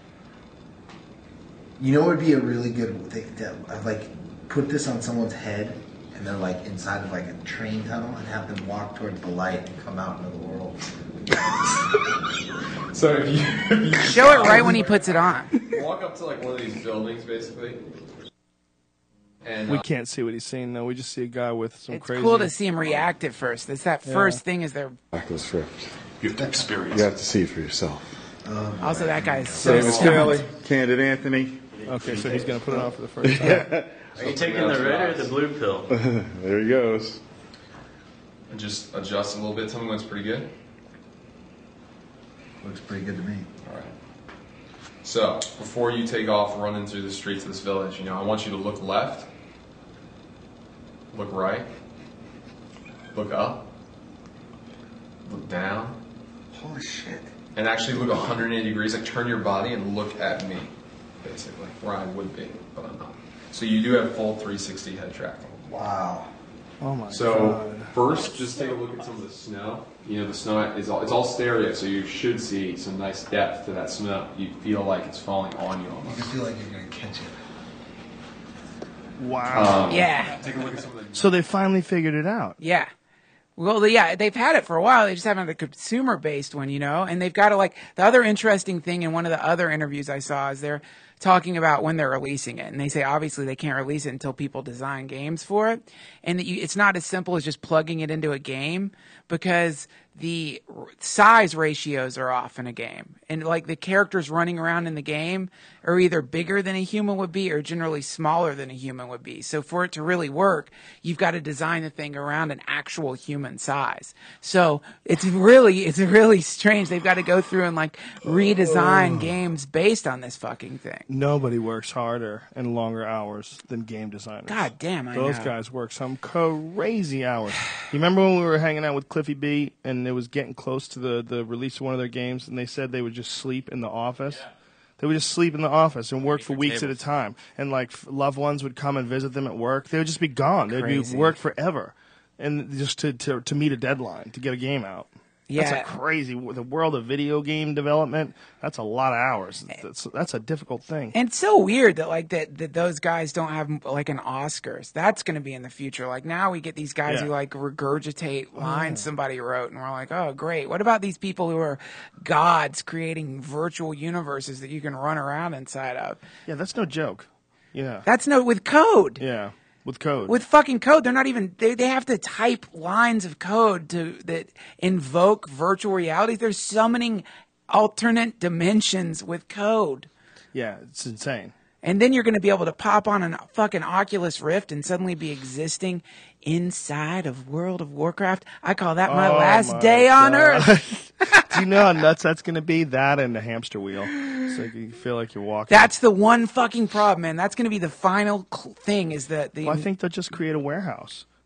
[SPEAKER 13] You know what would be a really good thing to like put this on someone's head and they're like inside of like a train tunnel and have them walk towards the light and come out into the world.
[SPEAKER 12] So if you
[SPEAKER 4] Show it right when he puts it on.
[SPEAKER 12] walk up to like one of these buildings, basically, and
[SPEAKER 1] We can't see what he's saying, though. We just see a guy with some
[SPEAKER 4] It's
[SPEAKER 1] crazy...
[SPEAKER 4] cool to see him react at first. It's that first thing is there.
[SPEAKER 14] Oculus Rift.
[SPEAKER 12] you have to experience.
[SPEAKER 14] You have to see for yourself.
[SPEAKER 4] Also, that guy is so
[SPEAKER 14] David
[SPEAKER 4] stoned.
[SPEAKER 14] Scully, Candid Anthony.
[SPEAKER 1] Okay, so he's going to put it on for the first time.
[SPEAKER 15] Are you taking the red or the blue pill?
[SPEAKER 14] There he goes.
[SPEAKER 12] And just adjust a little bit. Tell me when it's pretty good.
[SPEAKER 13] Looks pretty good to me.
[SPEAKER 12] All right. So before you take off running through the streets of this village, I want you to look left, look right, look up, look down,
[SPEAKER 13] Holy shit.
[SPEAKER 12] and actually look 180 degrees. Like turn your body and look at me, basically, where I would be, but I'm not. So you do have full 360 head tracking.
[SPEAKER 13] Wow.
[SPEAKER 1] Oh, my
[SPEAKER 12] So
[SPEAKER 1] God.
[SPEAKER 12] first, just take a look at some of the snow. The snow is it's all stereo, so you should see some nice depth to that snow. You feel like it's falling on you
[SPEAKER 13] You
[SPEAKER 12] almost.
[SPEAKER 13] can feel like you're going to catch it.
[SPEAKER 1] Wow.
[SPEAKER 4] Yeah.
[SPEAKER 12] Take a look at some of the.
[SPEAKER 1] So they finally figured it out.
[SPEAKER 4] Yeah. Well, yeah, they've had it for a while. They just haven't had a consumer-based one, and they've got to like the other interesting thing in one of the other interviews I saw is they're talking about when they're releasing it, and they say obviously they can't release it until people design games for it, and that it's not as simple as just plugging it into a game because the size ratios are off in a game, and like the characters running around in the game are either bigger than a human would be or generally smaller than a human would be. So for it to really work, you've got to design the thing around an actual human size. So it's really strange. They've got to go through and like redesign games based on this fucking thing.
[SPEAKER 1] Nobody works harder and longer hours than game designers.
[SPEAKER 4] God damn, I
[SPEAKER 1] Those
[SPEAKER 4] know.
[SPEAKER 1] guys work some crazy hours. You remember when we were hanging out with Cliffy B and it was getting close to the release of one of their games and they said they would just sleep in the office? Yeah. They would just sleep in the office and work for weeks at a time. And like loved ones would come and visit them at work. They would just be gone. They'd be work forever. And just to meet a deadline, to get a game out.
[SPEAKER 4] Yeah.
[SPEAKER 1] That's a crazy, the world of video game development, that's a lot of hours. That's a difficult thing.
[SPEAKER 4] And it's so weird that like that those guys don't have like an Oscars. That's going to be in the future. Like now we get these guys who like regurgitate lines somebody wrote, and we're like, oh great. What about these people who are gods creating virtual universes that you can run around inside of?
[SPEAKER 1] Yeah, that's no joke. Yeah.
[SPEAKER 4] That's with code.
[SPEAKER 1] Yeah. With code.
[SPEAKER 4] With fucking code. They're not even, they have to type lines of code that invoke virtual realities. They're summoning alternate dimensions with code.
[SPEAKER 1] Yeah, it's insane.
[SPEAKER 4] And then you're going to be able to pop on a fucking Oculus Rift and suddenly be existing inside of World of Warcraft. I call that my last day on Earth.
[SPEAKER 1] Do you know how nuts that's going to be? That and the hamster wheel. So you feel like you're walking.
[SPEAKER 4] That's the one fucking problem, man. That's going to be the final thing is that
[SPEAKER 1] Well, I think they'll just create a warehouse.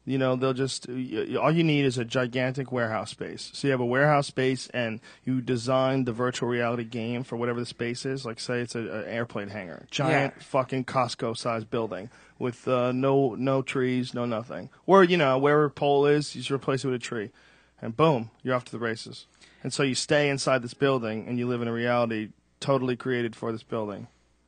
[SPEAKER 1] You know, they'll just all you need is a gigantic warehouse space. So you have a warehouse space, and you design the virtual reality game for whatever the space is. Like, say it's an airplane hangar, giant fucking Costco-sized building with no trees, no nothing. Or wherever a pole is, you just replace it with a tree, and boom, you're off to the races. And so you stay inside this building, and you live in a reality totally created for this building.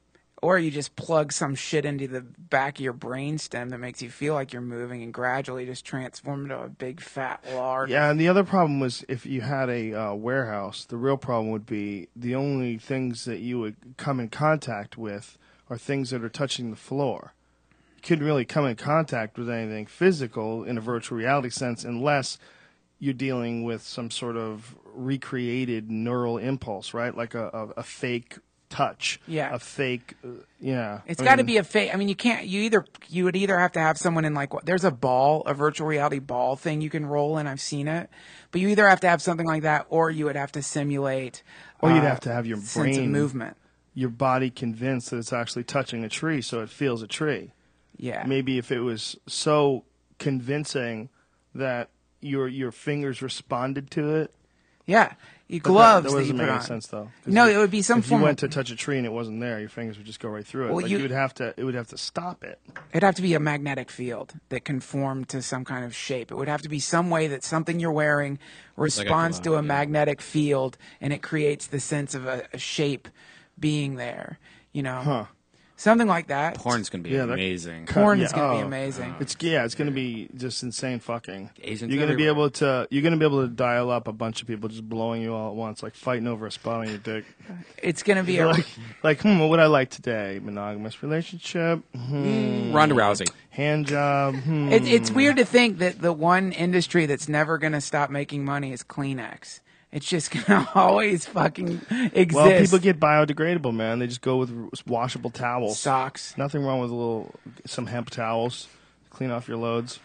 [SPEAKER 4] Or you just plug some shit into the back of your brainstem that makes you feel like you're moving and gradually just transform into a big fat lard.
[SPEAKER 1] Yeah, and the other problem was if you had a warehouse, the real problem would be the only things that you would come in contact with are things that are touching the floor. You couldn't really come in contact with anything physical in a virtual reality sense unless you're dealing with some sort of recreated neural impulse, right? Like a fake touch.
[SPEAKER 4] Yeah.
[SPEAKER 1] A fake,
[SPEAKER 4] It's got to be a fake. I mean, you can't. You would either have to have someone in there's a virtual reality ball thing you can roll in. I've seen it, but you either have to have something like that, or you would have to simulate.
[SPEAKER 1] Or you'd have to have your
[SPEAKER 4] sense of
[SPEAKER 1] brain
[SPEAKER 4] movement.
[SPEAKER 1] Your body convinced that it's actually touching a tree, so it feels a tree.
[SPEAKER 4] Yeah.
[SPEAKER 1] Maybe if it was so convincing that your fingers responded to it.
[SPEAKER 4] Yeah. Gloves
[SPEAKER 1] that
[SPEAKER 4] that you
[SPEAKER 1] doesn't
[SPEAKER 4] put
[SPEAKER 1] make
[SPEAKER 4] on.
[SPEAKER 1] any sense though.
[SPEAKER 4] No, it would be some
[SPEAKER 1] if
[SPEAKER 4] form.
[SPEAKER 1] you went to touch a tree and it wasn't there, your fingers would just go right through it.
[SPEAKER 4] Well,
[SPEAKER 1] It would have to stop it.
[SPEAKER 4] It'd have to be a magnetic field that conformed to some kind of shape. It would have to be some way that something you're wearing responds to a magnetic field, and it creates the sense of a shape being there.
[SPEAKER 1] Huh.
[SPEAKER 4] Something like that.
[SPEAKER 6] Porn's going to be amazing.
[SPEAKER 4] Porn is going to be amazing.
[SPEAKER 1] It's going to be just insane fucking.
[SPEAKER 6] Asians
[SPEAKER 1] you're going to be
[SPEAKER 6] everywhere.
[SPEAKER 1] able to dial up a bunch of people just blowing you all at once, like fighting over a spot on your dick.
[SPEAKER 4] It's going to be
[SPEAKER 1] like what would I like today? Monogamous relationship.
[SPEAKER 6] Ronda Rousey.
[SPEAKER 1] Hand job.
[SPEAKER 4] It's weird to think that the one industry that's never going to stop making money is Kleenex. It's just gonna always fucking exist.
[SPEAKER 1] Well, people get biodegradable, man. They just go with washable towels,
[SPEAKER 4] socks.
[SPEAKER 1] Nothing wrong with some hemp towels. Clean off your loads.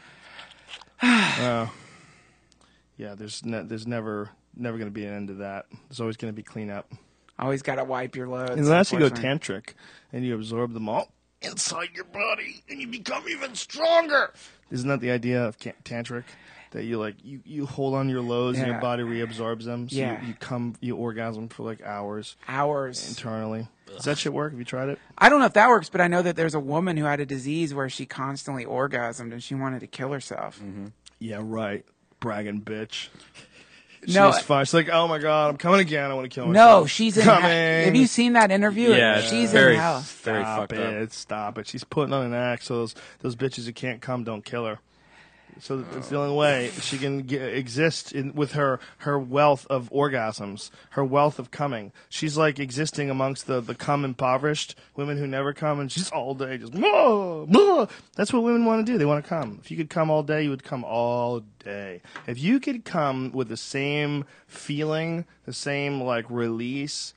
[SPEAKER 1] Yeah, there's never going to be an end to that. There's always going to be cleanup.
[SPEAKER 4] Always got to wipe your loads.
[SPEAKER 1] Unless you go tantric and you absorb them all inside your body and you become even stronger. Isn't that the idea of tantric? That you hold on your loads and your body reabsorbs them. So you orgasm for like hours. Internally. Does that shit work? Have you tried it?
[SPEAKER 4] I don't know if that works, but I know that there's a woman who had a disease where she constantly orgasmed and she wanted to kill herself.
[SPEAKER 1] Mm-hmm. Yeah, right. Bragging bitch.
[SPEAKER 4] No,
[SPEAKER 1] she's fine. She's like, oh my God, I'm coming again. I want to kill myself.
[SPEAKER 4] No, she's in
[SPEAKER 1] coming.
[SPEAKER 4] Have you seen that interview?
[SPEAKER 6] Yeah,
[SPEAKER 4] she's
[SPEAKER 6] very,
[SPEAKER 4] in hell.
[SPEAKER 6] Very fucked up.
[SPEAKER 1] Stop it. She's putting on an act so those bitches who can't come don't kill her. So it's the only way she can exist with her wealth of orgasms, her wealth of coming. She's like existing amongst the cum impoverished women who never come, and she's all day just blah, blah. That's what women want to do. They want to come. If you could come all day, you would come all day. If you could come with the same feeling, the same release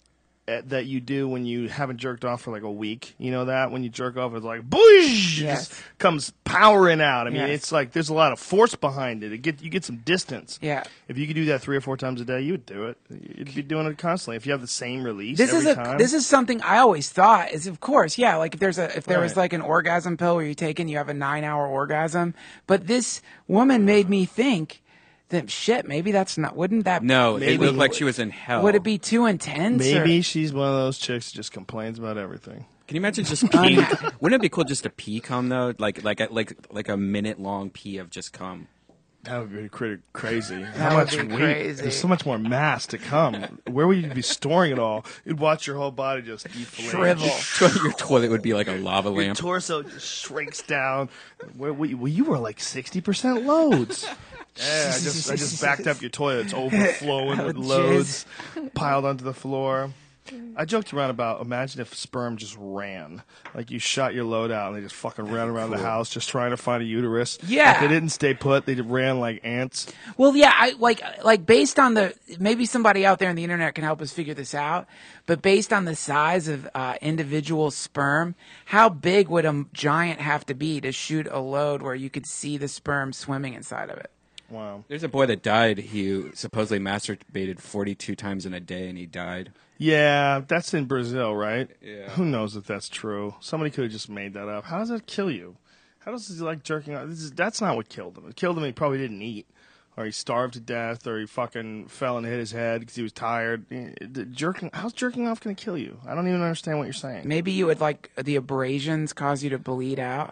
[SPEAKER 1] that you do when you haven't jerked off for like a week. You know that? When you jerk off, it's like, boosh!
[SPEAKER 4] Yes.
[SPEAKER 1] It just comes powering out. I mean,
[SPEAKER 4] Yes.
[SPEAKER 1] it's like there's a lot of force behind it. You get some distance.
[SPEAKER 4] Yeah.
[SPEAKER 1] If you could do that 3 or 4 times a day, you would do it. You'd be doing it constantly. If you have the same release
[SPEAKER 4] This
[SPEAKER 1] every time.
[SPEAKER 4] This is something I always thought is, of course, yeah, like if there was like an orgasm pill where you take and you have a 9-hour orgasm. But this woman made me think that shit, maybe that's not, wouldn't that?
[SPEAKER 6] No, it looked like she was in hell.
[SPEAKER 4] Would it be too intense?
[SPEAKER 1] Maybe she's one of those chicks that just complains about everything.
[SPEAKER 6] Can you imagine just pee? Wouldn't it be cool just to pee cum though? Like a minute long pee of just cum.
[SPEAKER 1] That would be crazy.
[SPEAKER 4] That
[SPEAKER 1] How
[SPEAKER 4] would
[SPEAKER 1] much
[SPEAKER 4] be
[SPEAKER 1] weight?
[SPEAKER 4] crazy.
[SPEAKER 1] There's so much more mass to come. Where would you be storing it all? You'd watch your whole body just deflate.
[SPEAKER 4] Shrivel.
[SPEAKER 6] Your toilet would be like a lava
[SPEAKER 1] Your
[SPEAKER 6] lamp.
[SPEAKER 1] torso just shrinks down. You were like 60% loads. Yeah, I just backed up your toilet. It's overflowing with loads piled onto the floor. I joked around about, imagine if sperm just ran. Like you shot your load out and they just fucking ran around the house just trying to find a uterus.
[SPEAKER 4] Yeah.
[SPEAKER 1] Like they didn't stay put. They just ran like ants.
[SPEAKER 4] Well, yeah, I like based on maybe somebody out there on the internet can help us figure this out, but based on the size of individual sperm, how big would a giant have to be to shoot a load where you could see the sperm swimming inside of it?
[SPEAKER 1] Wow.
[SPEAKER 6] There's a boy that died. He supposedly masturbated 42 times in a day, and he died.
[SPEAKER 1] Yeah, that's in Brazil, right?
[SPEAKER 6] Yeah.
[SPEAKER 1] Who knows if that's true? Somebody could have just made that up. How does that kill you? How else is he like jerking off? That's not what killed him. What killed him, he probably didn't eat. Or he starved to death, or he fucking fell and hit his head because he was tired. How's jerking off going to kill you? I don't even understand what you're saying.
[SPEAKER 4] Maybe you would like the abrasions cause you to bleed out.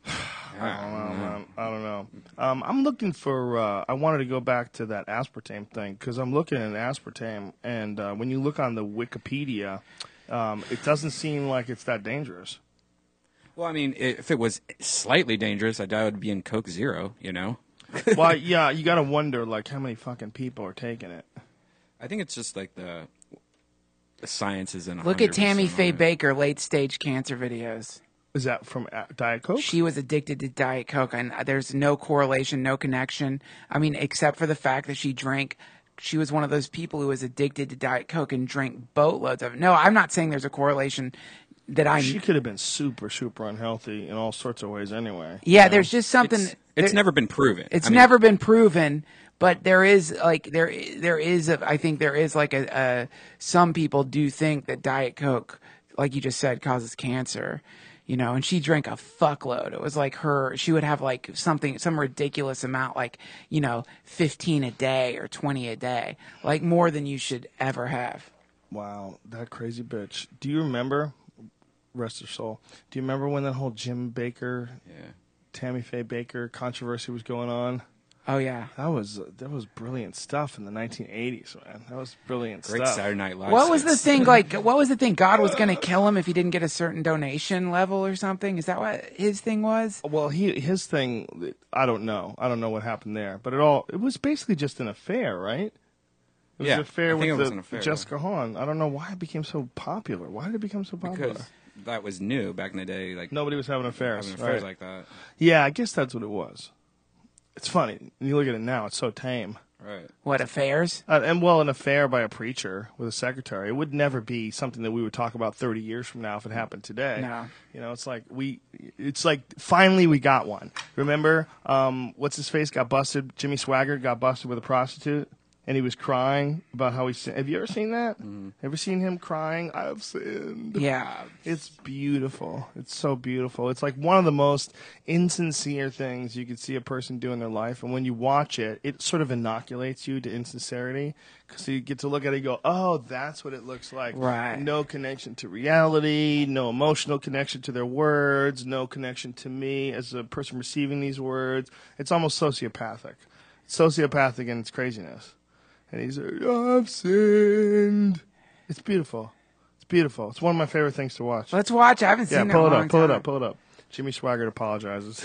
[SPEAKER 1] I don't know. I'm looking for. I wanted to go back to that aspartame thing because I'm looking at aspartame, and when you look on the Wikipedia, it doesn't seem like it's that dangerous.
[SPEAKER 6] Well, I mean, if it was slightly dangerous, I doubt it would be in Coke Zero, you know?
[SPEAKER 1] Well, yeah, you got to wonder, like, how many fucking people are taking it.
[SPEAKER 6] I think it's just like the science is in.
[SPEAKER 4] Look at Tammy Faye Baker late stage cancer videos.
[SPEAKER 1] Is that from Diet Coke?
[SPEAKER 4] She was addicted to Diet Coke, and there's no correlation, no connection. I mean, except for the fact that she drank. She was one of those people who was addicted to Diet Coke and drank boatloads of it. No, I'm not saying there's a correlation that I.
[SPEAKER 1] She could have been super, super unhealthy in all sorts of ways anyway.
[SPEAKER 4] Yeah, there's just something.
[SPEAKER 6] It's never been proven.
[SPEAKER 4] It's never been proven, but there is like I think there is like a some people do think that Diet Coke, like you just said, causes cancer. You know, and she drank a fuckload. It was like she would have like some ridiculous amount, like, 15 a day or 20 a day, like more than you should ever have.
[SPEAKER 1] Wow, that crazy bitch. Do you remember, rest her soul, do you remember when that whole Jim Baker, Tammy Faye Baker controversy was going on?
[SPEAKER 4] Oh, yeah.
[SPEAKER 1] That was brilliant stuff in the 1980s, man. That was brilliant stuff.
[SPEAKER 6] Great Saturday Night Live.
[SPEAKER 4] What was the thing, what was the thing? God was going to kill him if he didn't get a certain donation level or something? Is that what his thing was?
[SPEAKER 1] Well, his thing, I don't know. I don't know what happened there. But it was basically just an affair, right? It was an affair with Jessica Hahn. I don't know why it became so popular. Why did it become so popular?
[SPEAKER 6] Because that was new back in the day. Like
[SPEAKER 1] nobody was having affairs.
[SPEAKER 6] Having like that.
[SPEAKER 1] Yeah, I guess that's what it was. It's funny. When you look at it now, it's so tame.
[SPEAKER 6] Right.
[SPEAKER 4] What, affairs?
[SPEAKER 1] An affair by a preacher with a secretary. It would never be something that we would talk about 30 years from now if it happened today.
[SPEAKER 4] No.
[SPEAKER 1] It's like finally we got one. Remember, what's his face got busted? Jimmy Swaggart got busted with a prostitute. And he was crying about how he sinned. Have you ever seen that? Ever seen him crying? I've sinned.
[SPEAKER 4] Yeah.
[SPEAKER 1] It's beautiful. It's so beautiful. It's like one of the most insincere things you could see a person do in their life. And when you watch it, it sort of inoculates you to insincerity. Because you get to look at it and go, oh, that's what it looks like.
[SPEAKER 4] Right.
[SPEAKER 1] No connection to reality, no emotional connection to their words, no connection to me as a person receiving these words. It's almost sociopathic. It's sociopathic in its craziness. And he's like, oh, I've sinned. It's beautiful. It's beautiful. It's one of my favorite things to watch.
[SPEAKER 4] Let's watch. I haven't seen it in a long time.
[SPEAKER 1] Pull it up. Jimmy Swaggart apologizes.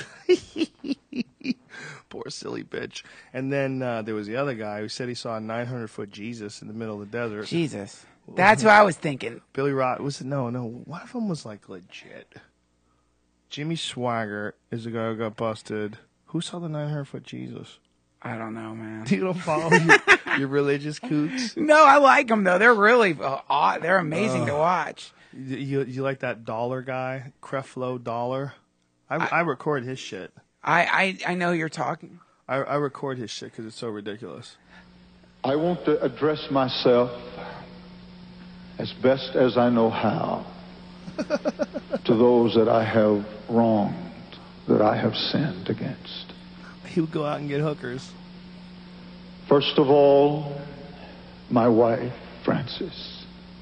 [SPEAKER 1] Poor silly bitch. And then there was the other guy who said he saw a 900-foot Jesus in the middle of the desert.
[SPEAKER 4] Jesus. That's what I was thinking.
[SPEAKER 1] Billy Roth. No. One of them was like legit. Jimmy Swaggart is the guy who got busted. Who saw the 900-foot Jesus?
[SPEAKER 4] I don't know, man.
[SPEAKER 1] You don't follow your religious kooks?
[SPEAKER 4] No, I like them, though. They're really they're amazing to watch.
[SPEAKER 1] You like that Dollar guy, Creflo Dollar? I record his shit.
[SPEAKER 4] I know you're talking.
[SPEAKER 1] I record his shit because it's so ridiculous.
[SPEAKER 16] I want to address myself as best as I know how to those that I have wronged, that I have sinned against.
[SPEAKER 1] He would go out and get hookers.
[SPEAKER 16] First of all, my wife, Frances.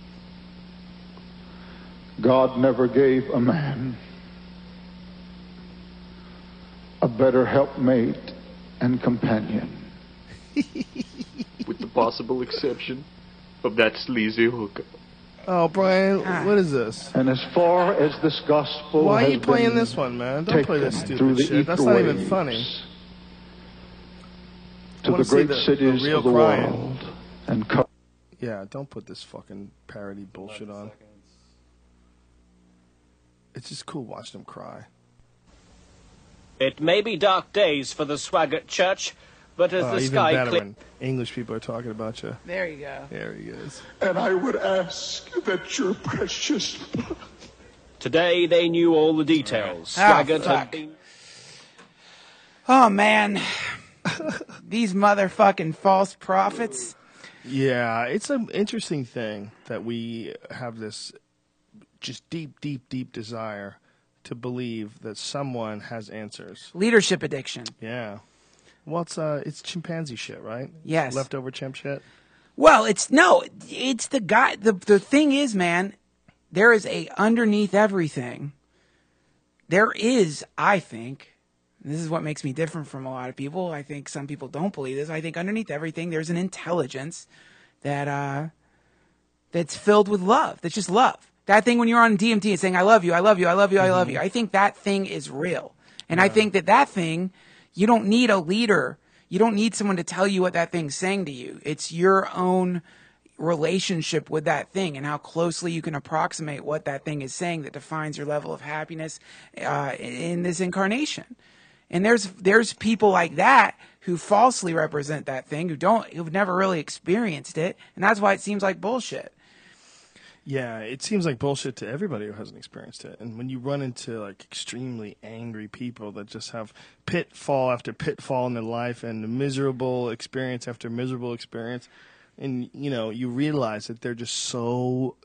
[SPEAKER 16] God never gave a man a better helpmate and companion.
[SPEAKER 17] With the possible exception of that sleazy hooker.
[SPEAKER 1] Oh, Brian, what is this?
[SPEAKER 16] And as far as this gospel
[SPEAKER 1] Why are
[SPEAKER 16] has
[SPEAKER 1] you playing
[SPEAKER 16] been
[SPEAKER 1] this one, man? Don't play this
[SPEAKER 16] taken
[SPEAKER 1] stupid
[SPEAKER 16] through the
[SPEAKER 1] shit. That's not even funny.
[SPEAKER 16] To the great cities
[SPEAKER 1] real
[SPEAKER 16] of the
[SPEAKER 1] crying.
[SPEAKER 16] world and
[SPEAKER 1] Yeah, don't put this fucking parody bullshit on. It's just cool watching them cry.
[SPEAKER 18] It may be dark days for the Swaggart Church, but as the
[SPEAKER 1] Even
[SPEAKER 18] sky
[SPEAKER 1] better
[SPEAKER 18] clears...
[SPEAKER 1] when English people are talking about you.
[SPEAKER 4] There you go.
[SPEAKER 1] There he is.
[SPEAKER 16] And I would ask that your precious blood...
[SPEAKER 18] Today they knew all the details. Swaggart had been...
[SPEAKER 4] Oh, man. These motherfucking false prophets.
[SPEAKER 1] Yeah, it's an interesting thing that we have this just deep, deep, deep desire to believe that someone has answers.
[SPEAKER 4] Leadership addiction.
[SPEAKER 1] Yeah. Well, it's chimpanzee shit, right?
[SPEAKER 4] Yes.
[SPEAKER 1] Leftover chimp shit.
[SPEAKER 4] Well, it's the guy. The thing is, man, there is underneath everything. There is, I think, this is what makes me different from a lot of people. I think some people don't believe this. I think underneath everything, there's an intelligence that that's filled with love. That's just love. That thing when you're on DMT and saying, I love you, I love you, I love you, I love you. I think that thing is real. And I think that thing, you don't need a leader. You don't need someone to tell you what that thing's saying to you. It's your own relationship with that thing and how closely you can approximate what that thing is saying that defines your level of happiness in this incarnation. And there's people like that who falsely represent that thing, who've never really experienced it, and that's why it seems like bullshit.
[SPEAKER 1] Yeah, it seems like bullshit to everybody who hasn't experienced it. And when you run into like extremely angry people that just have pitfall after pitfall in their life and miserable experience after miserable experience, and you realize that they're just so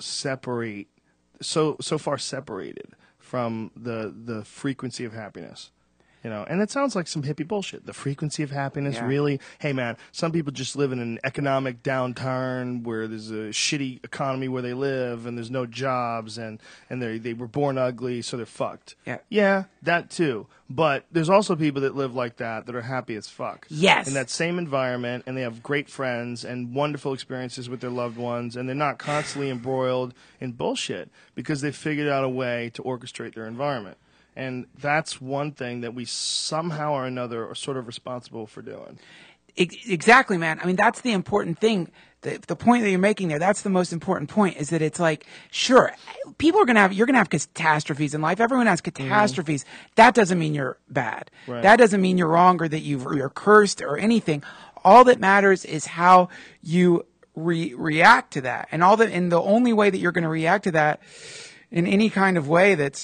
[SPEAKER 1] far separated from the frequency of happiness. And it sounds like some hippie bullshit. The frequency of happiness, really? Hey, man, some people just live in an economic downturn where there's a shitty economy where they live and there's no jobs and they were born ugly, so they're fucked. Yeah, that too. But there's also people that live like that are happy as fuck.
[SPEAKER 4] Yes.
[SPEAKER 1] In that same environment, and they have great friends and wonderful experiences with their loved ones, and they're not constantly embroiled in bullshit because they've figured out a way to orchestrate their environment. And that's one thing that we somehow or another are sort of responsible for doing.
[SPEAKER 4] Exactly, man. I mean, that's the important thing. The point that you're making there, that's the most important point, is that it's like, sure, you're going to have catastrophes in life. Everyone has catastrophes. That doesn't mean you're bad.
[SPEAKER 1] Right.
[SPEAKER 4] That doesn't mean you're wrong or that you're cursed or anything. All that matters is how you react to that. And the only way that you're going to react to that in any kind of way that's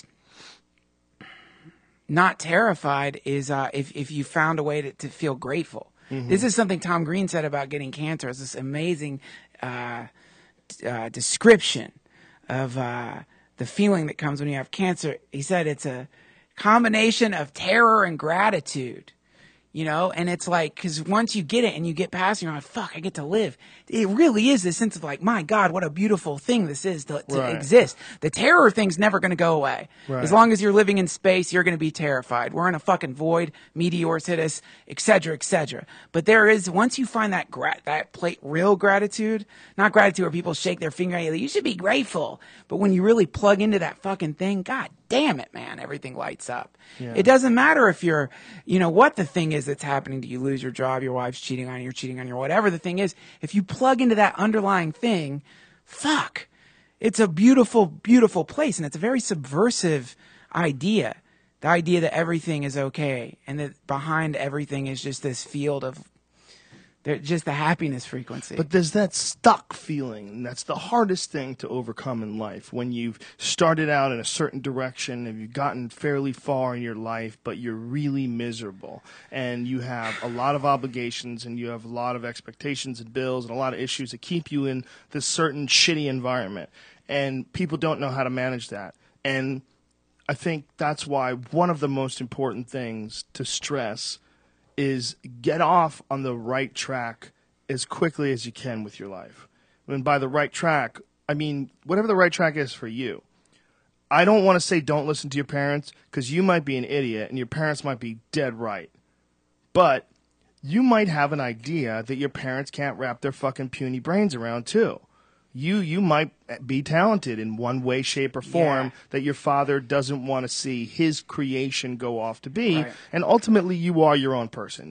[SPEAKER 4] not terrified is if you found a way to feel grateful. Mm-hmm. This is something Tom Green said about getting cancer. It's this amazing description of the feeling that comes when you have cancer. He said it's a combination of terror and gratitude. And it's like, because once you get it and you get past it, you're like, fuck, I get to live. It really is this sense of like, my God, what a beautiful thing this is to exist. The terror thing's never going to go away. Right. As long as you're living in space, you're going to be terrified. We're in a fucking void, meteors hit us, et cetera, et cetera. But there is, once you find that real gratitude, not gratitude where people shake their finger at you, you should be grateful. But when you really plug into that fucking thing, God damn it, man, everything lights up. Yeah. It doesn't matter if you're, what the thing is that's happening to you, lose your job, your wife's cheating on you, you're cheating on you, whatever the thing is. If you plug into that underlying thing, fuck, it's a beautiful, beautiful place. And it's a very subversive idea. The idea that everything is okay and that behind everything is just this field of just the happiness frequency.
[SPEAKER 1] But there's that stuck feeling, and that's the hardest thing to overcome in life. When you've started out in a certain direction and you've gotten fairly far in your life, but you're really miserable, and you have a lot of obligations, and you have a lot of expectations and bills, and a lot of issues that keep you in this certain shitty environment, and people don't know how to manage that. And I think that's why one of the most important things to stress is get off on the right track as quickly as you can with your life. And by the right track, I mean whatever the right track is for you. I don't want to say don't listen to your parents, because you might be an idiot and your parents might be dead right. But you might have an idea that your parents can't wrap their fucking puny brains around too. You might be talented in one way, shape, or form that your father doesn't want to see his creation go off to be. Right. And ultimately, you are your own person.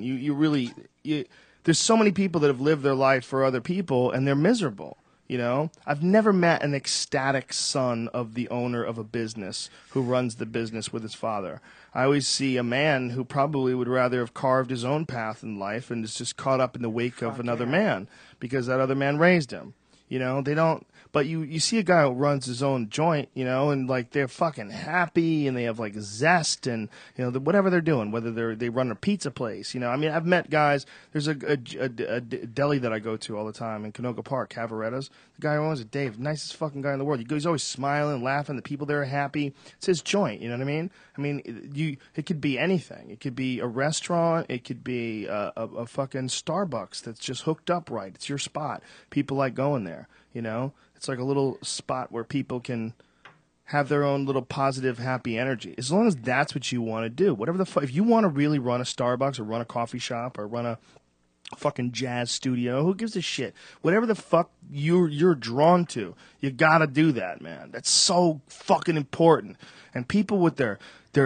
[SPEAKER 1] There's so many people that have lived their life for other people, and they're miserable. I've never met an ecstatic son of the owner of a business who runs the business with his father. I always see a man who probably would rather have carved his own path in life and is just caught up in the wake of another man because that other man raised him. They don't. But you see a guy who runs his own joint, you know, and like they're fucking happy and they have like zest and you know whatever they're doing, whether they run a pizza place, you know. I mean, I've met guys. There's a deli that I go to all the time in Canoga Park, Cavarettas. The guy who owns it, Dave, nicest fucking guy in the world. He's always smiling, laughing. The people there are happy. It's his joint, you know what I mean? I mean, it could be anything. It could be a restaurant. It could be a fucking Starbucks that's just hooked up right. It's your spot. People like going there, you know. It's like a little spot where people can have their own little positive, happy energy. As long as that's what you want to do. Whatever the fuck. If you want to really run a Starbucks or run a coffee shop or run a fucking jazz studio, who gives a shit? Whatever the fuck you're drawn to, you gotta do that, man. That's so fucking important. And people with their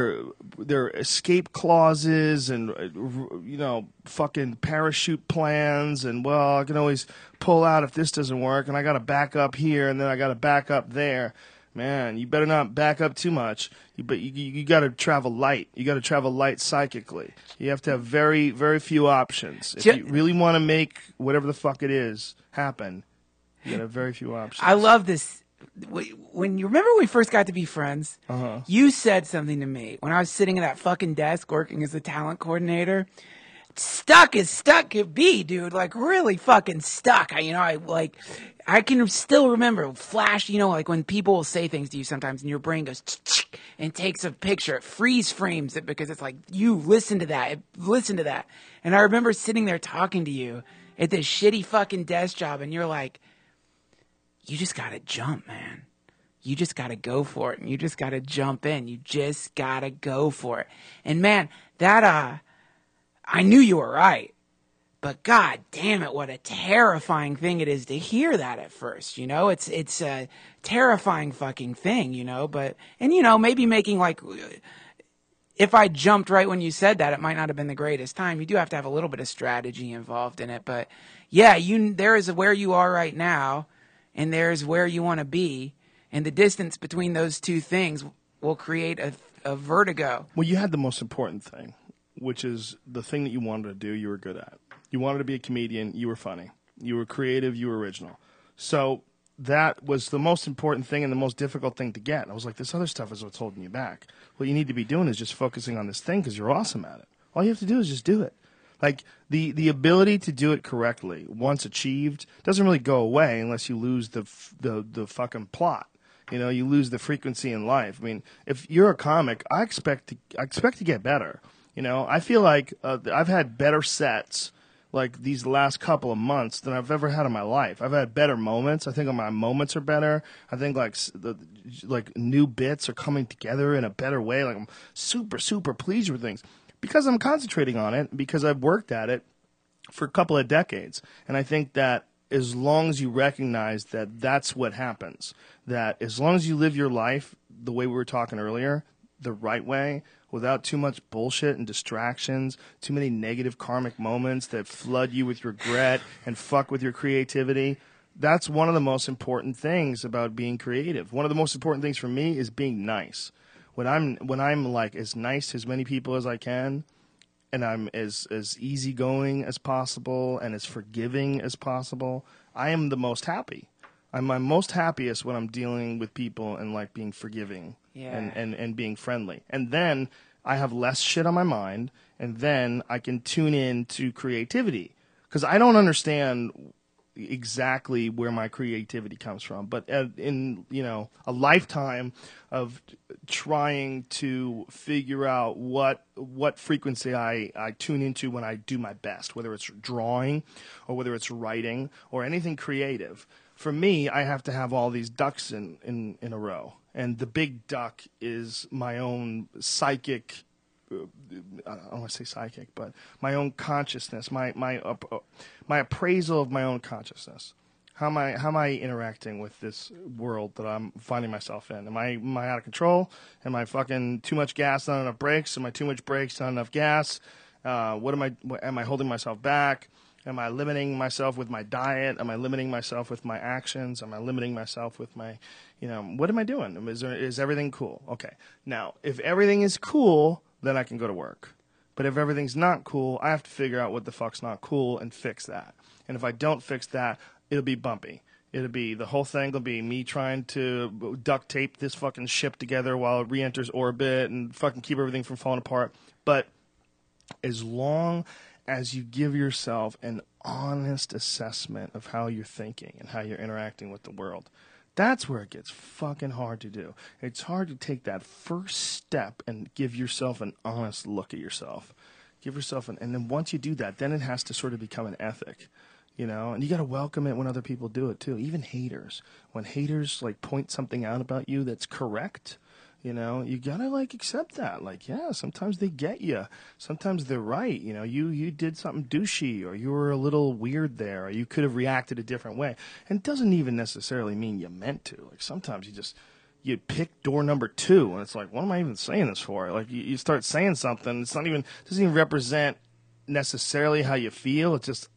[SPEAKER 1] escape clauses and you know fucking parachute plans and well I can always pull out if this doesn't work and I gotta back up here and then I gotta back up there. Man, you better not back up too much. But you got to travel light. You got to travel light psychically. You have to have very, very few options. If you really want to make whatever the fuck it is happen, you got to have very few options.
[SPEAKER 4] I love this. When you remember when we first got to be friends, you said something to me when I was sitting at that fucking desk working as a talent coordinator. Stuck as stuck could be, dude. Like really fucking stuck. I can still remember flash, you know, like when people will say things to you sometimes and your brain goes and takes a picture, it freeze frames it because it's like, you listen to that. And I remember sitting there talking to you at this shitty fucking desk job and you're like, you just gotta jump, man. You just gotta go for it and you just gotta jump in. You just gotta go for it. And man, that, I knew you were right. But god damn it, what a terrifying thing it is to hear that at first, you know? It's a terrifying fucking thing, you know? And you know, maybe making like, if I jumped right when you said that, it might not have been the greatest time. You do have to have a little bit of strategy involved in it. But yeah, there is where you are right now, and there's where you want to be. And the distance between those two things will create a vertigo.
[SPEAKER 1] Well, you had the most important thing, which is the thing that you wanted to do, you were good at. You wanted to be a comedian, you were funny. You were creative, you were original. So that was the most important thing and the most difficult thing to get. I was like, this other stuff is what's holding you back. What you need to be doing is just focusing on this thing because you're awesome at it. All you have to do is just do it. Like, the ability to do it correctly, once achieved, doesn't really go away unless you lose the fucking plot. You know, you lose the frequency in life. I mean, if you're a comic, I expect to get better. You know, I feel like I've had better sets like these last couple of months than I've ever had in my life. I've had better moments. I think my moments are better. I think like new bits are coming together in a better way. Like I'm super, super pleased with things because I'm concentrating on it, because I've worked at it for a couple of decades. And I think that as long as you recognize that that's what happens, that as long as you live your life the way we were talking earlier, the right way, without too much bullshit and distractions, too many negative karmic moments that flood you with regret and fuck with your creativity. That's one of the most important things about being creative. One of the most important things for me is being nice. When I'm like as nice to as many people as I can, and I'm as easygoing as possible and as forgiving as possible, I am the most happy. I'm my most happiest when I'm dealing with people and like being forgiving and being friendly. And then I have less shit on my mind, and then I can tune in to creativity. Because I don't understand exactly where my creativity comes from. But in, you know, a lifetime of trying to figure out what frequency I tune into when I do my best, whether it's drawing or whether it's writing or anything creative. For me, I have to have all these ducks in a row. And the big duck is my own psychic, I don't want to say psychic, but my own consciousness, my appraisal of my own consciousness. How am I interacting with this world that I'm finding myself in? Am I out of control? Am I fucking too much gas, not enough brakes? Am I too much brakes, not enough gas? Am I holding myself back? Am I limiting myself with my diet? Am I limiting myself with my actions? Am I limiting myself with my, you know, what am I doing? Is everything cool? Okay. Now, if everything is cool, then I can go to work. But if everything's not cool, I have to figure out what the fuck's not cool and fix that. And if I don't fix that, it'll be bumpy. The whole thing will be me trying to duct tape this fucking ship together while it re-enters orbit and fucking keep everything from falling apart. But as long as you give yourself an honest assessment of how you're thinking and how you're interacting with the world, that's where it gets fucking hard to do. It's hard to take that first step and give yourself an honest look at yourself. And then once you do that, then it has to sort of become an ethic. And you got to welcome it when other people do it too. Even haters. When haters like point something out about you that's correct, you got to like accept that. Like, yeah, sometimes they get you. Sometimes they're right. You did something douchey, or you were a little weird there, or you could have reacted a different way. And it doesn't even necessarily mean you meant to. Like sometimes you pick door number 2, and it's like, what am I even saying this for? Like you start saying something, doesn't even represent necessarily how you feel. It's just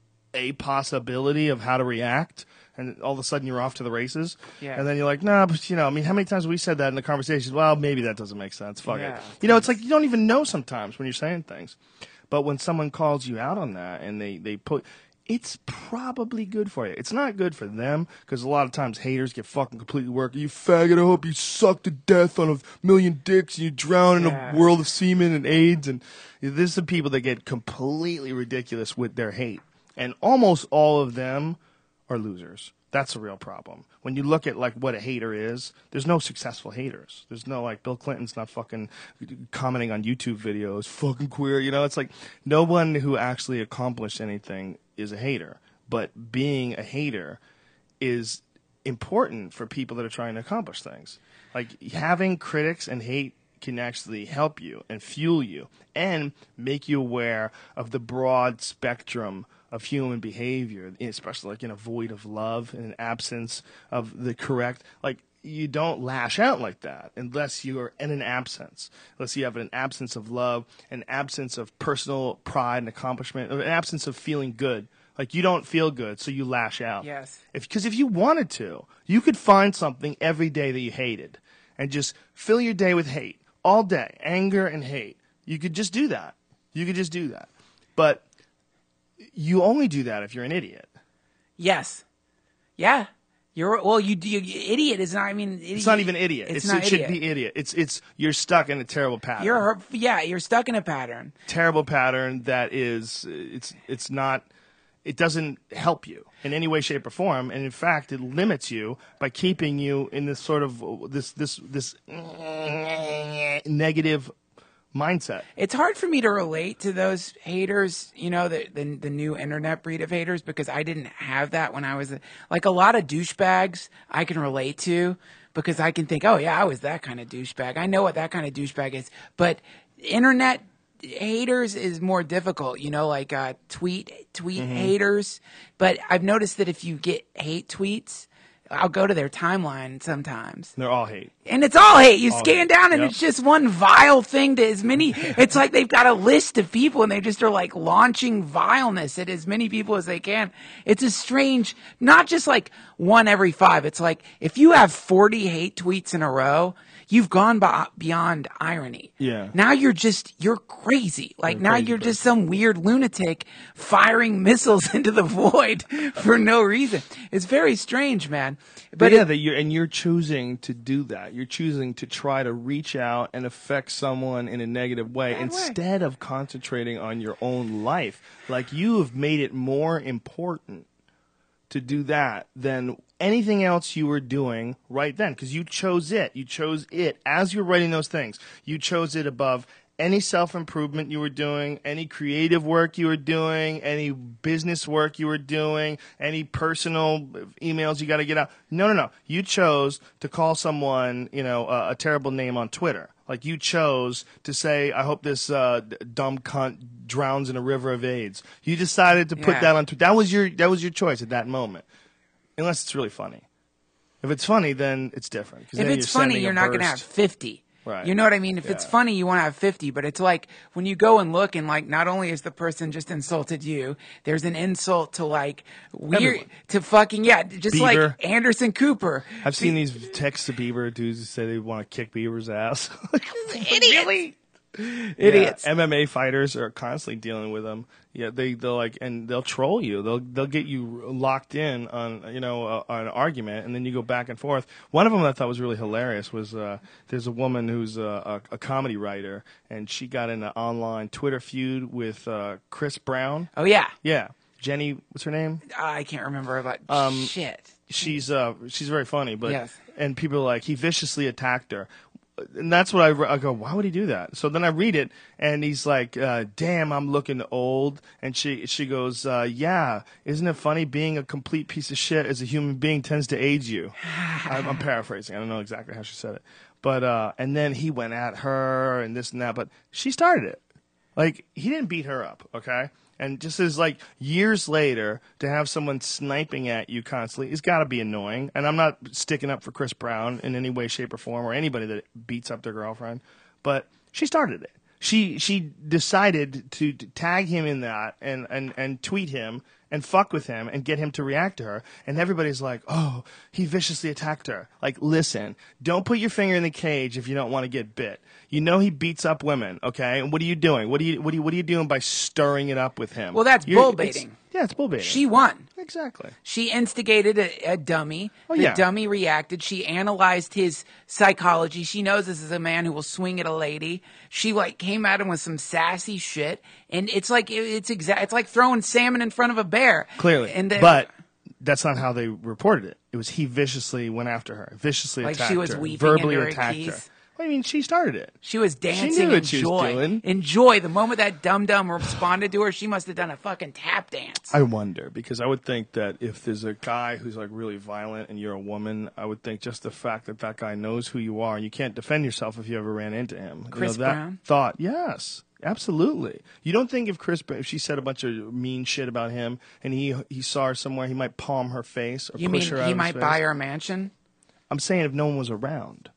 [SPEAKER 1] a possibility of how to react, and all of a sudden you're off to the races.
[SPEAKER 4] Yeah.
[SPEAKER 1] And then you're like, nah, but how many times have we said that in the conversation? Well, maybe that doesn't make sense. Fuck it. It's like you don't even know sometimes when you're saying things. But when someone calls you out on that and they put, it's probably good for you. It's not good for them, because a lot of times haters get fucking completely worked. You faggot, I hope you suck to death on a million dicks and you drown in a world of semen and AIDS. And this is the people that get completely ridiculous with their hate. And almost all of them are losers. That's the real problem. When you look at like what a hater is, there's no successful haters. There's no like Bill Clinton's not fucking commenting on YouTube videos, fucking queer. It's like no one who actually accomplished anything is a hater. But being a hater is important for people that are trying to accomplish things. Like having critics and hate can actually help you and fuel you and make you aware of the broad spectrum of human behavior, especially like in a void of love, in an absence of the correct, like you don't lash out like that unless you are in an absence, unless you have an absence of love, an absence of personal pride and accomplishment, an absence of feeling good. Like you don't feel good, so you lash out.
[SPEAKER 4] Yes.
[SPEAKER 1] Because if you wanted to, you could find something every day that you hated and just fill your day with hate all day, anger and hate. You could just do that. But you only do that if you're an idiot.
[SPEAKER 4] Yes. Yeah. Idiot is not. Idiot,
[SPEAKER 1] it's not even idiot. It should be idiot. It's you're stuck in a terrible pattern.
[SPEAKER 4] You're stuck in a pattern.
[SPEAKER 1] Terrible pattern that is it's not. It doesn't help you in any way, shape, or form, and in fact, it limits you by keeping you in this sort of this negative mindset.
[SPEAKER 4] It's hard for me to relate to those haters, the new internet breed of haters, because I didn't have that when I was like a lot of douchebags I can relate to, because I can think, oh yeah, I was that kind of douchebag. I know what that kind of douchebag is. But internet haters is more difficult, like tweet haters. But I've noticed that if you get hate tweets, I'll go to their timeline sometimes.
[SPEAKER 1] They're all hate.
[SPEAKER 4] And it's all hate. You scan
[SPEAKER 1] hate.
[SPEAKER 4] down and
[SPEAKER 1] Yep.
[SPEAKER 4] it's just one vile thing to as many. It's like they've got a list of people and they just are like launching vileness at as many people as they can. It's a strange, not just like one every 5. It's like if you have 40 hate tweets in a row, you've gone beyond irony.
[SPEAKER 1] Yeah.
[SPEAKER 4] Now you're crazy. Like now you're just some weird lunatic firing missiles into the void for no reason. It's very strange, man.
[SPEAKER 1] But yeah, you're choosing to do that. You're choosing to try to reach out and affect someone in a negative way instead of concentrating on your own life. Like you have made it more important to do that than anything else you were doing right then, because you chose it. You chose it as you were writing those things. You chose it above any self-improvement you were doing, any creative work you were doing, any business work you were doing, any personal emails you got to get out. No. You chose to call someone, a terrible name on Twitter. Like you chose to say, I hope this dumb cunt drowns in a river of AIDS. You decided to put that on Twitter. That was your choice at that moment. Unless it's really funny. If it's funny, then it's different.
[SPEAKER 4] If it's funny, you're not going to have 50.
[SPEAKER 1] Right.
[SPEAKER 4] You know what I mean? If it's funny, you want to have 50. But it's like when you go and look and like not only is the person just insulted you, there's an insult to like weird to fucking just
[SPEAKER 1] Bieber.
[SPEAKER 4] like Anderson Cooper.
[SPEAKER 1] I've seen these texts to Bieber dudes who say they want to kick Bieber's ass.
[SPEAKER 4] Idiots. Idiots.
[SPEAKER 1] Yeah, MMA fighters are constantly dealing with them. Yeah, they'll like, and they'll troll you. They'll get you locked in on an argument, and then you go back and forth. One of them I thought was really hilarious was there's a woman who's a comedy writer, and she got in an online Twitter feud with Chris Brown.
[SPEAKER 4] Oh yeah,
[SPEAKER 1] yeah. Jenny, what's her name?
[SPEAKER 4] I can't remember, but shit.
[SPEAKER 1] She's very funny, but
[SPEAKER 4] Yes.
[SPEAKER 1] and people are like, he viciously attacked her. And that's what I go, why would he do that? So then I read it, and he's like, damn, I'm looking old. And she goes, yeah, isn't it funny being a complete piece of shit as a human being tends to age you? I'm paraphrasing. I don't know exactly how she said it. But and then he went at her and this and that, but she started it. Like, he didn't beat her up, okay? And just as, like, years later, to have someone sniping at you constantly, it's got to be annoying. And I'm not sticking up for Chris Brown in any way, shape, or form, or anybody that beats up their girlfriend. But she started it. She decided to tag him in that and tweet him and fuck with him and get him to react to her. And everybody's like, oh, he viciously attacked her. Like, listen, don't put your finger in the cage if you don't want to get bit. You know he beats up women, okay? And what are you doing? What are you doing by stirring it up with him?
[SPEAKER 4] Well, that's bull baiting.
[SPEAKER 1] Yeah, it's bull baiting.
[SPEAKER 4] She won.
[SPEAKER 1] Exactly.
[SPEAKER 4] She instigated a dummy.
[SPEAKER 1] Oh,
[SPEAKER 4] the
[SPEAKER 1] yeah.
[SPEAKER 4] dummy reacted. She analyzed his psychology. She knows this is a man who will swing at a lady. She like came at him with some sassy shit, and it's like it's like throwing salmon in front of a bear.
[SPEAKER 1] Clearly,
[SPEAKER 4] and
[SPEAKER 1] but that's not how they reported it. It was he viciously went after her, viciously
[SPEAKER 4] like
[SPEAKER 1] attacked
[SPEAKER 4] she was
[SPEAKER 1] her,
[SPEAKER 4] weeping
[SPEAKER 1] verbally
[SPEAKER 4] into her
[SPEAKER 1] attacked
[SPEAKER 4] keys.
[SPEAKER 1] her. I mean, she started it.
[SPEAKER 4] She was dancing
[SPEAKER 1] knew what
[SPEAKER 4] in
[SPEAKER 1] she was
[SPEAKER 4] joy.
[SPEAKER 1] doing.
[SPEAKER 4] In joy. The moment that dum-dum responded to her, she must have done a fucking tap dance.
[SPEAKER 1] I wonder, because I would think that if there's a guy who's like really violent and you're a woman, I would think just the fact that that guy knows who you are and you can't defend yourself if you ever ran into him.
[SPEAKER 4] Chris
[SPEAKER 1] that
[SPEAKER 4] Brown?
[SPEAKER 1] Thought, yes. Absolutely. You don't think if she said a bunch of mean shit about him and he saw her somewhere, he might palm her face or
[SPEAKER 4] You
[SPEAKER 1] push
[SPEAKER 4] mean
[SPEAKER 1] her out
[SPEAKER 4] he
[SPEAKER 1] of his
[SPEAKER 4] might
[SPEAKER 1] face?
[SPEAKER 4] buy her a mansion?
[SPEAKER 1] I'm saying if no one was around.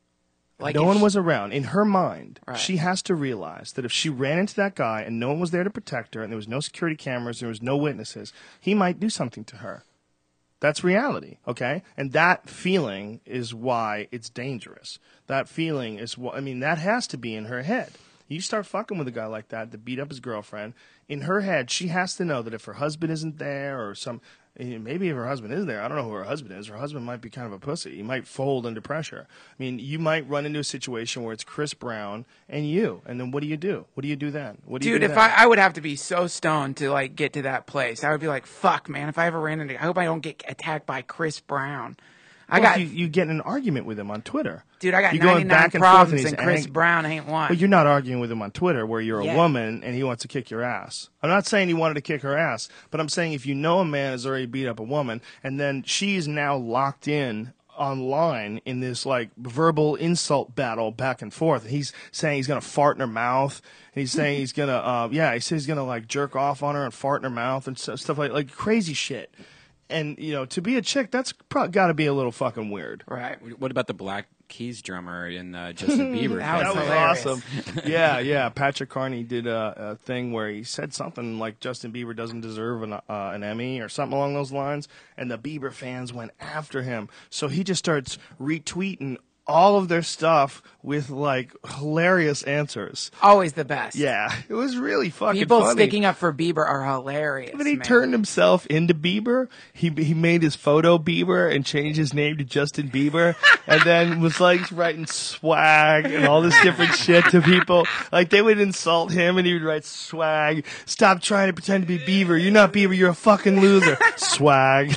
[SPEAKER 4] Like
[SPEAKER 1] no
[SPEAKER 4] if
[SPEAKER 1] one
[SPEAKER 4] she-
[SPEAKER 1] was around. In her mind,
[SPEAKER 4] Right.
[SPEAKER 1] she has to realize that if she ran into that guy and no one was there to protect her and there was no security cameras, there was no witnesses, he might do something to her. That's reality, okay? And that feeling is why it's dangerous. That feeling is what, I mean, that has to be in her head. You start fucking with a guy like that to beat up his girlfriend, in her head, she has to know that if her husband isn't there or maybe if her husband is there, I don't know who her husband is. Her husband might be kind of a pussy. He might fold under pressure. I mean, you might run into a situation where it's Chris Brown and you, and then what do you do? What do you do then? What do you
[SPEAKER 4] Dude,
[SPEAKER 1] do
[SPEAKER 4] if
[SPEAKER 1] then?
[SPEAKER 4] I would have to be so stoned to like get to that place. I would be like, fuck, man. If I ever ran into, I hope I don't get attacked by Chris Brown.
[SPEAKER 1] Well, you get in an argument with him on Twitter.
[SPEAKER 4] Dude, I got
[SPEAKER 1] You're going
[SPEAKER 4] 99
[SPEAKER 1] back and forth
[SPEAKER 4] problems,
[SPEAKER 1] he's
[SPEAKER 4] and Chris
[SPEAKER 1] ang-
[SPEAKER 4] Brown ain't one.
[SPEAKER 1] But you're not arguing with him on Twitter where you're
[SPEAKER 4] Yeah.
[SPEAKER 1] a woman and he wants to kick your ass. I'm not saying he wanted to kick her ass, but I'm saying if you know a man has already beat up a woman and then she's now locked in online in this like verbal insult battle back and forth. He's saying he's gonna fart in her mouth. And he's saying he's gonna he says he's gonna like jerk off on her and fart in her mouth and stuff like crazy shit. And you know, to be a chick, that's got to be a little fucking weird.
[SPEAKER 4] Right.
[SPEAKER 6] What about the Black Keys drummer in Justin Bieber?
[SPEAKER 1] That was awesome. Yeah. Patrick Carney did a thing where he said something like Justin Bieber doesn't deserve an Emmy or something along those lines, and the Bieber fans went after him. So he just starts retweeting all of their stuff with like hilarious answers.
[SPEAKER 4] Always the best.
[SPEAKER 1] Yeah, it was really fucking
[SPEAKER 4] People
[SPEAKER 1] funny.
[SPEAKER 4] sticking up for Bieber are hilarious.
[SPEAKER 1] But he
[SPEAKER 4] man.
[SPEAKER 1] turned himself into Bieber. He made his photo Bieber and changed his name to Justin Bieber, and then was like writing swag and all this different shit to people. Like they would insult him, and he would write swag. Stop trying to pretend to be Bieber. You're not Bieber. You're a fucking loser. Swag.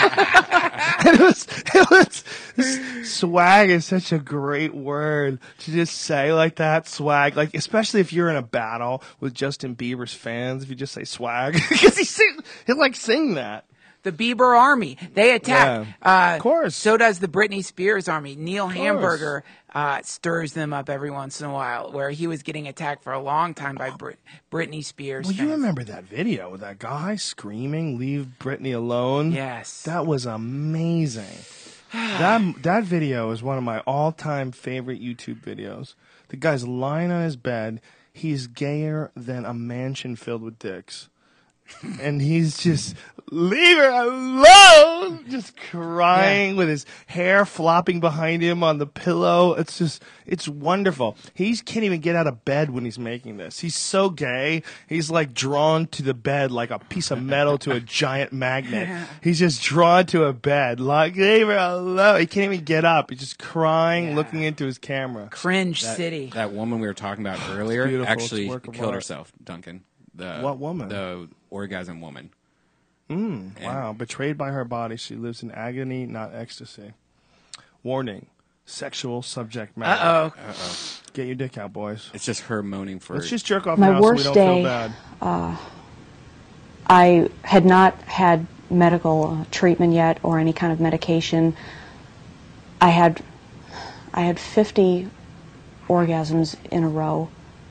[SPEAKER 1] And it was swag is such a great word to just say like that. Swag, like especially if you're in a battle with Justin Bieber's fans, if you just say swag because he'll like sing that.
[SPEAKER 4] The Bieber Army. They attack.
[SPEAKER 1] Yeah. Of course.
[SPEAKER 4] So does the Britney Spears Army. Neil Hamburger stirs them up every once in a while, where he was getting attacked for a long time by Britney Spears.
[SPEAKER 1] Well, you
[SPEAKER 4] fans.
[SPEAKER 1] remember that video with that guy screaming, "Leave Britney alone"?
[SPEAKER 4] Yes.
[SPEAKER 1] That was amazing. That video is one of my all-time favorite YouTube videos. The guy's lying on his bed. He's gayer than a mansion filled with dicks. and he's just, leave her alone, just crying with his hair flopping behind him on the pillow. It's wonderful. He can't even get out of bed when he's making this. He's so gay. He's like drawn to the bed like a piece of metal to a giant magnet. He's just drawn to a bed. Like, leave her alone. He can't even get up. He's just crying, looking into his camera.
[SPEAKER 4] Cringe City.
[SPEAKER 6] That woman we were talking about earlier
[SPEAKER 1] beautiful.
[SPEAKER 6] actually
[SPEAKER 1] It's a work of
[SPEAKER 6] killed
[SPEAKER 1] art.
[SPEAKER 6] herself, Duncan.
[SPEAKER 1] What woman?
[SPEAKER 6] The orgasm woman.
[SPEAKER 1] Wow. Betrayed by her body, she lives in agony, not ecstasy. Warning. Sexual subject matter.
[SPEAKER 4] Uh-oh.
[SPEAKER 1] Get your dick out, boys.
[SPEAKER 6] It's just her moaning for...
[SPEAKER 1] Let's just jerk off
[SPEAKER 19] My
[SPEAKER 1] now so we
[SPEAKER 19] worst
[SPEAKER 1] don't
[SPEAKER 19] day,
[SPEAKER 1] feel bad.
[SPEAKER 19] I had not had medical treatment yet or any kind of medication. I had 50 orgasms in a row,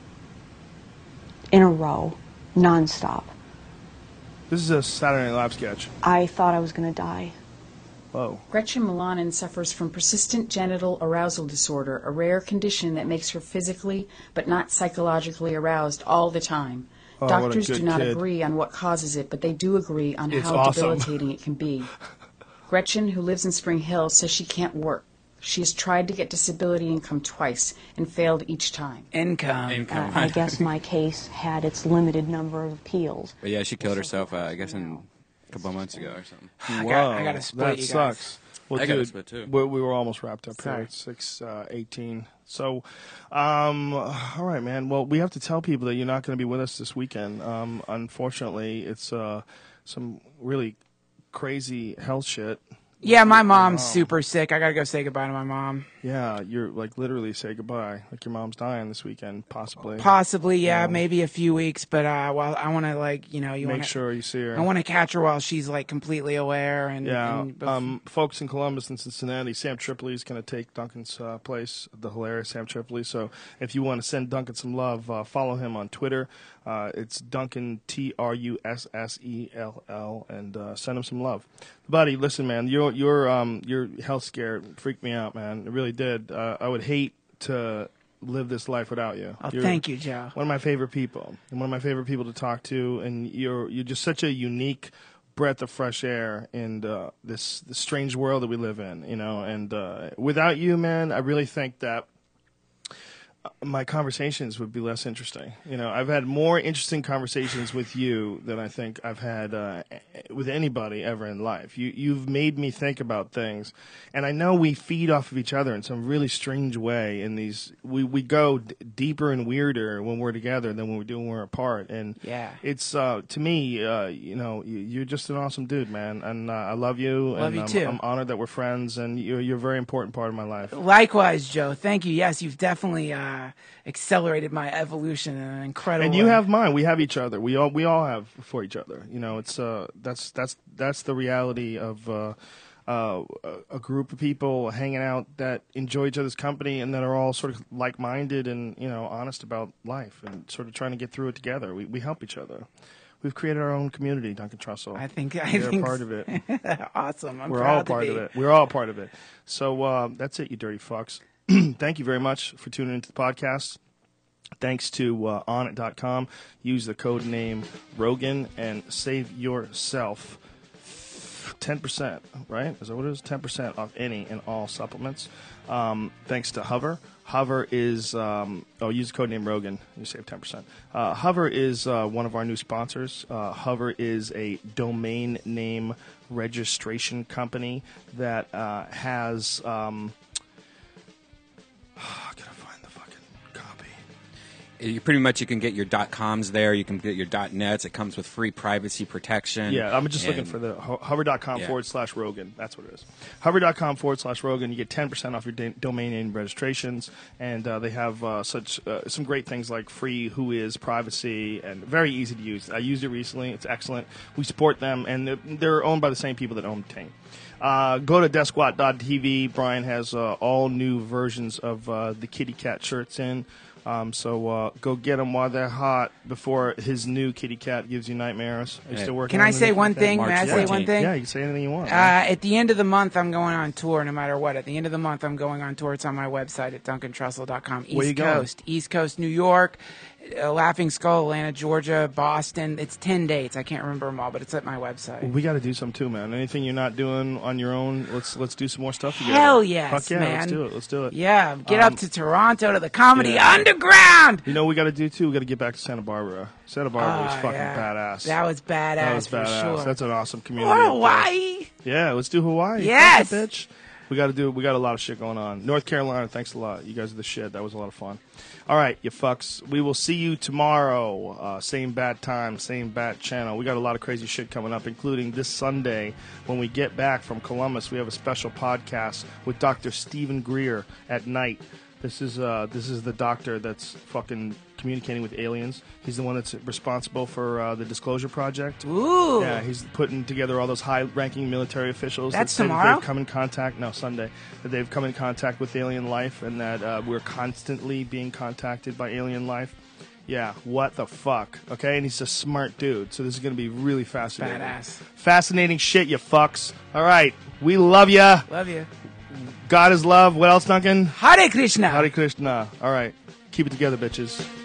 [SPEAKER 19] nonstop.
[SPEAKER 1] This is a Saturday Night Live sketch.
[SPEAKER 19] I thought I was going to die.
[SPEAKER 1] Whoa.
[SPEAKER 20] Gretchen Milanen suffers from persistent genital arousal disorder, a rare condition that makes her physically but not psychologically aroused all the time.
[SPEAKER 1] Oh, what a
[SPEAKER 20] Doctors
[SPEAKER 1] good
[SPEAKER 20] do not
[SPEAKER 1] kid.
[SPEAKER 20] agree on what causes it, but they do agree on
[SPEAKER 1] It's
[SPEAKER 20] how
[SPEAKER 1] awesome.
[SPEAKER 20] debilitating it can be. Gretchen, who lives in Spring Hill, says she can't work. She has tried to get disability income twice and failed each time.
[SPEAKER 4] Income.
[SPEAKER 19] I guess my case had its limited number of appeals.
[SPEAKER 6] But yeah, she killed herself, I guess, a couple of months ago or something.
[SPEAKER 4] I gotta split
[SPEAKER 1] that
[SPEAKER 4] you guys.
[SPEAKER 1] sucks. Well,
[SPEAKER 6] I gotta
[SPEAKER 1] dude,
[SPEAKER 6] split too.
[SPEAKER 1] We were almost wrapped up here.
[SPEAKER 4] Sorry.
[SPEAKER 1] It's 6:18. So, all right, man. Well, we have to tell people that you're not going to be with us this weekend. Unfortunately, it's some really crazy health shit.
[SPEAKER 4] Yeah, my mom's super sick. I gotta go say goodbye to my mom.
[SPEAKER 1] Yeah, you're like literally say goodbye. Like your mom's dying this weekend, possibly.
[SPEAKER 4] Possibly, yeah, maybe a few weeks. But while I want to, like, you
[SPEAKER 1] Make
[SPEAKER 4] wanna,
[SPEAKER 1] sure you see her.
[SPEAKER 4] I want to catch her while she's like completely aware. And
[SPEAKER 1] Yeah,
[SPEAKER 4] and
[SPEAKER 1] folks in Columbus and Cincinnati, Sam Tripoli is going to take Duncan's place, the hilarious Sam Tripoli. So if you want to send Duncan some love, follow him on Twitter. It's Duncan TRUSSELL, and send him some love, buddy. Listen, man, your health scare freaked me out, man. It really did. I would hate to live this life without you.
[SPEAKER 4] Oh,
[SPEAKER 1] You're
[SPEAKER 4] thank you, Joe.
[SPEAKER 1] One of my favorite people, and one of my favorite people to talk to, and you're just such a unique breath of fresh air in this strange world that we live in, and without you, man, I really think that my conversations would be less interesting. I've had more interesting conversations with you than I think I've had with anybody ever in life. You've made me think about things, and I know we feed off of each other in some really strange way. In these, we go deeper and weirder when we're together than when we do when we're apart. And
[SPEAKER 4] Yeah.
[SPEAKER 1] it's to me, you're just an awesome dude, man, and I love you.
[SPEAKER 4] Love
[SPEAKER 1] and
[SPEAKER 4] you too.
[SPEAKER 1] I'm honored that we're friends, and you're a very important part of my life.
[SPEAKER 4] likewise, Joe. Thank you. Yes, you've definitely accelerated my evolution in an incredible
[SPEAKER 1] And you
[SPEAKER 4] way.
[SPEAKER 1] have mine. We have each other. We all have for each other. It's that's the reality of a group of people hanging out that enjoy each other's company and that are all sort of like-minded and honest about life and sort of trying to get through it together. We help each other. We've created our own community, Duncan Trussell.
[SPEAKER 4] I think
[SPEAKER 1] You're a part of it.
[SPEAKER 4] Awesome. I'm
[SPEAKER 1] We're
[SPEAKER 4] proud
[SPEAKER 1] all
[SPEAKER 4] to
[SPEAKER 1] part
[SPEAKER 4] be.
[SPEAKER 1] of it. We're all part of it. So that's it, you dirty fucks. Thank you very much for tuning into the podcast. Thanks to Onnit.com. Use the code name Rogan and save yourself 10%, right? Is that what it is? 10% off any and all supplements. Thanks to Hover. Hover is, use the code name Rogan. You save 10%. Hover is one of our new sponsors. Hover is a domain name registration company that has... I gotta find the fucking copy.
[SPEAKER 6] You pretty much you can get your .coms there. You can get your .nets. It comes with free privacy protection.
[SPEAKER 1] Yeah, I'm just looking for the hover.com/Rogan. That's what it is. Hover.com/Rogan. You get 10% off your domain name registrations, and they have some great things like free Whois privacy and very easy to use. I used it recently. It's excellent. We support them, and they're owned by the same people that own Ting. Go to DeathSquad.tv. Brian has all new versions of the kitty cat shirts in. So go get them while they're hot before his new kitty cat gives you nightmares. Are you still working
[SPEAKER 4] Can
[SPEAKER 1] on
[SPEAKER 4] I
[SPEAKER 1] the
[SPEAKER 4] say
[SPEAKER 1] new
[SPEAKER 4] one
[SPEAKER 1] kitty cat?
[SPEAKER 4] thing? May I say one thing?
[SPEAKER 1] Yeah, you can say anything you want. man.
[SPEAKER 4] At the end of the month, I'm going on tour no matter what. At the end of the month, I'm going on tour. It's on my website at DuncanTrussell.com.
[SPEAKER 1] Where you going?
[SPEAKER 4] East Coast, New York, Laughing Skull, Atlanta, Georgia, Boston. It's 10 dates. I can't remember them all, but it's at my website.
[SPEAKER 1] We got to do some too, man. Anything you're not doing on your own, let's do some more stuff together.
[SPEAKER 4] Hell yes,
[SPEAKER 1] Fuck yeah,
[SPEAKER 4] man.
[SPEAKER 1] Let's do it.
[SPEAKER 4] Yeah, get up to Toronto to the Comedy Underground.
[SPEAKER 1] You know what we got to do too? We got to get back to Santa Barbara. Santa Barbara was fucking badass.
[SPEAKER 4] That was badass. For sure.
[SPEAKER 1] That's an awesome community.
[SPEAKER 4] Or Hawaii.
[SPEAKER 1] Yeah, let's do Hawaii.
[SPEAKER 4] Yes.
[SPEAKER 1] Fuck it, bitch. We got a lot of shit going on. North Carolina, thanks a lot. You guys are the shit. That was a lot of fun. All right, you fucks. We will see you tomorrow. Same bad time, same bad channel. We got a lot of crazy shit coming up, including this Sunday when we get back from Columbus. We have a special podcast with Dr. Stephen Greer at night. This is the doctor that's fucking communicating with aliens. He's the one that's responsible for the Disclosure Project.
[SPEAKER 4] Ooh.
[SPEAKER 1] Yeah, he's putting together all those high-ranking military officials.
[SPEAKER 4] That's
[SPEAKER 1] that
[SPEAKER 4] tomorrow?
[SPEAKER 1] They've come in contact. No, Sunday. That they've come in contact with alien life, and that we're constantly being contacted by alien life. Yeah, what the fuck? Okay, and he's a smart dude, so this is going to be really fascinating.
[SPEAKER 4] Badass.
[SPEAKER 1] Fascinating shit, you fucks. All right, we love ya.
[SPEAKER 4] Love you.
[SPEAKER 1] God is love. What else, Duncan?
[SPEAKER 4] Hare Krishna.
[SPEAKER 1] Hare Krishna. All right. Keep it together, bitches.